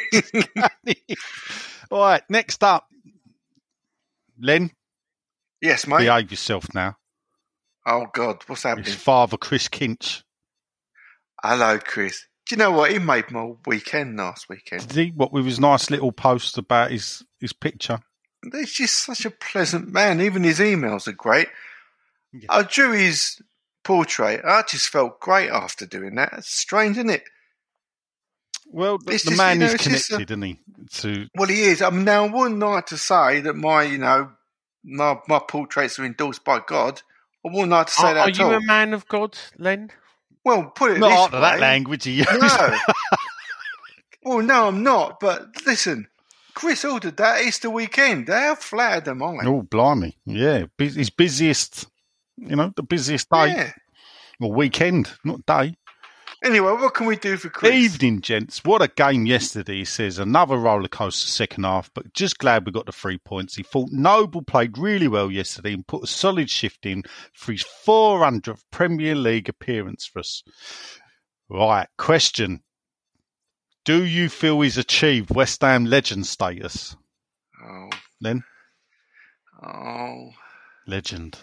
All right, next up, Len. Yes, mate. Behave yourself now. Oh God, what's happening? His father, Chris Kinch. Hello, Chris. Do you know what? He made my weekend last weekend. Did he? What with his nice little post about his, his picture? He's just such a pleasant man. Even his emails are great. Yeah. I drew his portrait. I just felt great after doing that. It's strange, isn't it? Well, the, the just, man you know, is connected, a, isn't he? To well, he is. I mean, now I wouldn't like to say that my, you know, my my portraits are endorsed by God. I wouldn't like to say are, that. Are at you all. a man of God, Len? Well, put it not this after way. that language he used. No. Well, no, I'm not. But listen, Chris ordered that Easter weekend. How flattered am I? Oh, blimey! Yeah, his busiest. You know, the busiest day. Yeah. Well, weekend, not day. Anyway, what can we do for Chris? Evening, gents. What a game yesterday, he says. Another roller coaster second half, but just glad we got the three points. He thought Noble played really well yesterday and put a solid shift in for his four hundredth Premier League appearance for us. Right, question. Do you feel he's achieved West Ham legend status? Oh. Then? Oh. Legend.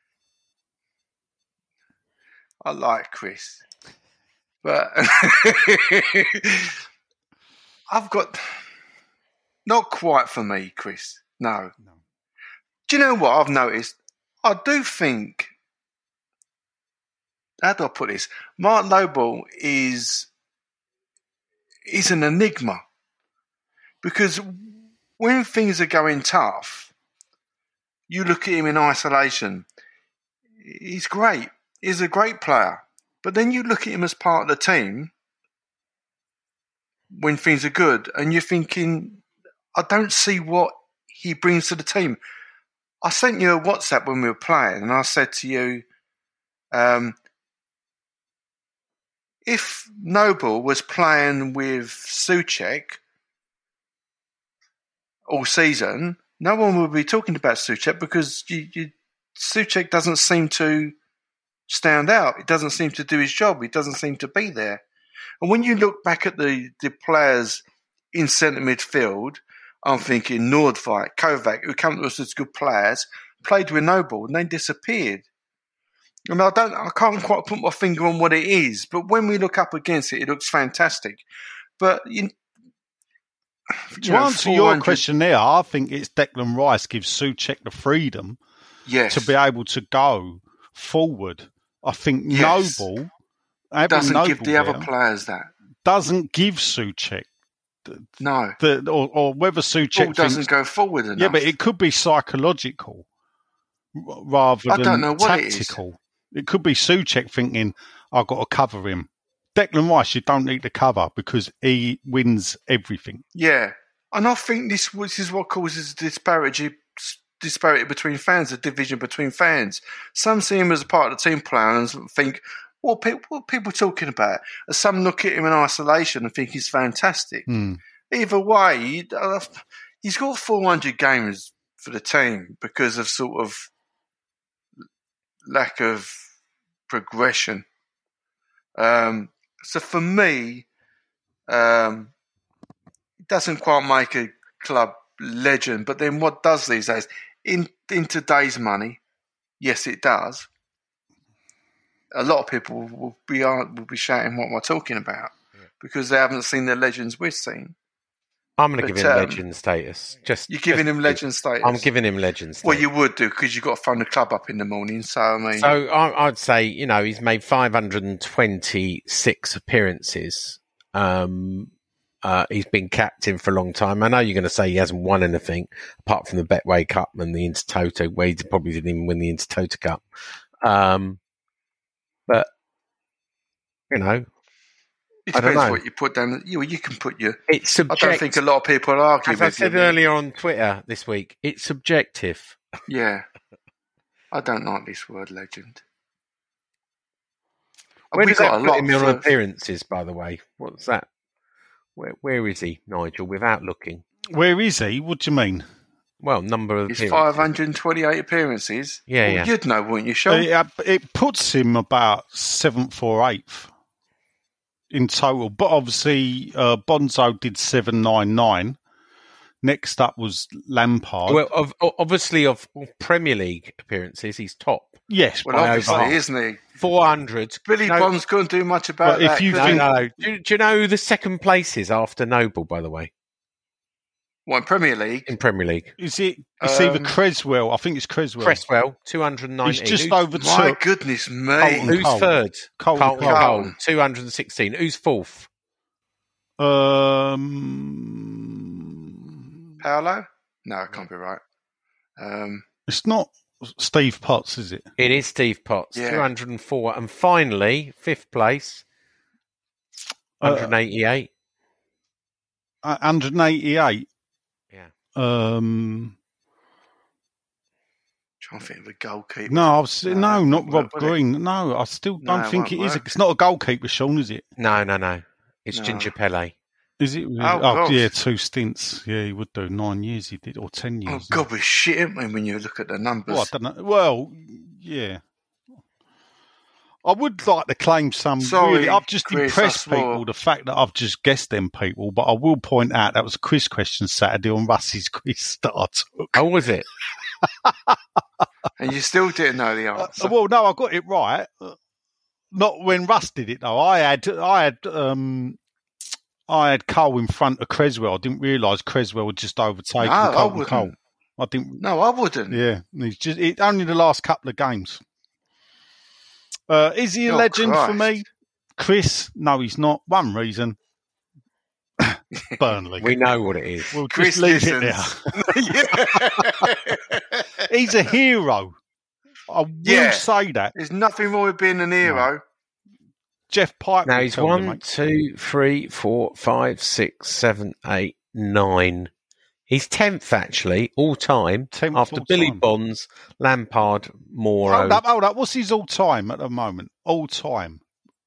I like Chris. But I've got not quite for me, Chris. No. no. Do you know what I've noticed? I do think. How do I put this? Mark Noble is is an enigma because when things are going tough, you look at him in isolation. He's great. He's a great player. But then you look at him as part of the team when things are good, and you're thinking, I don't see what he brings to the team. I sent you a WhatsApp when we were playing, and I said to you, um, if Noble was playing with Souček all season, no one would be talking about Souček because you, you, Souček doesn't seem to stand out. It doesn't seem to do his job. It doesn't seem to be there. And when you look back at the, the players in centre midfield, I'm thinking Nordvik, Kovac, who come to us as good players, played with Noble and they disappeared. I mean, I don't, I can't quite put my finger on what it is, but when we look up against it, it looks fantastic. But you, you to know, answer your question there, I think it's Declan Rice gives Souček the freedom yes. to be able to go forward. I think yes. Noble doesn't Noble give the there, other players that. Doesn't give Souček. No. The, or, or whether Souček Ball doesn't thinks, go forward enough. Yeah, but it could be psychological rather I than don't know what tactical. It, it could be Souček thinking, I've got to cover him. Declan Rice, you don't need to cover because he wins everything. Yeah. And I think this, this is what causes disparity disparity between fans, a division between fans. Some see him as a part of the team player and think, what, people, what are people talking about? And some look at him in isolation and think he's fantastic. Mm. Either way, he's got four hundred games for the team because of sort of lack of progression. Um, so for me, um, it doesn't quite make a club legend. But then what does these days? In in today's money, yes, it does. A lot of people will be will be shouting what we're talking about yeah. because they haven't seen the legends we've seen. I'm going to give him um, legend status. Just you're giving just, him legend status. I'm giving him legend status. Well, you would do because you've got to phone the club up in the morning. So I mean, so I, I'd say you know he's made five hundred twenty-six appearances. Um, Uh, he's been captain for a long time. I know you're going to say he hasn't won anything apart from the Betway Cup and the Intertoto, where he probably didn't even win the Intertoto Cup. Um, but, you know, It I don't depends know. what you put down. You you can put your. It's subjective. I don't think a lot of people will argue As I with said you. earlier on Twitter this week, it's subjective. Yeah, I don't like this word legend. Where We does got that a put lot him on for- appearances, by the way? What's that? Where, where is he, Nigel, without looking? Where is he? What do you mean? Well, number of It's appearances. five hundred twenty-eight appearances. Yeah, well, yeah. You'd know, wouldn't you, Sean? It, it puts him about seventh or eighth in total. But obviously, uh, Bonzo did seven nine nine. Next up was Lampard. Well, of, obviously, of Premier League appearances, he's top. yes, Well, by obviously, over half. isn't he? four hundred. Billy No, Bonds couldn't do much about But if that. you could No, he? think- no, no. Do, do you know who the second place is after Noble, by the way, What, in Premier League? in Premier League? Is it? It's either Um, Creswell. I think it's Creswell. Cresswell, two hundred nineteen. He's just Who's, over My two. goodness me. Colton. who's Cole. third? Colton Carlton Cole. Cole, two hundred sixteen. Who's fourth? Um, Paolo? No, it can't be right. Um, it's not Steve Potts, is it? It is Steve Potts, Yeah. two hundred four. And finally, fifth place, Uh, one hundred eighty-eight. one hundred eighty-eight. Yeah. Um, trying to think of a goalkeeper. no, I was, No, no, it not won't Rob work, will it? Green. No, I still No, don't it think it won't is. work. It's not a goalkeeper, Sean, is it? No, no, no. It's No. Ginger Pele. Is it? Oh, God. yeah, two stints. Yeah, he would do nine years. He did, or ten Oh, years. God, we're shit, aren't we, when you look at the numbers? Well, I don't know. Well, yeah. I would like to claim some. Sorry, really, I've just Chris, impressed I swore. people. The fact that I've just guessed them people, but I will point out that was a quiz question Saturday on Russ's quiz that I took. Oh, was it? And you still didn't know the answer. Uh, well, no, I got it right. Uh, Not when Russ did it though. I had, I had, um, I had Cole in front of Creswell. I didn't realise Creswell had just overtaken No, I Colton wouldn't. Cole. I didn't. No, I wouldn't. Yeah, he's just it, only the last couple of games. Uh, is he a Oh, legend for Christ. me, Chris? No, he's not. One reason: Burnley. We know what it is. We'll Chris just leave listens. it there. He's a hero. I will Yeah. say that. There's nothing wrong with being an hero. Jeff Pike. Now will he's tell you, one, mate. two, three, four, five, six, seven, eight, nine. He's tenth actually, all time, Tenth after all Billy time. Bonds, Lampard, Moro. Hold up, hold up. What's his all time at the moment? All time.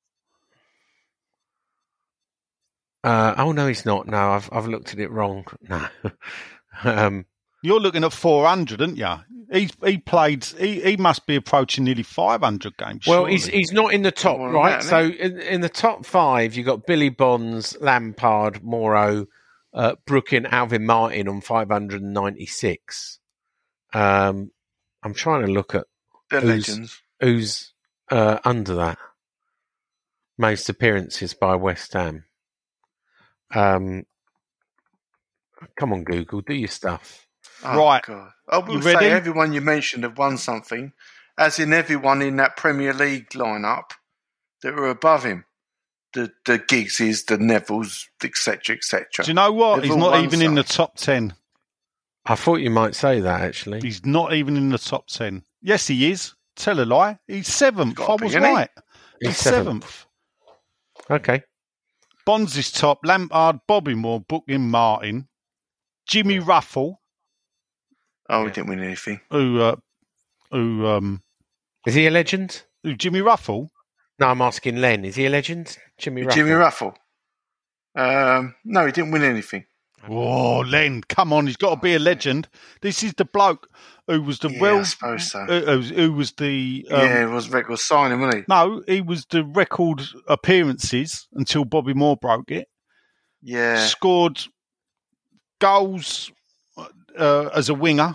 Uh, oh no, he's not. No, I've I've looked at it wrong. No. um, You're looking at four hundred, aren't you? He he played. He, he must be approaching nearly five hundred games. well, surely. he's he's not in the top, More than right? that, So isn't in, in the top five, you got Billy Bonds, Lampard, Moro, uh, Brooke, Alvin Martin on five hundred ninety-six. Um, I'm trying to look at They're Who's- legends. who's uh, under that. Most appearances by West Ham. Um, come on, Google, do your stuff. Oh, Right. God. I will You say ready? everyone you mentioned have won something, as in everyone in that Premier League lineup that were above him. The the Giggses, the Nevilles, et cetera, et cetera. Do you know what? They've He's all not won even in the some. top ten. I thought you might say that actually. He's not even in the top ten. Yes, he is. Tell a lie. He's seventh. Gotta I be, was isn't he? right. He's He's seventh. seventh. Okay. Bonds is top. Lampard, Bobby Moore, Booking Martin, Jimmy Ruffle, Oh, we Yeah. didn't win anything. who uh, who um Is he a legend? who Jimmy Ruffle. No, I'm asking Len. Is he a legend? Jimmy Ruffle. Jimmy Ruffle. Um, no, he didn't win anything. Oh, Len, come on, he's got to be a legend. This is the bloke who was the Yeah, well, I suppose so. who, who was- who was the um, yeah, it was record signing, wasn't he? no, he was the record appearances until Bobby Moore broke it. Yeah. Scored goals uh, as a winger.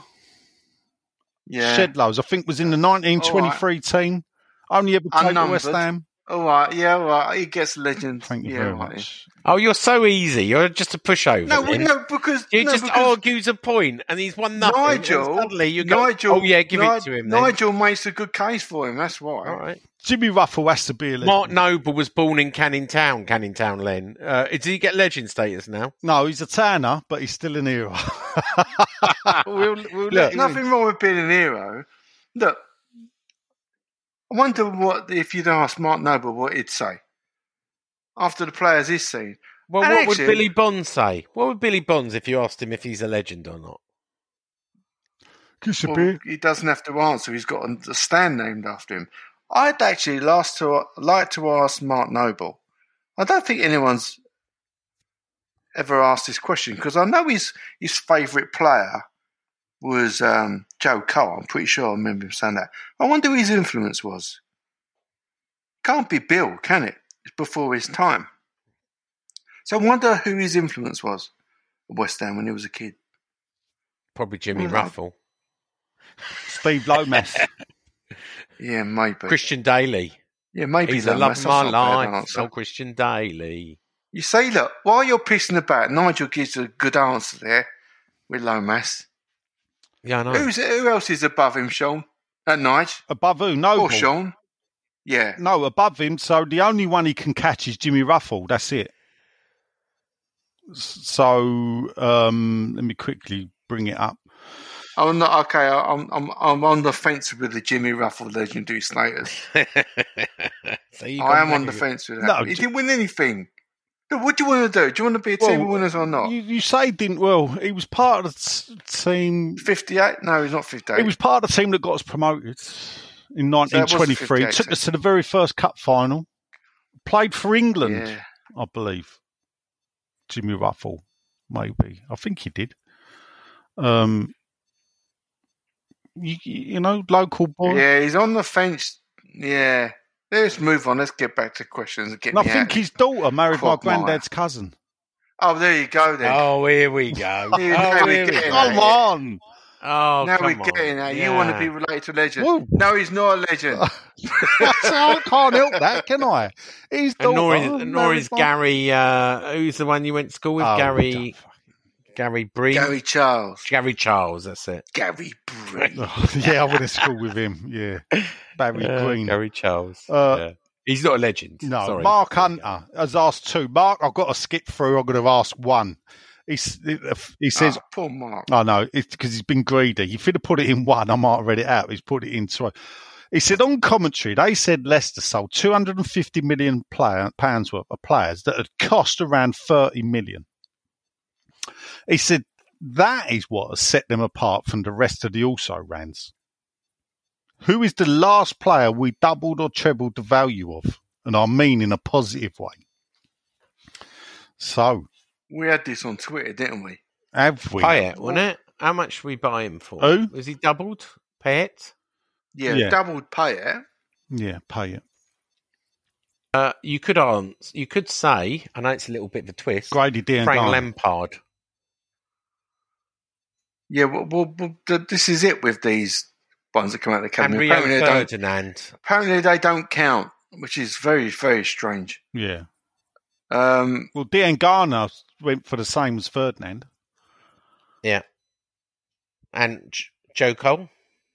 Yeah. Shed loads. I think was in the nineteen twenty-three team. Only ever played for Unnumbered. West Ham. All right, yeah, all right. He gets legend. Thank you yeah, very right. much. Oh, you're so easy. You're just a pushover. No, then. no, because he no, just because argues a point, and he's won nothing. Nigel, and suddenly you go, Nigel, oh yeah, give Ni- it to him. Then. Nigel makes a good case for him. That's why. All right. Jimmy Ruffle has to be a legend. Mark Noble was born in Canning Town, Canning Town, Len. Uh, did he get legend status now? No, he's a tanner, but he's still an hero. we'll, we'll Look, nothing wrong with being an hero. Look, I wonder what if you'd ask Mark Noble what he'd say after the players he's seen. Well, And what actually- would Billy Bonds say? What would Billy Bonds if you asked him if he's a legend or not? Kiss a Well, beer. he doesn't have to answer. He's got a stand named after him. I'd actually last to, like to ask Mark Noble. I don't think anyone's ever asked this question because I know his his favourite player was um, Joe Cole. I'm pretty sure I remember him saying that. I wonder who his influence was. Can't be Bill, can it? It's before his time. So I wonder who his influence was at West Ham when he was a kid. Probably Jimmy Well, Ruffle. Steve Lomas. Yeah, maybe. Christian Daly. Yeah, maybe. He's that, the love that's of my not a bad life. answer. Oh, Christian Daly. You see, look, while you're pissing about, Nigel gives a good answer there with Lomas. Yeah, I know. Who's who else is above him, Sean? Uh, Nige? Above who? Noble. Or Sean? Yeah. No, above him. So the only one he can catch is Jimmy Ruffle. That's it. So um, let me quickly bring it up. I'm not okay. I'm I'm I'm on the fence with the Jimmy Ruffle legendary status. So you I am got on the rid of it. fence with that. No, he J- didn't win anything. Look, what do you want to do? Do you want to be a team Well, of winners or not? You, you say he didn't. Well, he was part of the s- team. fifty-eight? No, he's not fifty-eight. He was part of the team that got us promoted in nineteen twenty-three. fifty-eight, Took us to the very first cup final. Played for England, Yeah. I believe. Jimmy Ruffle, maybe. I think he did. Um, you, you know, local boy. Yeah, he's on the fence. Yeah. Let's move on. Let's get back to questions and get And I me think out. his daughter married my Quagmire. granddad's cousin. Oh, there you go then. Oh, here we go. Here, oh, now we're here we getting go. at Come it. on! Oh, now come we're getting on. at it. Yeah. You want to be related to a legend. Whoa. No, he's not a legend. I can't help that, can I? His And nor daughter is, nor married is my- Gary, uh, who's the one you went to school with? Oh, Gary don't fucking- Gary Breen? Gary Charles. Gary Charles, that's it. Gary Breen. Oh, yeah, I went to school with him. Yeah, Barry Yeah, Green. Gary Charles. Uh, yeah. He's not a legend. No, Sorry. Mark Hunter has asked two. Mark, I've got to skip through. I'm going to ask one. He's, he says, Ah, poor Mark. "I know it's because he's been greedy. If he'd have put it in one, I might have read it out. He's put it in two." He said on commentary, they said Leicester sold two hundred fifty million player, pounds worth of players that had cost around thirty million. He said that is what has set them apart from the rest of the also-rans. Who is the last player we doubled or trebled the value of? And I mean in a positive way. So, We had this on Twitter, didn't we? have we? Payet, wasn't it? How much we buy him for? Who? Was he doubled? Payet? Yeah, Yeah. doubled pay it. Yeah, pay it. Uh, you could answer, you could say, I know it's a little bit of a twist, Grady Diangana. Frank Lampard. Yeah, well, well, well th- this is it with these ones that come out of the And academy. Rio Apparently they, don't, Ferdinand. apparently they don't count, which is very, very strange. Yeah. Um, Well, Diangana went for the same as Ferdinand. Yeah. And J- Joe Cole?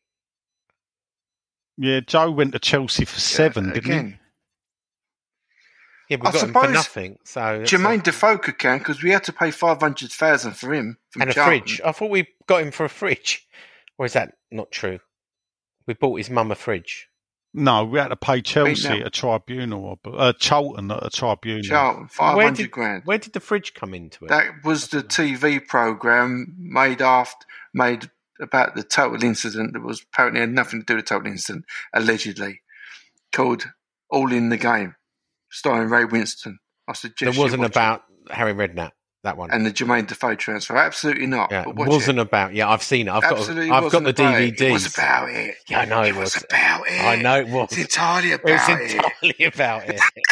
Yeah, Joe went to Chelsea for seven, yeah, didn't again, Yeah, we I got him for suppose nothing. So that's Jermaine a- Defoe could count because we had to pay five hundred thousand dollars for him. From and a Charlton. fridge. I thought we got him for a fridge. Or is that not true? We bought his mum a fridge. he? No, we had to pay Chelsea now. at a tribunal, or uh, Charlton at a tribunal. Charlton, five Where hundred did, grand. where did the fridge come into it? That was the T V program made after made about the total incident that was apparently had nothing to do with the total incident, allegedly, called All in the Game, starring Ray Winston. I suggest It wasn't you watch about Harry Redknapp, that one. it. And the Jermaine Defoe transfer. Absolutely not. yeah, but it watch wasn't it. about. Yeah, I've seen it. I've Absolutely got. I've got wasn't the about D V it. Ds. It was about it. Yeah, I know it, It was was. about it. I know it was. It's entirely It was about it. entirely about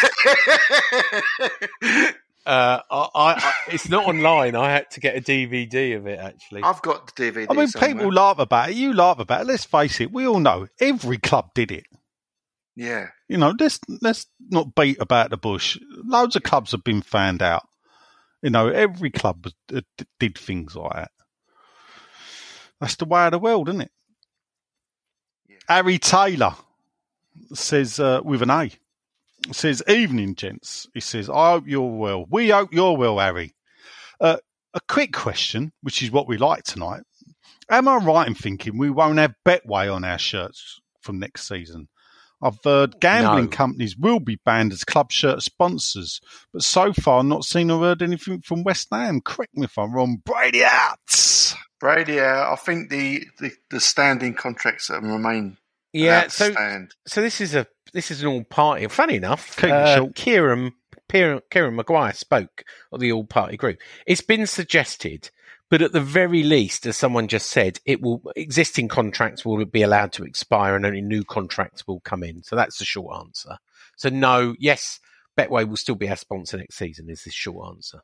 it. Uh, I, I, I, it's not online. I had to get a D V D of it, actually. I've got the D V D. I mean, somewhere. people laugh about it. You laugh about it. Let's face it. We all know every club did it. Yeah. You know, let's, let's not beat about the bush. Loads of clubs have been found out. You know, every club was, uh, did things like that. That's the way of the world, isn't it? Yeah. Harry Taylor says, uh, with an A, says, evening, gents. He says, I hope you're well. We hope you're well, Harry. Uh, a quick question, which is what we like tonight. Am I right in thinking we won't have Betway on our shirts from next season? I've heard gambling No. companies will be banned as club shirt sponsors, but so far not seen or heard anything from West Ham. Correct me if I'm wrong. Brady out. Brady out. I think the, the, the standing contracts that remain. Yeah, so stand. so this is a this is an all party. Funny enough, Keep it uh, short. Kieran Kieran Kieran Maguire spoke of the all party group. It's been suggested, but at the very least, as someone just said, it will existing contracts will be allowed to expire and only new contracts will come in. So that's the short answer. So no, yes, Betway will still be our sponsor next season. Is the short answer?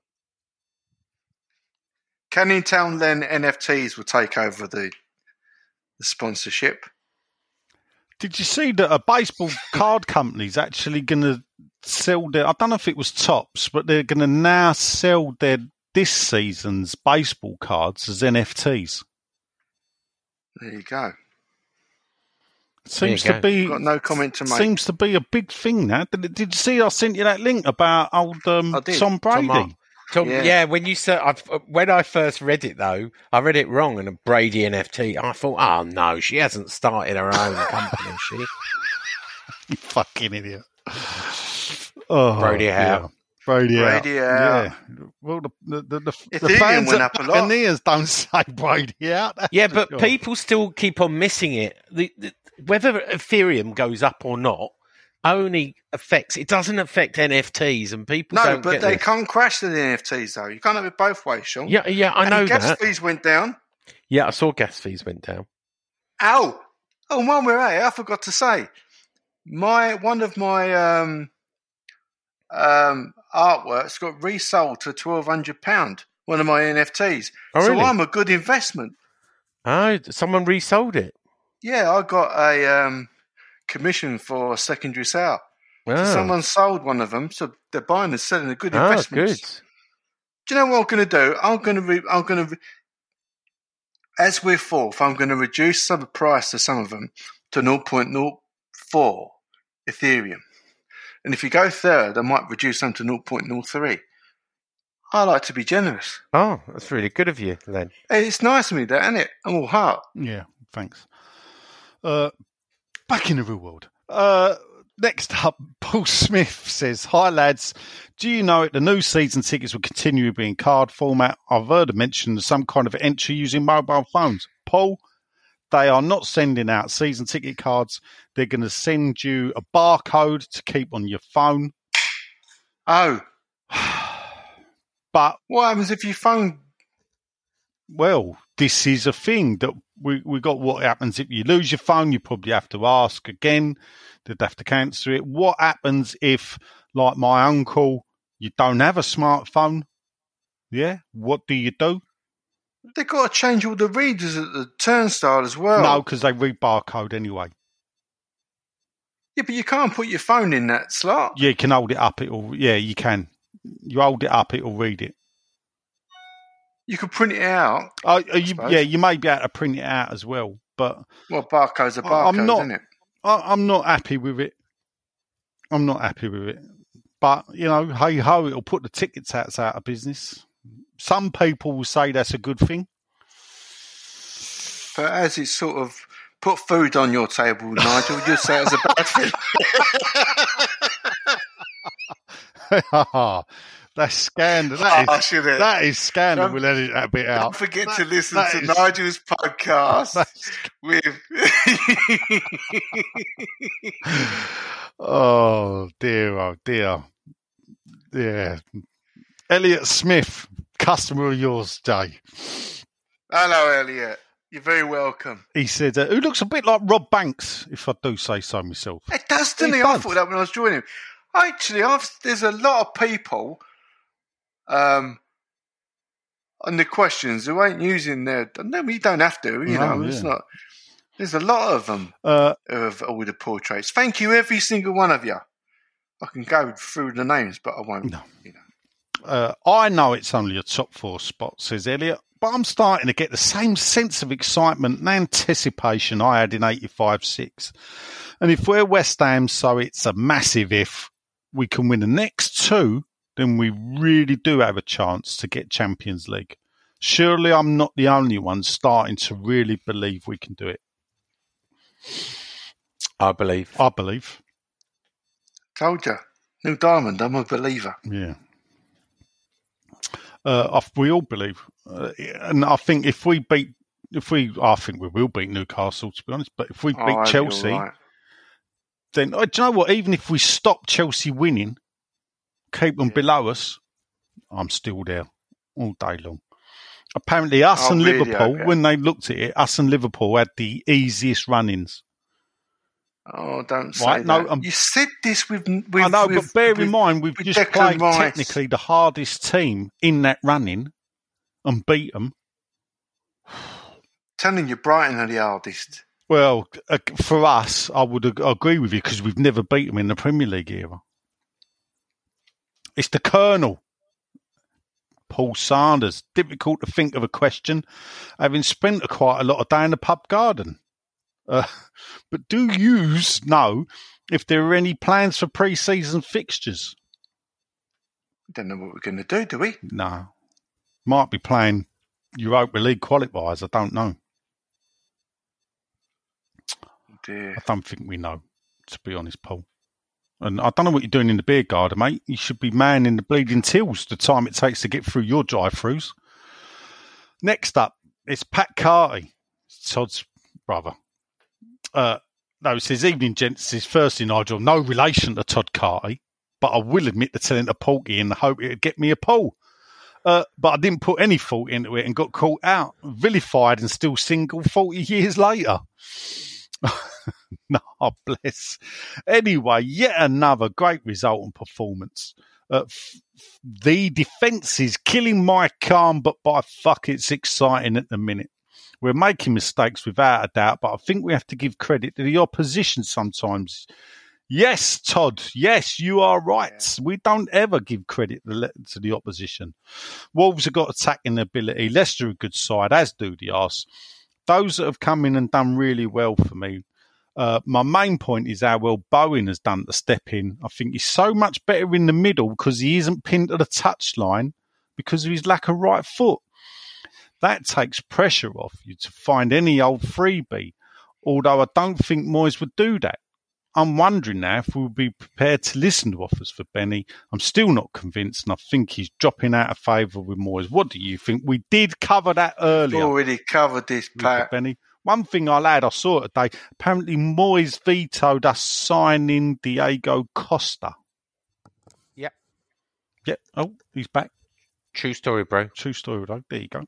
Canning Town then N F Ts will take over the the sponsorship. Did you see that a baseball card company's actually going to sell their, I don't know if it was Topps, but they're going to now sell their this season's baseball cards as N F Ts. There you go. Seems you to go. be Got no comment to make. Seems to be a big thing now. Did, did you see? I sent you that link about old um, I did. Tom Brady. Tom, Tom, Yeah. yeah. when you said I've, when I first read it though, I read it wrong and a Brady N F T. I thought, oh no, she hasn't started her own company, she. You fucking idiot. Oh, Brady out. yeah. Brady, Brady out. out. Yeah. Well, the the the, the, Ethereum the fans went at up a lot. Buccaneers don't say Brady out. That's Yeah, for but sure. people still keep on missing it. The, the, whether Ethereum goes up or not only affects, it doesn't affect N F Ts and people No, don't but get they this. can't crash the N F Ts though. You can't have it both ways, Sean. Yeah, yeah, I know and gas that. fees went down. Yeah, I saw gas fees went down. Ow! Oh, one we're at, I forgot to say. My one of my um, um, artworks got resold for twelve hundred pound. One of my N F Ts. Oh, so really? I'm a good investment. Oh, someone resold it. Yeah, I got a um, commission for a secondary sale. Oh, So someone sold one of them, so they're buying and selling a good oh investment. good. Do you know what I'm going to do? I'm going to, re- I'm going to, re- as we're fourth, I'm going to reduce some of the price of some of them to zero point zero four Ethereum. And if you go third, I might reduce them to zero point zero three. I like to be generous. Oh, that's really good of you, Len. Hey, it's nice of me, that, isn't it? I'm all heart. Yeah, thanks. Uh, back in the real world. Uh, next up, Paul Smith says, "Hi lads, do you know it? The new season tickets will continue being card format. I've heard a mention of some kind of entry using mobile phones. Paul, they are not sending out season ticket cards. They're going to send you a barcode to keep on your phone. Oh, But what happens if you phone? well, this is a thing that we we got. What happens if you lose your phone? You probably have to ask again. They'd have to cancel it. What happens if, like my uncle, you don't have a smartphone? Yeah, what do you do? They've got to change all the readers at the turnstile as well. No, because they read barcode anyway. Yeah, but you can't put your phone in that slot. Yeah, you can hold it up. It'll. Yeah, you can. You hold it up, it'll read it. You can print it out. Oh, you, suppose. yeah, you may be able to print it out as well, but Well, barcode's a I- barcode, I'm not- isn't it? I, I'm not happy with it. I'm not happy with it. But, you know, hey ho, it'll put the tickets outs out of business. Some people will say that's a good thing. But as it's sort of put food on your table, Nigel, you say it's a bad thing. That's scandal. That Oh, is, should it? that is scandal. Don't- We'll edit that bit out. Don't forget to That- listen that to is- Nigel's podcast that's- with. Oh dear, oh dear. Yeah. Elliot Smith, customer of yours today. Hello, Elliot. You're very welcome. He said, uh, who looks a bit like Rob Banks, if I do say so myself. It does, doesn't He it? I does. thought that when I was joining him. Actually, I've, there's a lot of people um, on the questions who ain't using their. No, you don't have to. You No, know, it's yeah. not. There's a lot of them Uh, of all the portraits. Thank you, every single one of you. I can go through the names, but I won't. No. You know. Uh, I know it's only a top four spot, says Elliot, but I'm starting to get the same sense of excitement and anticipation I had in eighty-five six. And if we're West Ham, so it's a massive if we can win the next two, then we really do have a chance to get Champions League. Surely I'm not the only one starting to really believe we can do it. I believe. I believe. Told you. New Diamond, I'm a believer. Yeah. Uh, I- we all believe. Uh, and I think if we beat, if we, I think we will beat Newcastle, to be honest, but if we Oh, I beat hope Chelsea, you're right. then, uh, do you know what? Even if we stop Chelsea winning, keep them below us, I'm still there all day long. Apparently, us I and really Liverpool, hope, yeah. when they looked at it, us and Liverpool had the easiest run-ins. Oh, don't say Right, no, that. um, you said this with, with I know, with, but bear with, in mind, we've with just Declan played Rice. technically the hardest team in that run-in and beat them. Telling you, Brighton are the hardest. Well, uh, for us, I would ag- agree with you because we've never beat them in the Premier League era. It's the Colonel, Paul Sanders. Difficult to think of a question, having spent a quite a lot of day in the pub garden. Uh, but do yous know if there are any plans for pre-season fixtures? We don't know what we're going to do, do we? No. Might be playing Europa League qualifiers. I don't know. Dear. I don't think we know, to be honest, Paul. And I don't know what you're doing in the beer garden, mate. You should be manning the bleeding tills the time it takes to get through your drive-throughs. Next up, it's Pat Carty, Todd's brother. Uh, no, it says, evening, gents. This firstly, Nigel, no relation to Todd Carty, but I will admit to telling a Porky in the hope it would get me a poll. Uh, but I didn't put any thought into it and got caught out, vilified and still single forty years later. No, bless. Anyway, yet another great result and performance. Uh, f- the defence is killing my calm, but by fuck, it's exciting at the minute. We're making mistakes without a doubt, but I think we have to give credit to the opposition sometimes. Yes, Todd. Yes, you are right. We don't ever give credit to the, to the opposition. Wolves have got attacking ability. Leicester are a good side, as do the Arse. Those that have come in and done really well for me. Uh, my main point is how well Bowen has done to step in. I think he's so much better in the middle because he isn't pinned to the touchline because of his lack of right foot. That takes pressure off you to find any old freebie, although I don't think Moyes would do that. I'm wondering now if we'll be prepared to listen to offers for Benny. I'm still not convinced, and I think he's dropping out of favour with Moyes. What do you think? We did cover that earlier. We've already covered this, Pat. Benny. One thing I'll add, I saw it today. Apparently, Moyes vetoed us signing Diego Costa. Yep. Yep. Oh, he's back. True story, bro. True story, though. There you go.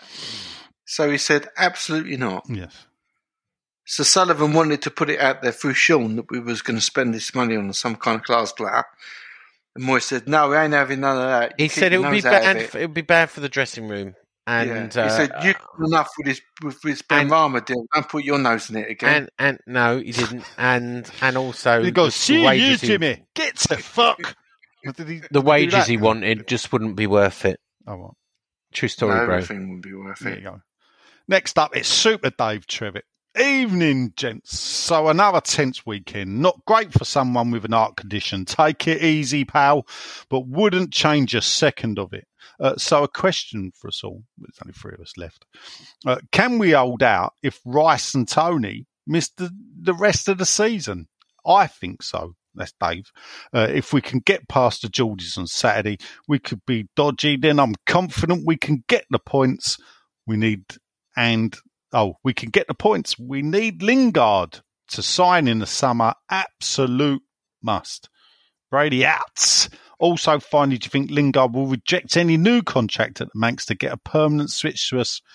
So he said, absolutely not. Yes. So Sullivan wanted to put it out there through Sean that we was going to spend this money on some kind of class player. And Moyes said, no, we ain't having none of that. You He keep said it your would be nose out of bad. it. It would be bad for the dressing room. And yeah. He uh, said, you've done enough with this, with this Ben and- Rama deal. Don't put your nose in it again. and and no, he didn't. And and also He goes, the see you, wages he- Jimmy. Get the fuck. Did he- did he the do wages that? he wanted just wouldn't be worth it. Oh, well. True story, no, bro. everything would be worth There it. you go. Next up, it's Super Dave Trevitt. Evening, gents. So another tense weekend. Not great for someone with an heart condition. Take it easy, pal, but wouldn't change a second of it. Uh, so a question for us all. There's only three of us left. Uh, can we hold out if Rice and Tony miss the, the rest of the season? I think so. That's Dave. Uh, if we can get past the Geordies on Saturday, we could be dodgy. Then I'm confident we can get the points we need. And, oh, we can get the points. We need Lingard to sign in the summer. Absolute must. Brady out. Also, finally, do you think Lingard will reject any new contract at the Manx to get a permanent switch to us?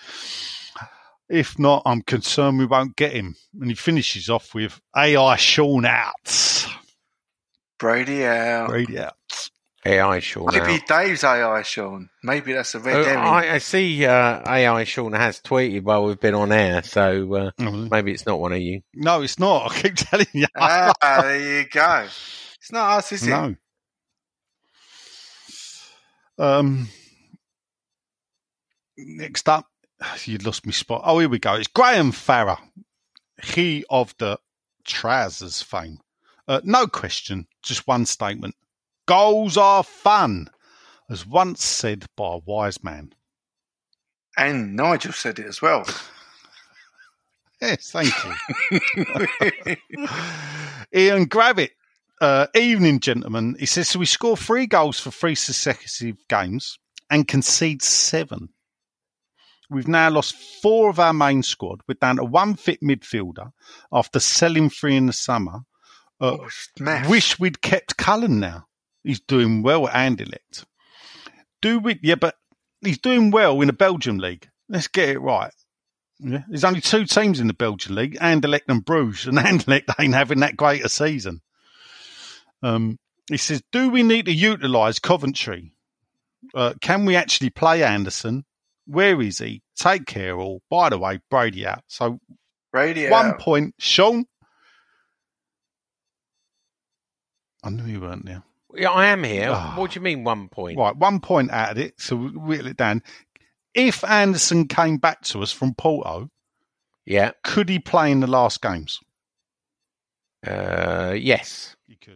If not, I'm concerned we won't get him. And he finishes off with A I Sean out. Brady out. Brady out. A I Sean. Maybe out. Dave's A I Sean. Maybe that's a red Oh, herring. I, I see uh, A I Sean has tweeted while we've been on air, so uh, Oh, maybe it's not one of you. No, it's not. I keep telling you. Ah, there you go. It's not us, is it? No. Um, next up, you lost me spot. Oh, here we go. It's Graham Farrar, he of the trousers fame. Uh, no question, just one statement. Goals are fun, as once said by a wise man. And Nigel said it as well. Yes, thank you. Ian Gravitt. Uh, evening, gentlemen. He says, so we score three goals for three successive games and concede seven. We've now lost four of our main squad. We're down to one fit midfielder after selling three in the summer. Uh, Oh, wish we'd kept Cullen now. He's doing well at Anderlecht. Do we? Yeah, but he's doing well in the Belgian league. Let's get it right. Yeah, there's only two teams in the Belgian league, Anderlecht and Bruges, and Anderlecht ain't having that great a season. Um, he says, do we need to utilise Coventry? Uh, can we actually play Anderson? Where is he? Take care all. By the way, Brady out. So Brady one out. point. Sean? I knew you weren't there. Yeah, I am here. Oh. What do you mean one point? Right, one point out of it, so we'll whittle it down. If Anderson came back to us from Porto, Yeah. could he play in the last games? Uh, yes. He could.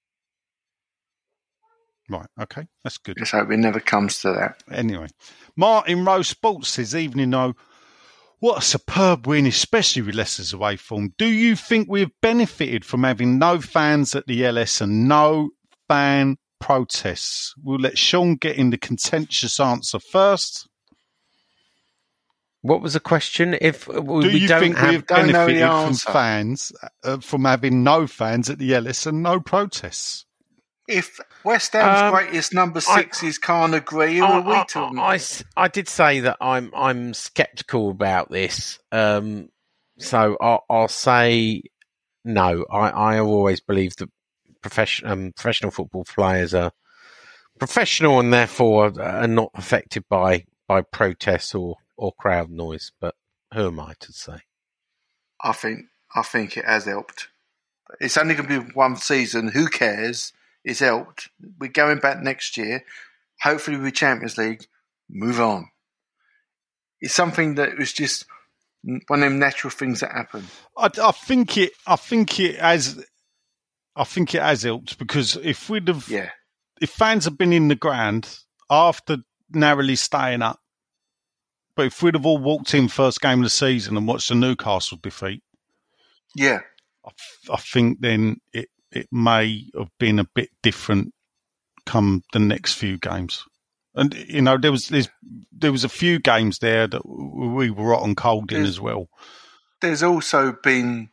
Right, okay, that's good. Let's hope it never comes to that. Anyway, Martin Rose Sports says, evening, though, what a superb win, especially with Leicester's away form. Do you think we've benefited from having no fans at the L S and no fan protests? We'll let Sean get in the contentious answer first. What was the question? If we, Do we you don't think have, we've don't know the benefited from answer. fans, uh, from having no fans at the L S and no protests? If West Ham's Um, greatest number I- sixes can't agree, who I, are we I, to? I, I s- I did say that I'm I'm sceptical about this. Um, so I'll, I'll say no. I, I always believe that profession, um, professional football players are professional and therefore are not affected by, by protests or, or crowd noise. But who am I to say? I think I think it has helped. It's only going to be one season. Who cares? It's helped. We're going back next year. Hopefully, with Champions League, move on. It's something that was just one of them natural things that happen. I, I think it. I think it has. I think it has helped because if we'd have, Yeah, if fans had been in the ground after narrowly staying up, but if we'd have all walked in first game of the season and watched the Newcastle defeat, yeah. I, I think then it, it may have been a bit different come the next few games. And you know, there was there's, there was a few games there that we were hot and cold in There's- as well. There's also been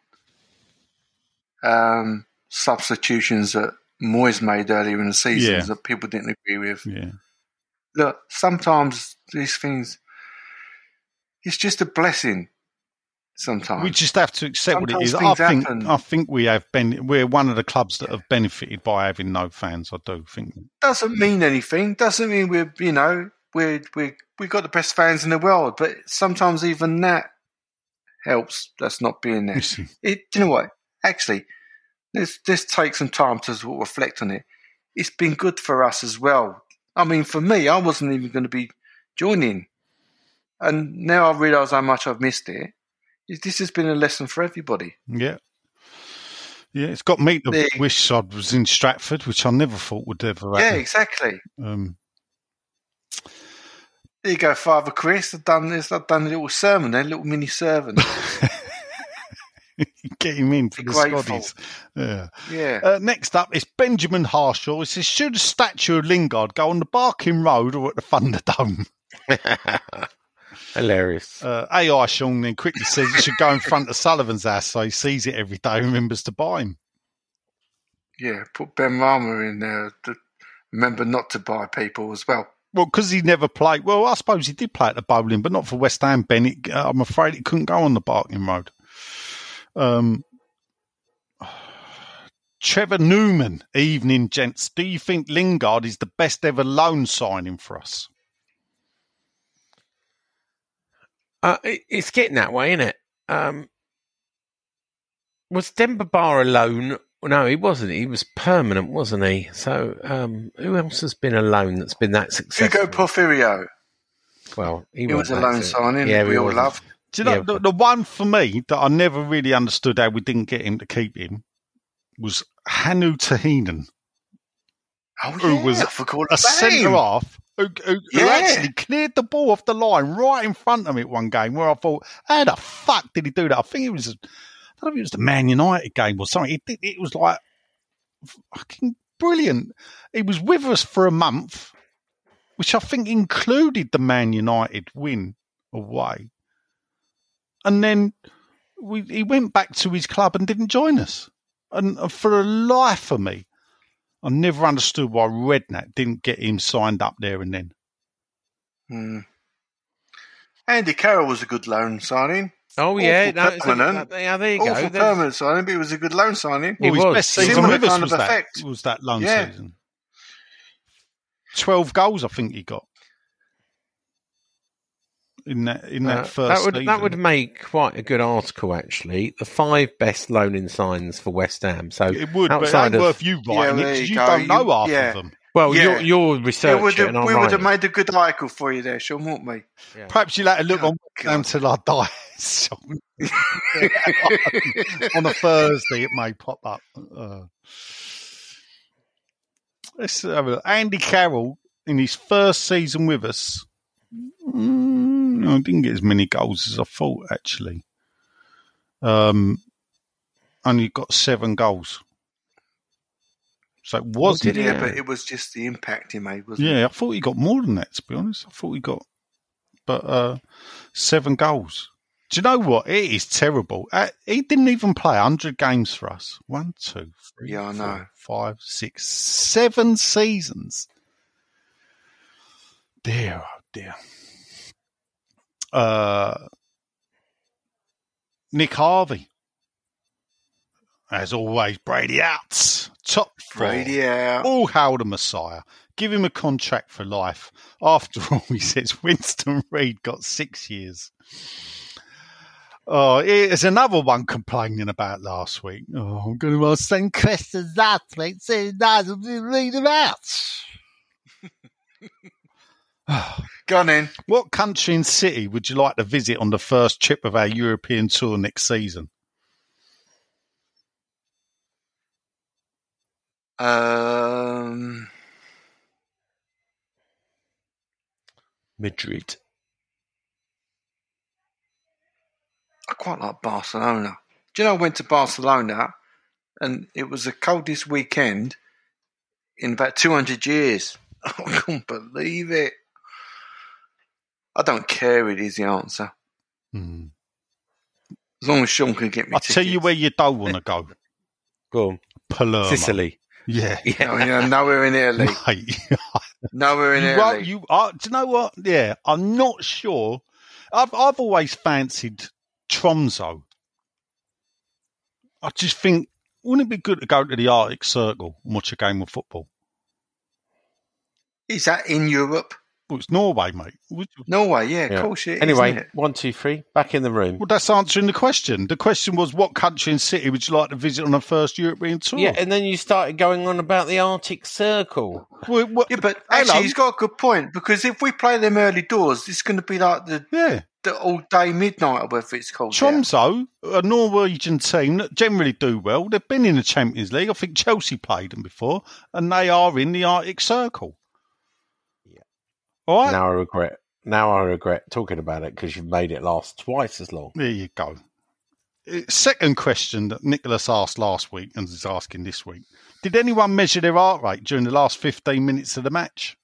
um, substitutions that Moyes made earlier in the season Yeah. that people didn't agree with. Yeah, Look, sometimes these things, it's just a blessing. Sometimes we just have to accept what it Sometimes is. I things think happen. I think we have been we're one of the clubs that have benefited by having no fans. I do think. doesn't mean anything. Doesn't mean we're you know we're we we got the best fans in the world. But sometimes even that helps. That's not being there. Listen, It, do you know what? Actually, let's just take some time to sort of reflect on it. It's been good for us as well. I mean, for me, I wasn't even going to be joining, and now I realise how much I've missed it. This has been a lesson for everybody. yeah, yeah. It's got me to The- wish I was in Stratford, which I never thought would ever Yeah, happen. exactly. Um, There you go, Father Chris. I've done this. I've done a little sermon there, a little mini sermon. get him in for Be the grateful. Scotties. Yeah. Yeah. Uh, next up, it's Benjamin Harshaw. It says, should a statue of Lingard go on the Barking Road or at the Thunderdome? Hilarious. Uh, A I Sean then quickly says it should go in front of Sullivan's house so he sees it every day and remembers to buy him. Yeah, put Ben Rama in there. To remember not to buy people as well. Well, because he never played. Well, I suppose he did play at the Bowling, but not for West Ham, Ben. It, uh, I'm afraid it couldn't go on the Barking Road. Um, Trevor Newman, evening, gents. Do you think Lingard is the best ever loan signing for us? Uh, it, it's getting that way, isn't it? Um, was Demba Ba a loan? No, he wasn't. He was permanent, wasn't he? So, um, who else has been a loan that's been that successful? Hugo Porfirio. Well, he, he was a loan signing yeah, that we all wasn't. loved. Do you know, Yeah, the, but- the one for me that I never really understood how we didn't get him to keep him was Hanu Tahinen, Oh, who yeah, was I forgot a about him. centre-half who, who, who Yeah. actually cleared the ball off the line right in front of me at one game where I thought, how the fuck did he do that? I think it was, I don't know if it was the Man United game or something. It, it was like fucking brilliant. He was with us for a month, which I think included the Man United win away. And then we, he went back to his club and didn't join us. And uh, for the life of me, I never understood why Redknapp didn't get him signed up there and then. Hmm. Andy Carroll was a good loan signing. Oh, yeah. Awful No, it's a- permanent. yeah, there you Awful go. There's- permanent signing, but it was a good loan signing. It Well, his was. best season Similar with us kind was of that, effect. was that loan Yeah. season. twelve goals, I think he got. In that in that Uh, first that would season. that would make quite a good article, actually. The five best loaning signs for West Ham. So It would, but it outside ain't of, worth you writing Yeah, it there because you you go. don't know You- half yeah. of them. well, Yeah. you're, you're It researching would it, have, and I'm we would have writing. made a good article for you there, Sean, wouldn't we? Yeah. Perhaps you'll have to look Oh, on God. until I die. So- on a Thursday, it may pop up. Uh, let's have a look. Andy Carroll, in his first season with us, mm, no, didn't get as many goals as I thought, actually. Um, only got seven goals. So it wasn't. did he? Yeah, Yeah. but it was just the impact he made, wasn't it? Yeah, I thought he got more than that, to be honest. I thought he got but uh, seven goals. Do you know what? It is terrible. Uh, he didn't even play one hundred games for us. One, two, three, Yeah, I four, know. five, six, seven seasons. Dear, oh dear. Uh, Nick Harvey. As always, Brady out. Top four. Brady out. All hail the Messiah. Give him a contract for life. After all, he says Winston Reid got six years. Oh, here's another one complaining about last week. Oh, I'm going to ask the same questions last week. So nice to read them out. Go on in. What country and city would you like to visit on the first trip of our European tour next season? Um, Madrid. I quite like Barcelona. Do you know I went to Barcelona and it was the coldest weekend in about two hundred years? I can't believe it. I don't care, it is the answer. Hmm. As long as Sean can get me I'll tickets. tell you where you don't want to go. Go on. Palermo. Sicily. Yeah. Oh, yeah, nowhere in Italy. Mate. Nowhere in You Italy. won't- you are, do you know what? Yeah, I'm not sure. I've I've always fancied Tromso. I just think, wouldn't it be good to go to the Arctic Circle and watch a game of football? Is that in Europe? Well, it's Norway, mate. Would you- Norway, yeah, Yeah. of course it is, Anyway, isn't it? one, two, three. Back in the room. Well, that's answering the question. The question was, what country and city would you like to visit on a first European tour? Yeah, and then you started going on about the Arctic Circle. Well, what- Yeah, but hello? actually, he's got a good point because if we play them early doors, it's going to be like the, yeah. the all day midnight or whatever it's called. there. Tromso, a Norwegian team that generally do well. They've been in the Champions League. I think Chelsea played them before, and they are in the Arctic Circle. Yeah. All right. Now I regret. Now I regret talking about it because you've made it last twice as long. There you go. Uh, Second question that Nicholas asked last week and is asking this week. Did anyone measure their heart rate during the last fifteen minutes of the match?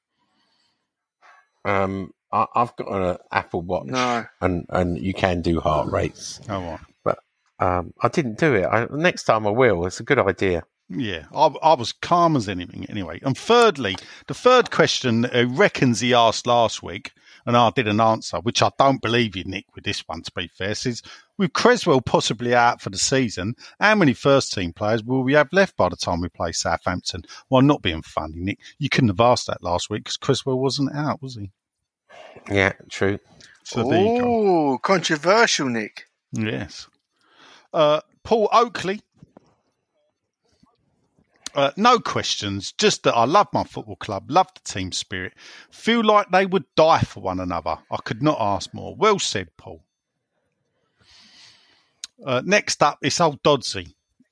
Um, I, I've got an Apple Watch, No. and, and you can do heart rates, Oh, right. but um, I didn't do it. I, next time I will. It's a good idea. Yeah, I, I was calm as anything anyway. And thirdly, the third question that he reckons he asked last week, and I didn't answer, which I don't believe you, Nick, with this one, to be fair, says, With Creswell possibly out for the season, how many first-team players will we have left by the time we play Southampton? Well, not being funny, Nick. You couldn't have asked that last week because Creswell wasn't out, was he? Yeah, true. So there you go. Oh, controversial, Nick. Yes. Uh, Paul Oakley. Uh, no questions, just that I love my football club, love the team spirit, feel like they would die for one another. I could not ask more. Well said, Paul. Uh, next up, it's old Dodsey.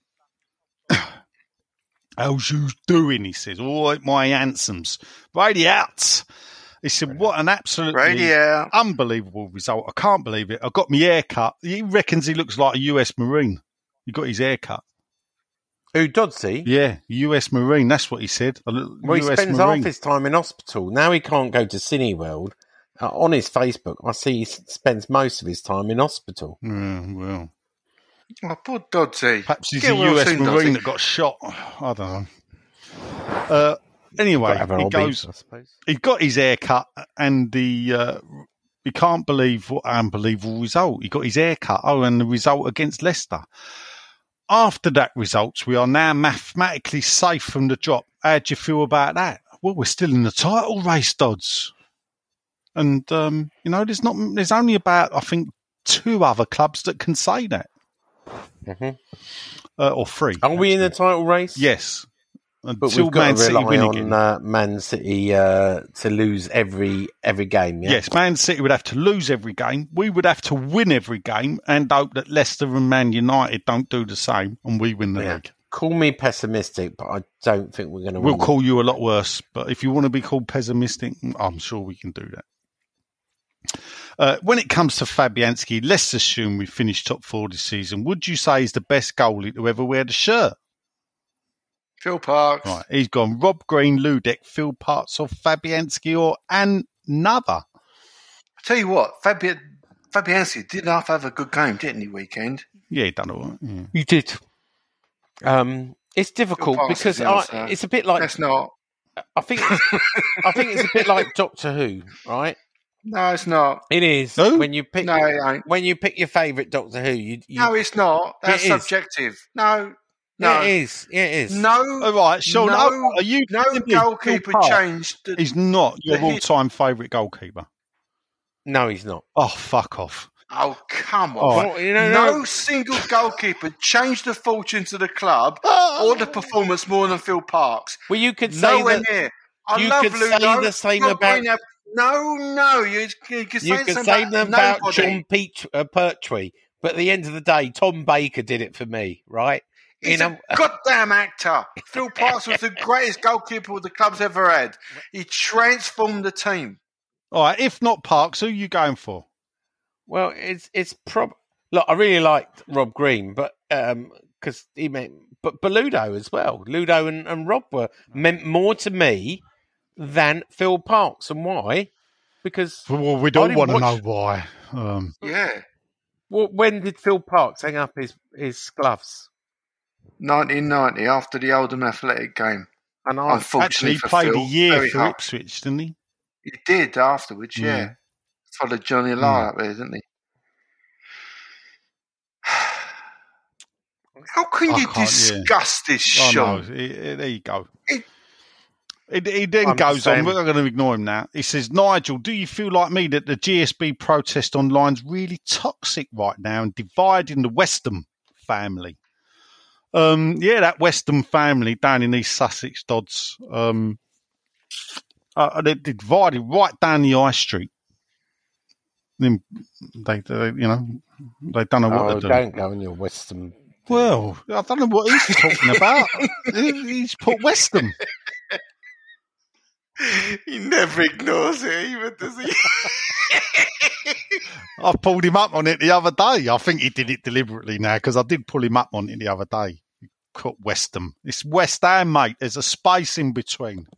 How's you doing? He says. All right, my handsomes. Radio out. He said, what an absolutely Radio. unbelievable result. I can't believe it. I got my hair cut. He reckons he looks like a U S Marine. He got his hair cut. Who, Dodsey? Yeah, U S Marine. That's what he said. A Well, he U S spends Marine. half his time in hospital. Now he can't go to Cineworld. Uh, on his Facebook, I see he s- spends most of his time in hospital. Yeah, well, Oh, poor Dodsey. perhaps he's Get a well U S soon, Marine Dodsey. that got shot. I don't know. Uh, anyway, Gotta have a he hobby, goes. I suppose. He got his hair cut, and the uh, he can't believe what unbelievable result. He got his hair cut. Oh, and the result against Leicester. After that result, we are now mathematically safe from the drop. How do you feel about that? Well, we're still in the title race, Dodds. And, um, you know, there's not. There's only about, I think, two other clubs that can say that. Mm-hmm. Uh, or three. Are we in the title race? Yes. But Until we've got Man to City rely win on again. uh, Man City uh, to lose every every game. Yeah? Yes, Man City would have to lose every game. We would have to win every game and hope that Leicester and Man United don't do the same and we win the Yeah. league. Call me pessimistic, but I don't think we're going to We'll win. call you a lot worse, but if you want to be called pessimistic, I'm sure we can do that. Uh, when it comes to Fabianski, let's assume we finished top four this season. Would you say he's the best goalie to ever wear the shirt? Phil Parks. Right, he's gone Rob Green, Ludek, Phil Parts, or Fabianski, or another. I tell you what, Fabi- Fabianski did half have a good game, didn't he, weekend? Yeah, he done all right. Yeah. You did. Um, it's difficult Phil Parks because is the I, answer. it's a bit like That's not. I think. It's, I think it's a bit like Doctor Who, right? No, it's not. It is Who? when you pick. No, it ain't. When you pick your favourite Doctor Who, you. you No, it's not. That's It is. subjective. No, yeah, no. it is. Yeah, it is. No, All right, Sean, no, are you no telling me Phil goalkeeper Parks changed. The, He's not your the hit- all-time favourite goalkeeper. No, he's not. Oh, fuck off. oh, come on. All right. Well, you know, No no. single goalkeeper changed the fortunes of the club or the performance more than Phil Parks. Well, you could say Nowhere that. near. I you love could say Ludo. the same Rob about- Green have- No, no. You, you could say, You the could same say about, them about nobody. John Peach, uh, Pertwee, but at the end of the day, Tom Baker did it for me, right? You He's know, a goddamn actor. Phil Parks was the greatest goalkeeper the club's ever had. He transformed the team. All right, if not Parks, who are you going for? well, it's it's prob. Look, I really liked Rob Green, but um, because he meant, but but Ludo as well. Ludo and, and Rob were meant more to me than Phil Parks, and why? Because Well, we I don't didn't want to know watch- why. Um, Yeah. well, when did Phil Parks hang up his his gloves? nineteen ninety, after the Oldham Athletic game. And I, Unfortunately actually, he for played Phil, a year very for hard. Ipswich, didn't he? He did afterwards, yeah. Mm. Followed Johnny Lyle up there, didn't he? How can I you can't, yeah. discuss this, Oh, Sean? no, he- he- there you go. It- He, he then I'm goes the on, same. we're not going to ignore him now. He says, Nigel, do you feel like me that the G S B protest online is really toxic right now and dividing the Westham family? Um, yeah, that Westham family down in East Sussex, Dodds, um, uh, they they divided right down the high street. Then they, they, you know, they don't know what oh, they're doing. don't go on your Western. Well, I don't know what he's talking about. He- He's put Westham. He never ignores it either, does he? I pulled him up on it the other day. I think he did it deliberately now because I did pull him up on it the other day. He put Westham. It's West Ham, mate. There's a space in between.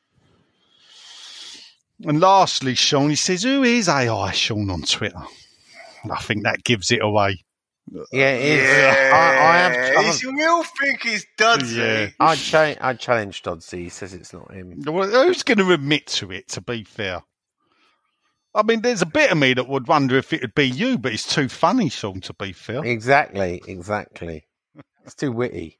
And lastly, Sean, he says, who is A I Sean on Twitter? I think that gives it away. Yeah, it is. Yeah, I, I have. He's, we'll think he's Dudsey. Yeah. I, cha- I challenged Dodsey. He says it's not him. Well, who's going to admit to it, to be fair? I mean, there's a bit of me that would wonder if it would be you, but it's too funny, Sean, to be fair. Exactly, exactly. It's too witty.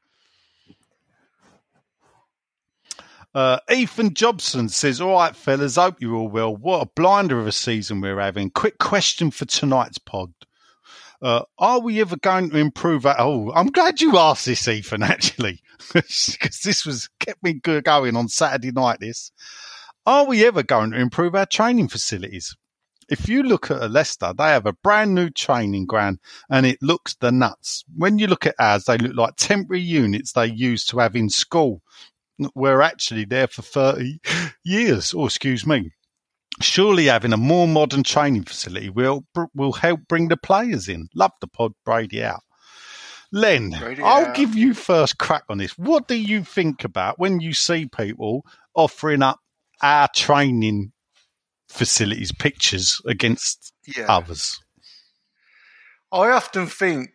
Uh, Ethan Jobson says, all right, fellas, hope you're all well. What a blinder of a season we're having. Quick question for tonight's pod. Uh, are we ever going to improve our... Oh, I'm glad you asked this, Ethan, actually, because this was kept me good going on Saturday night, this. Are we ever going to improve our training facilities? If you look at a Leicester, they have a brand new training ground and it looks the nuts. When you look at ours, they look like temporary units they used to have in school. We're actually there for thirty years. Oh, excuse me. Surely having a more modern training facility will will help bring the players in. Love the pod, Brady out. Len, Brady I'll out. give you first crack on this. What do you think about when you see people offering up our training facilities pictures against Yeah. others? I often think,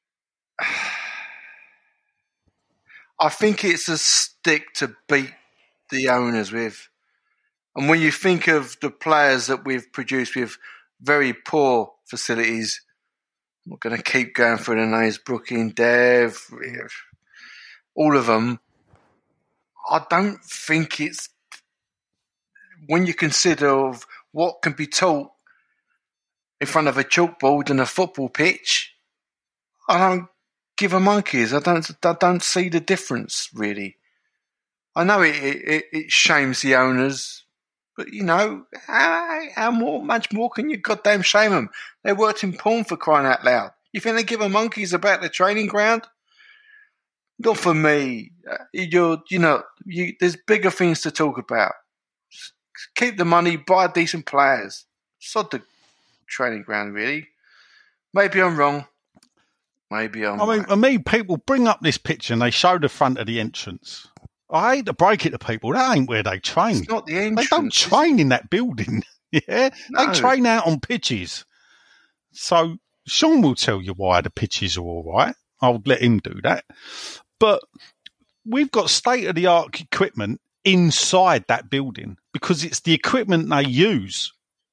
I think it's a stick to beat the owners with. And when you think of the players that we've produced with very poor facilities, I'm not going to keep going through the names, Brooking, Dev, all of them. I don't think it's, when you consider of what can be taught in front of a chalkboard and a football pitch, I don't give a monkeys. I don't. I don't see the difference really. I know it. It, it shames the owners, but you know how, how more, much more can you goddamn shame them? They worked in porn, for crying out loud. You think they give a monkeys about the training ground? Not for me. You're. You know. You, there's bigger things to talk about. Keep the money, buy decent players. Sod the training ground, really. Maybe I'm wrong. Maybe I'm I mean, right. for me, people bring up this picture and they show the front of the entrance. I hate to break it to people. That ain't where they train. It's not the They entrance. don't train in that building. Yeah, No. they train out on pitches. So Sean will tell you why the pitches are all right. I'll let him do that. But we've got state-of-the-art equipment inside that building because it's the equipment they use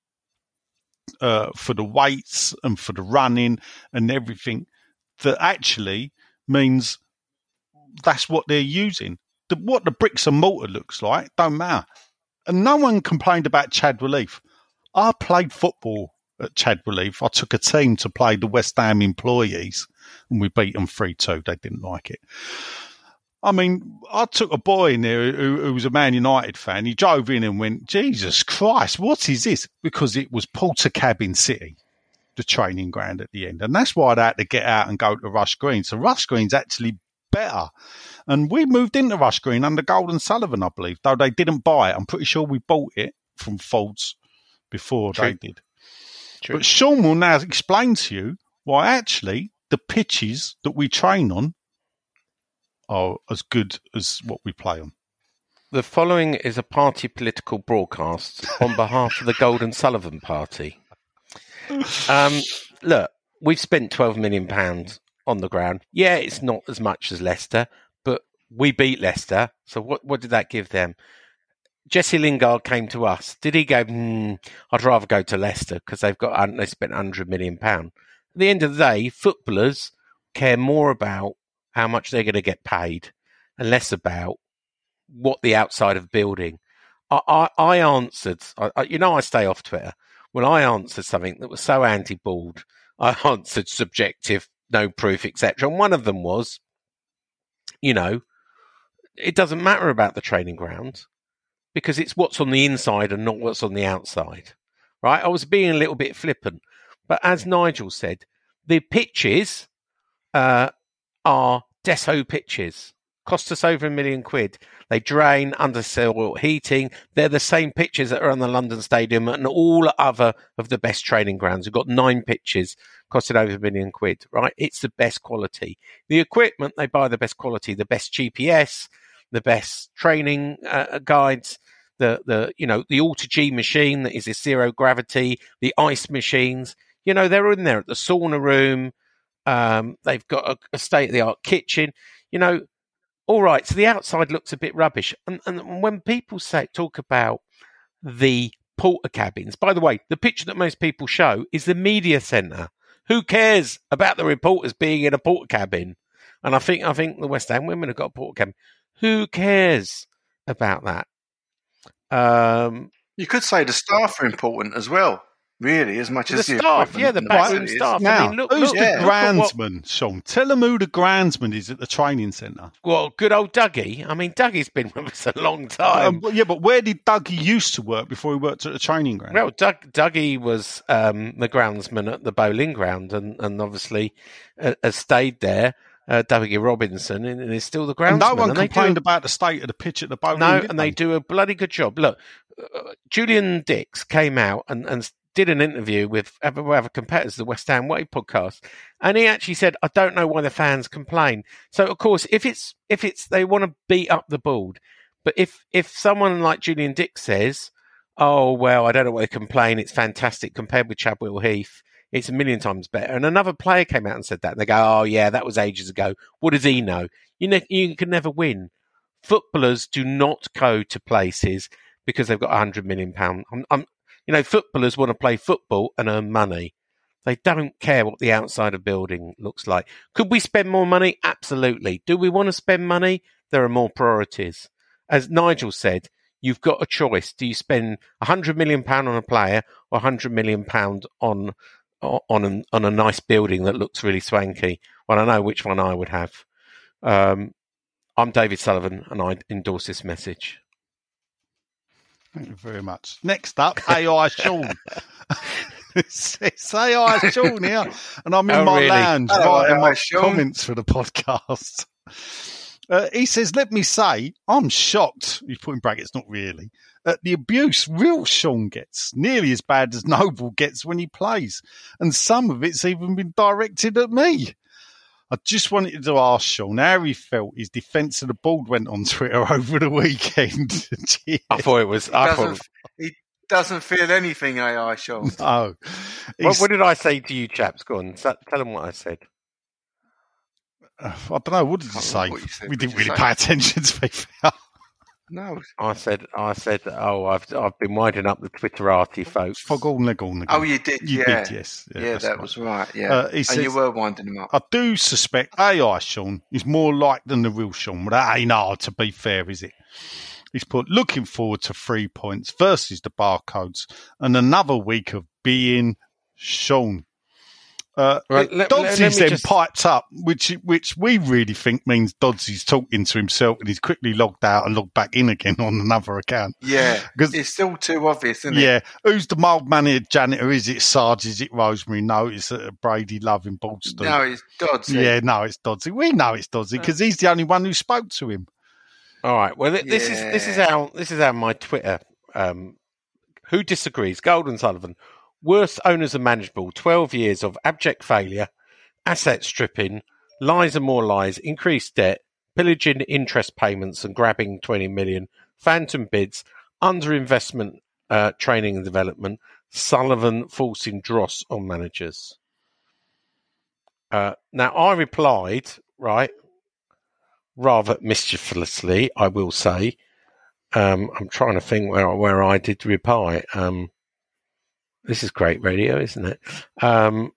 uh, for the weights and for the running and everything that actually means that's what they're using. The, what the bricks and mortar looks like don't matter. And no one complained about Chad Relief. I played football at Chad Relief. I took a team to play the West Ham employees and we beat them three two. They didn't like it. I mean, I took a boy in there who, who was a Man United fan. He drove in and went, Jesus Christ, what is this? Because it was Portakabin City, the training ground at the end. And that's why they had to get out and go to Rush Green. So Rush Green's actually better. And we moved into Rush Green under Golden Sullivan, I believe, though they didn't buy it. I'm pretty sure we bought it from Folds before True. they did. True. But Sean will now explain to you why actually the pitches that we train on are as good as what we play on. The following is a party political broadcast on behalf of the Golden Sullivan Party. Um, look, we've spent twelve million pounds on the ground. Yeah, it's not as much as Leicester, but we beat Leicester. So what, what did that give them? Jesse Lingard came to us. Did he go, hmm, I'd rather go to Leicester because they've got they spent one hundred million pounds. At the end of the day, footballers care more about how much they're going to get paid and less about what the outside of building. I, I, I answered, I, you know, I stay off Twitter. When I answered something that was so anti-bald, I answered subjective, no proof, et cetera. And one of them was, you know, it doesn't matter about the training ground because it's what's on the inside and not what's on the outside, right? I was being a little bit flippant. But as Nigel said, the pitches uh, are Deso pitches. Cost us over a million quid. They drain, under soil heating. They're the same pitches that are on the London Stadium and all other of the best training grounds. We've got nine pitches, costing over a million quid, right? It's the best quality. The equipment, they buy the best quality, the best G P S, the best training uh, guides, the, the, you know, the AutoG machine that is a zero gravity, the ice machines. You know, they're in there at the sauna room. Um, they've got a, a state-of-the-art kitchen. You know, all right, so the outside looks a bit rubbish. And, and when people say talk about the porter cabins. By the way, the picture that most people show is the media centre. Who cares about the reporters being in a porter cabin? And I think I think the West Ham women have got a porter cabin. Who cares about that? Um, you could say the staff are important as well. Really, as much the as the staff, yeah, the backroom facilities. staff. Now, I mean, look, who's look, the look at what- groundsman, Sean? Tell them who the groundsman is at the training centre. Well, good old Dougie. I mean, Dougie's been with us a long time. Um, yeah, but where did Dougie used to work before he worked at the training ground? Well, Doug, Dougie was um, the groundsman at the bowling ground, and, and obviously uh, has stayed there. Uh, Dougie Robinson, and, and is still the groundsman. And no one and they complained do, about the state of the pitch at the bowling. No, did and they do a bloody good job. Look, uh, Julian Dix came out and, and did an interview with other competitors, the West Ham Way podcast, and he actually said, "I don't know why the fans complain." So, of course, if it's if it's they want to beat up the board, but if if someone like Julian Dix says, "Oh well, I don't know why they complain. It's fantastic compared with Chadwell Heath. It's a million times better." And another player came out and said that, and they go, "Oh yeah, that was ages ago. What does he know? You know, you can never win. Footballers do not go to places because they've got a hundred million pound. I'm, I'm, you know, footballers want to play football and earn money. They don't care what the outside of building looks like. Could we spend more money? Absolutely. Do we want to spend money? There are more priorities. As Nigel said, you've got a choice. Do you spend a hundred million pound on a player or a hundred million pound on on an, on a nice building that looks really swanky? Well, I know which one I would have. Um, I'm David Sullivan, and I endorse this message. Thank you very much. Next up, A I Sean. it's, it's A I Sean here, and I'm in Oh, my really? lounge Hello, writing A I my Sean. comments for the podcast. Uh, he says, "Let me say, I'm shocked." He's put in brackets, not really. At the abuse real Sean gets, nearly as bad as Noble gets when he plays, and some of it's even been directed at me. I just wanted to ask Sean how he felt his defence of the board went on Twitter over the weekend. I thought it was. I thought. It Doesn't, was he doesn't feel anything, A I, Sean. No. what, what did I say to you, chaps? Go on, tell them what I said. I don't know. What did you Can't say? remember what you said. We What didn't did you really say? pay attention to be fair. No. I said. I said. Oh, I've I've been winding up the Twitterati folks. For go on, leg on, leg Oh, on. you did, You yeah. did, yes. Yeah, that's that right. was right, yeah. Uh, he and says- you were winding him up. I do suspect A I Sean is more like than the real Sean, but that ain't hard to be fair, is it? He's put, looking forward to three points versus the Barcodes and another week of being Sean. Uh, Right, let- let- Dodsy's let me then just- piped up, which which we really think means Dodsy's talking to himself and he's quickly logged out and logged back in again on another account. Yeah, 'Cause- it's still too obvious, isn't it? Yeah, who's the mild-mannered janitor? Is it Sarge? Is it Rosemary? No, it's uh, Brady Love in Baldstone. No, it's Dodsey. Yeah, no, it's Dodsey. We know it's Dodsey because he's the only one who spoke to him. All right. Well, th- this is this is Yeah. how this is how my Twitter. Um, who disagrees? Golden Sullivan. Worst owners of manageable. Twelve years of abject failure, asset stripping, lies and more lies, increased debt, pillaging interest payments and grabbing twenty million, phantom bids, underinvestment, uh, training and development. Sullivan forcing dross on managers. Uh, now I replied, right, rather mischievously, I will say. Um, I'm trying to think where where I did reply. Um, this is great radio, isn't it? Um,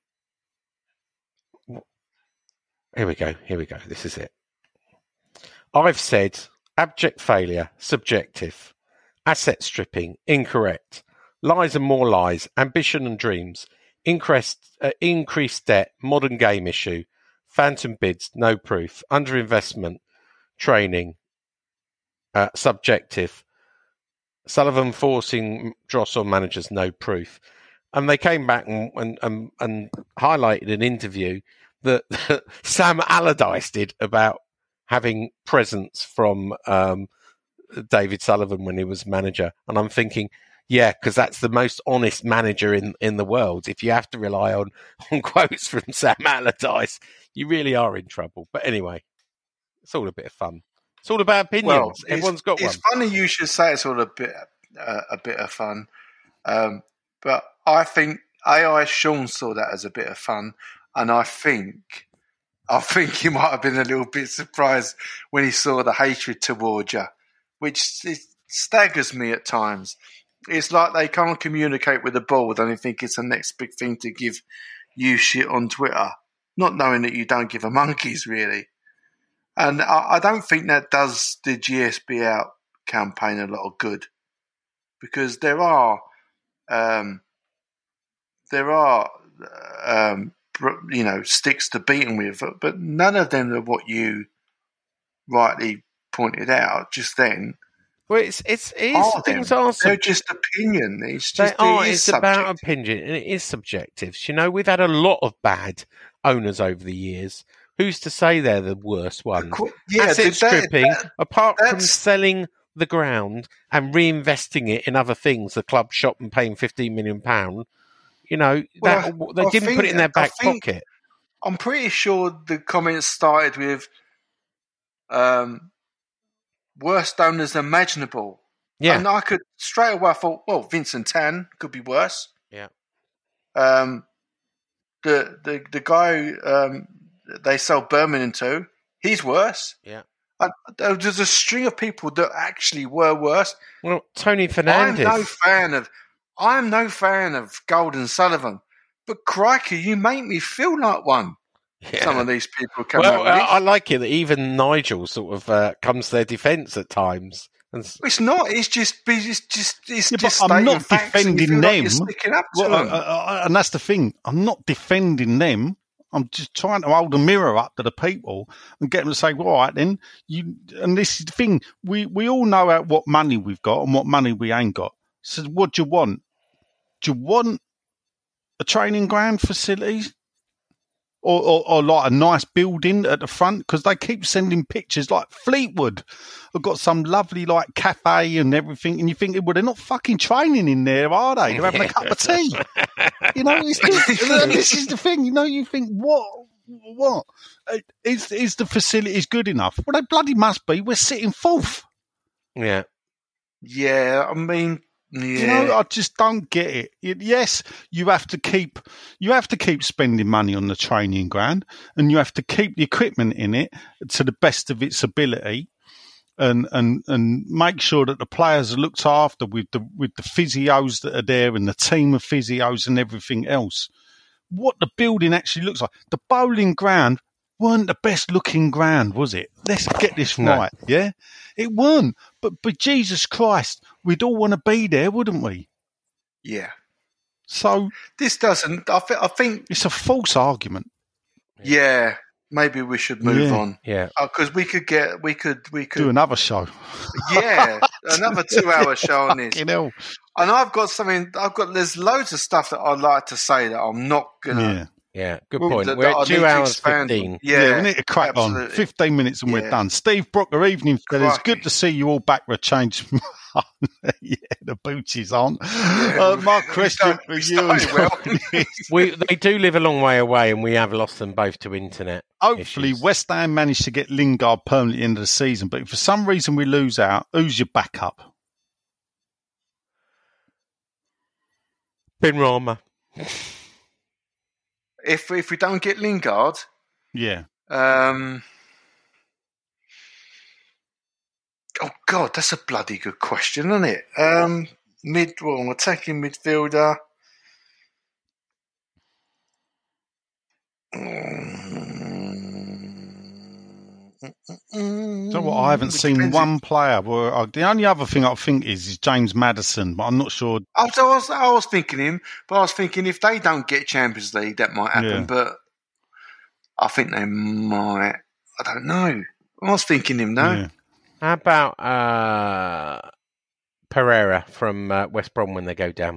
here we go. Here we go. This is it. I've said abject failure, subjective, asset stripping, incorrect, lies and more lies, ambition and dreams, increased uh, increased debt, modern game issue, phantom bids, no proof, underinvestment, training, uh, subjective, Sullivan forcing dross on managers, no proof. And they came back and, and, and, and highlighted an interview that, that Sam Allardyce did about having presence from um, David Sullivan when he was manager. And I'm thinking, yeah, because that's the most honest manager in, in the world. If you have to rely on, on quotes from Sam Allardyce, you really are in trouble. But anyway, it's all a bit of fun. It's all about opinions. Well, Everyone's it's, got it's one. funny you should say it's all a bit uh, a bit of fun, um, but I think A I Sean saw that as a bit of fun, and I think I think he might have been a little bit surprised when he saw the hatred towards you, which it staggers me at times. It's like they can't communicate with the board and they think it's the next big thing to give you shit on Twitter, not knowing that you don't give a monkeys, really. And I, I don't think that does the G S B Out campaign a lot of good, because there are um, there are um, you know sticks to beat them with, but none of them are what you rightly pointed out just then. Well, it's it's it is, Are things them. are They're sub- just opinion. It's they just are. it is It's about subjective. opinion, and it is subjective. You know, we've had a lot of bad owners over the years. Who's to say they're the worst ones? Yeah, Asset that- stripping, that- apart from that's- selling the ground and reinvesting it in other things, the club shop and paying fifteen million pounds. You know, that, Well, they I didn't think- put it in their I back think- pocket. I'm pretty sure the comments started with um, worst owners imaginable. Yeah. And I could straight away I thought, well, Vincent Tan could be worse. Yeah. Um, the the the guy um, they sell Birmingham to, he's worse. Yeah. And there's a string of people that actually were worse. Well, Tony Fernandez. I'm no fan of I'm no fan of Golden Sullivan, but crikey, you make me feel like one. Yeah. Some of these people come Well, out with. uh, I like it that even Nigel sort of uh, comes to their defence at times. And s- It's not. It's just. It's just. It's Yeah, just. but I'm stating not facts and you defending feel like them. you're sticking up to Well, uh, them. uh, uh, and that's the thing. I'm not defending them. I'm just trying to hold a mirror up to the people and get them to say, well, all right, then. You, and this is the thing. We, we all know out what money we've got and what money we ain't got. So what do you want? Do you want a training ground facilities? Or, or, or like a nice building at the front, because they keep sending pictures like Fleetwood have got some lovely like cafe and everything, and you think, well, they're not fucking training in there, are they? They're having a cup of tea. You know, it's just, this is the thing. You know, you think, what, what is is the facilities good enough? Well, they bloody must be. We're sitting fourth. yeah. Yeah, I mean, yeah. You know, I just don't get it. It- Yes, you have to keep you have to keep spending money on the training ground, and you have to keep the equipment in it to the best of its ability, and and and make sure that the players are looked after with the with the physios that are there and the team of physios and everything else. What the building actually looks like. The bowling ground weren't the best looking ground, was it? Let's get this No. right, yeah? It weren't. But but Jesus Christ, we'd all want to be there, wouldn't we? yeah. So This doesn't. I, th- I think. it's a false argument. Yeah, maybe we should move Yeah. on Yeah. because we could get. We could. We could. Do another show. Yeah, another two-hour show on this. You know. And I've got something. I've got. There's loads of stuff that I'd like to say that I'm not gonna. Yeah. Yeah. Good Well, point. that- We're that I at need two to hours expand on. fifteen. Yeah, Yeah, we need to crack on. absolutely. Fifteen minutes and we're Yeah. done. Steve Brooker, evening fellas. Crikey. Good to see you all back for a change. Yeah, the booties aren't. uh, my we question started- for we you started well. is, We they do live a long way away, and we have lost them both to internet. hopefully issues. West Ham managed to get Lingard permanently at the end of the season, but if for some reason we lose out, who's your backup? Ben Rama. If if we don't get Lingard, Yeah. um, oh god, that's a bloody good question, isn't it? Um, mid, well, attacking midfielder. So what? I haven't It seen depends one player. Where I, the only other thing I think is, is James Maddison, but I'm not sure. I was, I was, I was thinking him, but I was thinking if they don't get Champions League, that might happen. Yeah. But I think they might. I don't know. I was thinking him, no. Yeah. How about uh, Pereira from uh, West Brom when they go down?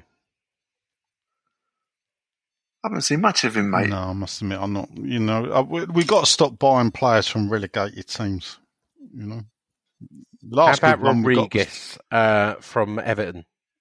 I haven't seen much of him, mate. No, I must admit, I'm not. You know, I, we, we got to stop buying players from relegated teams. You know, last How about good one we got was- Rodriguez uh, from Everton?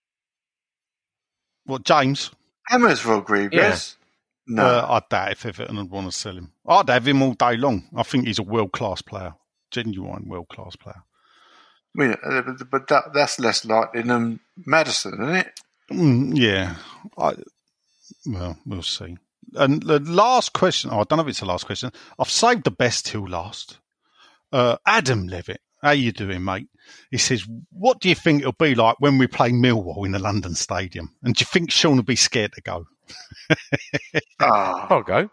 What, James? Hammers Rodriguez. No. Uh, I doubt if Everton would want to sell him. I'd have him all day long. I think he's a world class player, genuine world class player. I mean, uh, but- but that, that's less likely than Madison, isn't it? Mm, yeah, I, well, we'll see. And the last question, oh, I don't know if it's the last question. I've saved the best till last. Uh, Adam Levitt, how you doing, mate? He says, what do you think it'll be like when we play Millwall in the London Stadium? And do you think Sean will be scared to go? Oh, I'll go.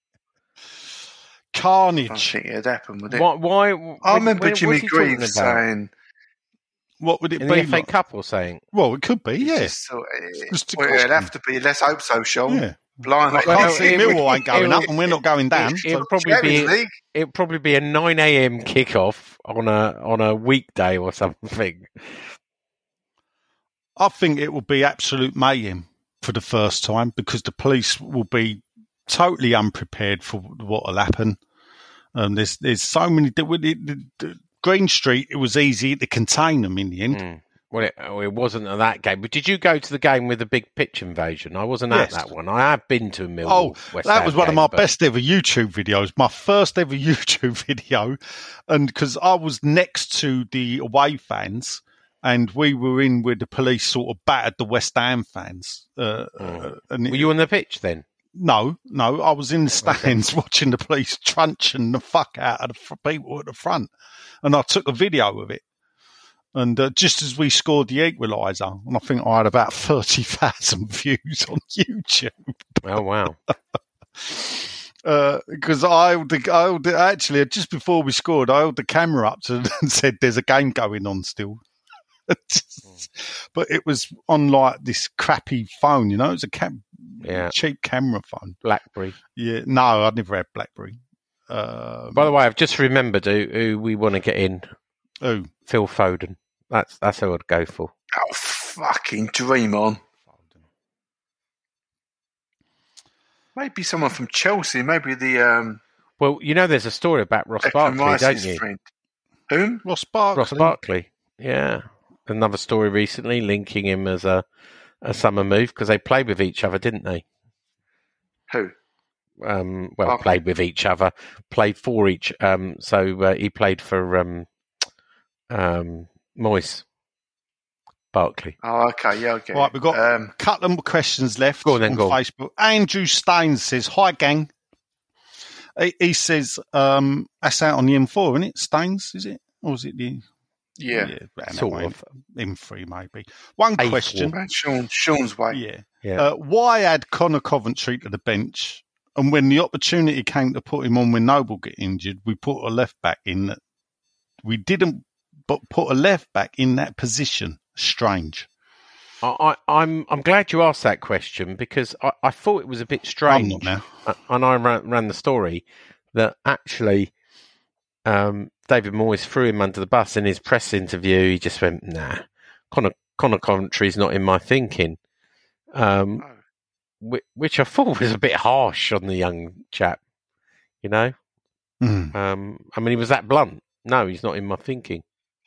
I Carnage. think it'd happen, would it? Why? why I remember when- Jimmy what's he talking Greaves about? saying, What would it In be the F A like? Cup or something? Well, it could be, it's yeah. just sort of- Just a well, it'd question. have to be. Let's hope so, Sean. Yeah. Blind. I Well, can't see it- Millwall ain't going it- up and we're not going down. It, so- it'll probably Champions be League. it'll probably be a nine a.m. kickoff on a on a weekday or something. I think it will be absolute mayhem for the first time because the police will be totally unprepared for what will happen. Um, there's there's so many. The, the, the, Green Street, it was easy to contain them in the end. Mm. Well, it, it wasn't at that game. But did you go to the game with the big pitch invasion? I wasn't at Yes. that one. I have been to a Millwall. Oh, West that Ham was one of game, my but- best ever YouTube videos. My first ever YouTube video, and because I was next to the away fans, and we were in where the police sort of battered the West Ham fans. Uh, Mm. uh, and Were it- you on the pitch then? No, no, I was in the stands watching the police truncheon the fuck out of the f- people at the front, and I took a video of it. And uh, just as we scored the equaliser, and I think I had about thirty thousand views on YouTube. Oh wow! Because uh, I, held the, I held the, actually just before we scored, I held the camera up to, and said, "There's a game going on still." But it was on like this crappy phone, you know. It was a cam- Yeah. cheap camera phone. BlackBerry. Yeah, no, I'd never had BlackBerry. Um, By the way, I've just remembered who, who we want to get in. Who? Phil Foden. That's that's who I'd go for. Oh, fucking dream on. Maybe someone from Chelsea. Maybe the um, Well, you know, there's a story about Ross Declan Barkley, don't Rice's you? friend. Whom? Ross Barkley. Ross Barkley. Yeah. Another story recently linking him as a, a summer move because they played with each other, didn't they? Who? Um, well, Barkley. played with each other, played for each. Um, so uh, he played for um, um, Moyes. Barkley. Oh, okay, yeah, okay. Right, we've got Um, a couple of questions left Go on then, on go on. Facebook. Andrew Staines says, "Hi, gang." He, he says, um, "That's out on the M four, isn't it? Staines, is it, or is it the?" yeah. around that Sort way. of. M three maybe. One A four. question. Right, Sean, Sean's way. Yeah. Yeah. Uh, why add Connor Coventry to the bench? And when the opportunity came to put him on when Noble get injured, we put a left back in that we didn't but put a left back in that position. Strange. I, I, I'm I'm glad you asked that question because I, I thought it was a bit strange. I'm not now. Uh, and I ran, ran the story that actually um, David Moyes threw him under the bus in his press interview. He just went, "Nah, Connor Connor Coventry's not in my thinking," um, Oh. which, which I thought was a bit harsh on the young chap. You know, Mm. um, I mean, he was that blunt. No, he's not in my thinking.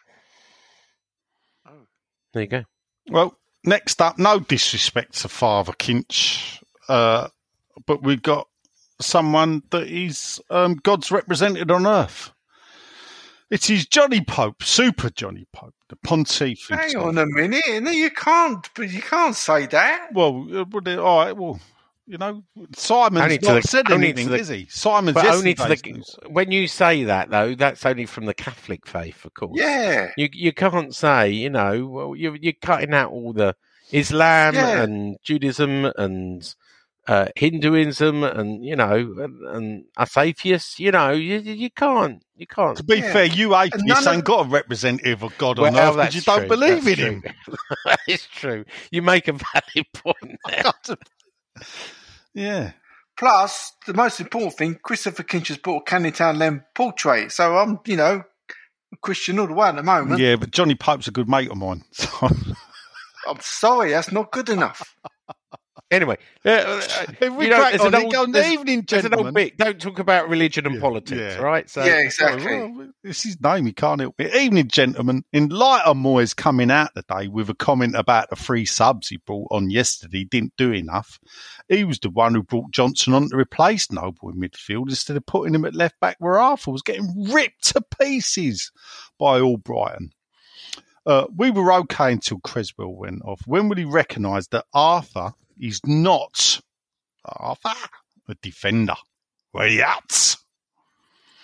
Oh. There you go. Well, next up, no disrespect to Father Kinch, uh, but we've got someone that is um, God's represented on earth. It is Johnny Pope, Super Johnny Pope, the Pontiff. Hang himself. on a minute. No, you can't. But you can't say that. Well, uh, well, they- all right. Well, you know, Simon's Only to not the- said only anything, to the- is he? Simon's But only to yesterday's the news. when you say that though, that's only from the Catholic faith, of course. Yeah. You you can't say, you know, well, you you're cutting out all the Islam Yeah. and Judaism and uh, Hinduism and you know and, and us atheists. You know, you you can't you can't. To be Yeah. fair, you none atheists of- ain't got a representative of God on Well, earth because that's you don't true, believe in that's him. true. That is true. You make a valid point there. Yeah. Plus, the most important thing, Christopher Kinch has bought a Canning Town Lamb portrait. So I'm, you know, a Christian all the way at the moment. Yeah, but Johnny Pope's a good mate of mine. So. I'm sorry, that's not good enough. Anyway, uh, uh, If we you know, crack there's on, an it old- goes, there's- evening, there's an gentlemen. old bit. Don't talk about religion and Yeah, politics, yeah. right? So, Yeah, exactly. Well, it's his name. He can't help it. Evening, gentlemen. In light of Moyes coming out today with a comment about the free subs he brought on yesterday didn't do enough, he was the one who brought Johnson on to replace Noble in midfield instead of putting him at left back where Arthur was getting ripped to pieces by Albrighton. Uh, we were okay until Creswell went off. When will he recognise that Arthur is not Arthur, a defender? Where he at?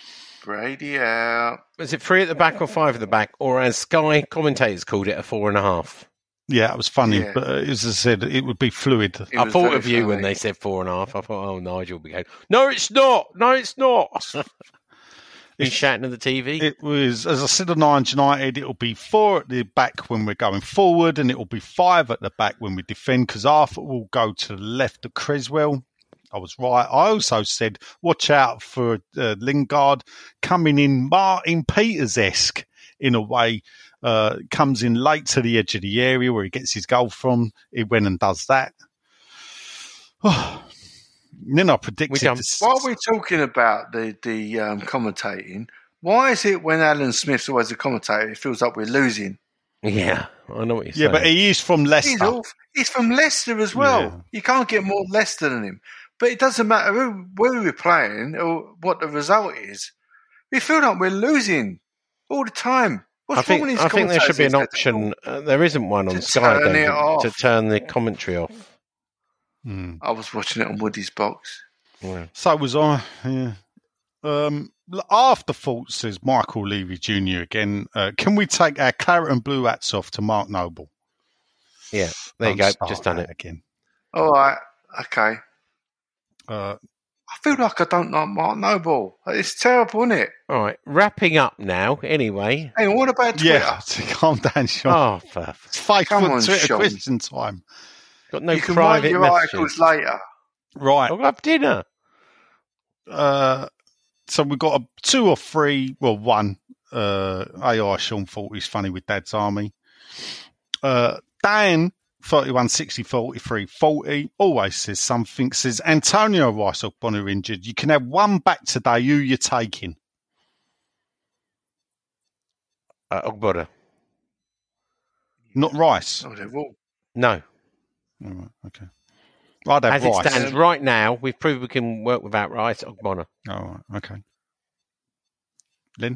Brady out. Was it three at the back or five at the back? Or as Sky commentators called it, a four and a half? Yeah, it was funny, Yeah. but uh, as I said, it would be fluid. It I was thought very of you funny. when they said four and a half. I thought, oh, Nigel will be going, no, it's not. No, it's not. He's shouting at the T V. It was, as I said, on Nine United, it'll be four at the back when we're going forward, and it'll be five at the back when we defend, because Arthur will go to the left of Creswell. I was right. I also said, watch out for uh, Lingard coming in Martin Peters-esque in a way. Uh, comes in late to the edge of the area where he gets his goal from. He went and does that. And then I predicted done. this. While we're talking about the the um, commentating, why is it when Alan Smith's always a commentator, it feels like we're losing? Yeah, I know what you're Yeah, saying. but he is from Leicester. He's, all, he's from Leicester as well. Yeah. You can't get more Leicester than him. But it doesn't matter who, where we're playing or what the result is. We feel like we're losing all the time. What's I think wrong with I these think there should be an commentators? option. Uh, there isn't one on To Sky turn don't it you, off. to turn the commentary off. Hmm. I was watching it on Woody's box. Yeah. So was I. Yeah. Um, afterthought, says Michael Levy Junior again. Uh, can we take our claret and blue hats off to Mark Noble? Yeah, there you Don't go. start Just done that it. again. All right, okay. Uh, I feel like I don't like Mark Noble. It's terrible, isn't it? All right, wrapping up now. Anyway. Hey, what about Twitter? yeah, calm down, Sean. Oh, for, It's Facebook Come on, Twitter Sean. question time. got no you can write private your messages. articles later. Right. I'll have dinner. Uh, so we've got a two or three, well, one. Uh, A I Sean thought he's funny with Dad's Army. Uh, Dan, thirty-one sixty forty-three forty, always says something. Says Antonio Rice or Bonner injured. You can have one back today. Who you taking? Uh, Ogbonna. Not Rice. Oh, they're all. No. All right, okay. I'd have As it Rice. stands right now, we've proved we can work without Rice. Ogbonna. All right, okay. Lynn?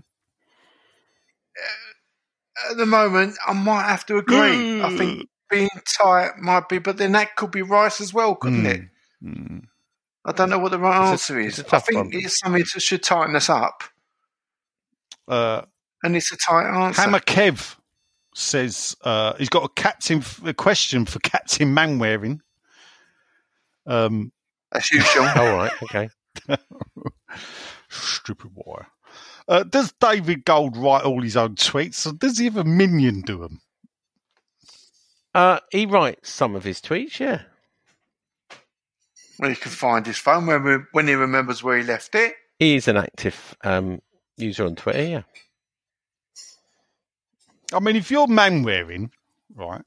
At the moment, I might have to agree. I think being tight might be, but then that could be Rice as well, couldn't Mm. it? Mm. I don't know what the right It's a- answer it's is. a I tough think one. it's something that should tighten us up, Uh, and it's a tight answer. Hammer Kev says uh, he's got a captain a question for Captain Manwaring. Um, That's you, Sean. All right. Okay. stupid wire. Uh, does David Gold write all his own tweets, or does he have a minion do them? Uh, he writes some of his tweets. Yeah. Well, he can find his phone when, we, when he remembers where he left it. He is an active um, user on Twitter. Yeah. I mean, if you're Manwaring, right?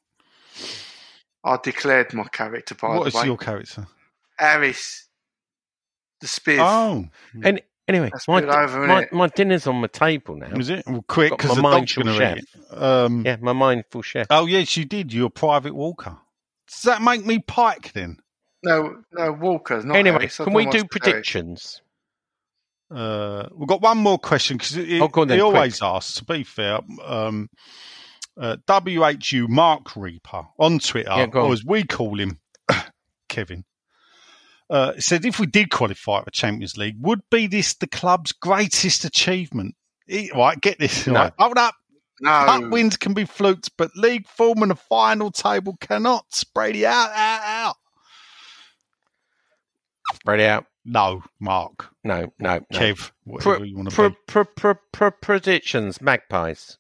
I declared my character, by What the is way. your character? Harris. The Spiv. Oh, And anyway, That's my, a bit over, my, innit? my dinner's on my table now. is it? Well, quick, Got because my the dog's mindful going to chef. eat it. Um, Yeah, my mindful chef. Oh, yes, you did. You're a private walker. Does that make me Pike then? No, no, Walker. Not Anyway, Harris. I can don't we know do what's predictions? Uh, we've got one more question because he, Oh, go on then, he quick. always asks. To be fair, um, uh, W H U Mark Reaper on Twitter, Yeah, go on. or as we call him, Kevin, uh, said if we did qualify for the Champions League, would be this the club's greatest achievement? He, right, get this. No. Right, hold up. No. Cup wins can be fluked, but league form and the final table cannot. Brady out, out, out. Ready out? No, Mark, No, no, no. Kev, whatever Pre- you want to pre- be. pre- pre- pre- predictions, Magpies.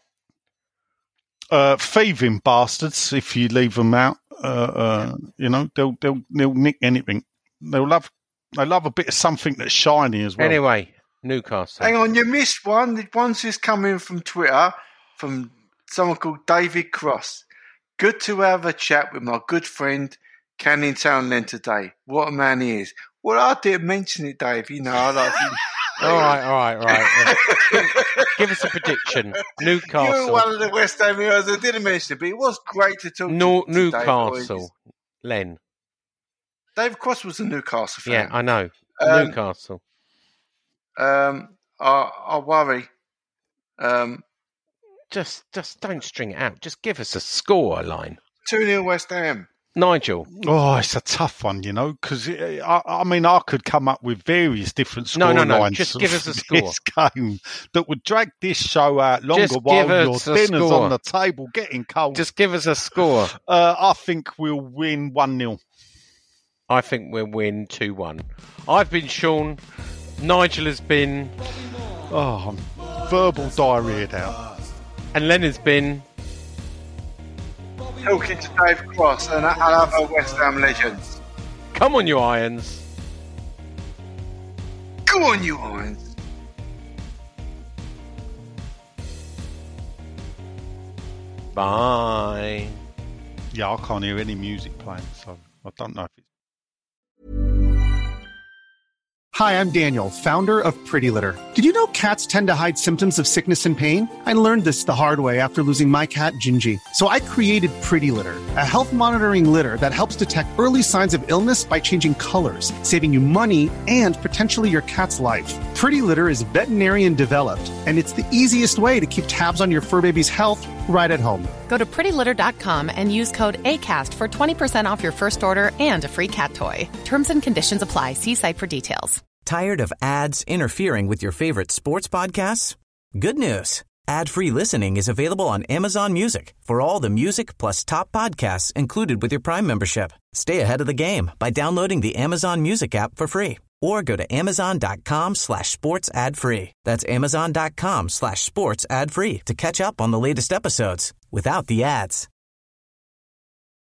Uh, thieving bastards, if you leave them out, uh, uh, you know, they'll, they'll, they'll nick anything. They'll love, they love a bit of something that's shiny as well. Anyway, Newcastle. Hang on, you missed one. The one's just coming from Twitter from someone called David Cross. Good to have a chat with my good friend Canning Townend today. What a man he is. Well, I didn't mention it, Dave. You know, I like him. All right, all right, all right. Yeah. Give us a prediction. You were Newcastle. one of the West Ham heroes. I didn't mention it, but it was great to talk Nor- to, to Dave. Newcastle. Len. Dave Cross was a Newcastle fan. Yeah, I know. Um, Newcastle. Um, I, I worry. Um, Just, just don't string it out. Just give us a score line. two nil West Ham. Nigel. Oh, it's a tough one, you know, because I, I mean, I could come up with various different score No, no, no. lines Just give us a of score. this game that would drag this show out longer Just while give your us a dinner's score. on the table getting cold. Just give us a score. Uh, I think we'll win one nil. I think we'll win two one. I've been Sean. Nigel has been... Oh, I'm verbal diarrhea out. And Leonard's been... Talking to Dave Cross and other West Ham legends. Come on, you Irons. Go on, you Irons. Bye. Yeah, I can't hear any music playing, so I don't know if it's... Hi, I'm Daniel, founder of Pretty Litter. Did you know cats tend to hide symptoms of sickness and pain? I learned this the hard way after losing my cat, Gingy. So I created Pretty Litter, a health monitoring litter that helps detect early signs of illness by changing colors, saving you money and potentially your cat's life. Pretty Litter is veterinarian developed, and it's the easiest way to keep tabs on your fur baby's health right at home. Go to pretty litter dot com and use code ACAST for twenty percent off your first order and a free cat toy. Terms and conditions apply. See site for details. Tired of ads interfering with your favorite sports podcasts? Good news. Ad-free listening is available on Amazon Music for all the music plus top podcasts included with your Prime membership. Stay ahead of the game by downloading the Amazon Music app for free or go to amazon.com slash sports ad free. That's amazon.com slash sports ad free to catch up on the latest episodes without the ads.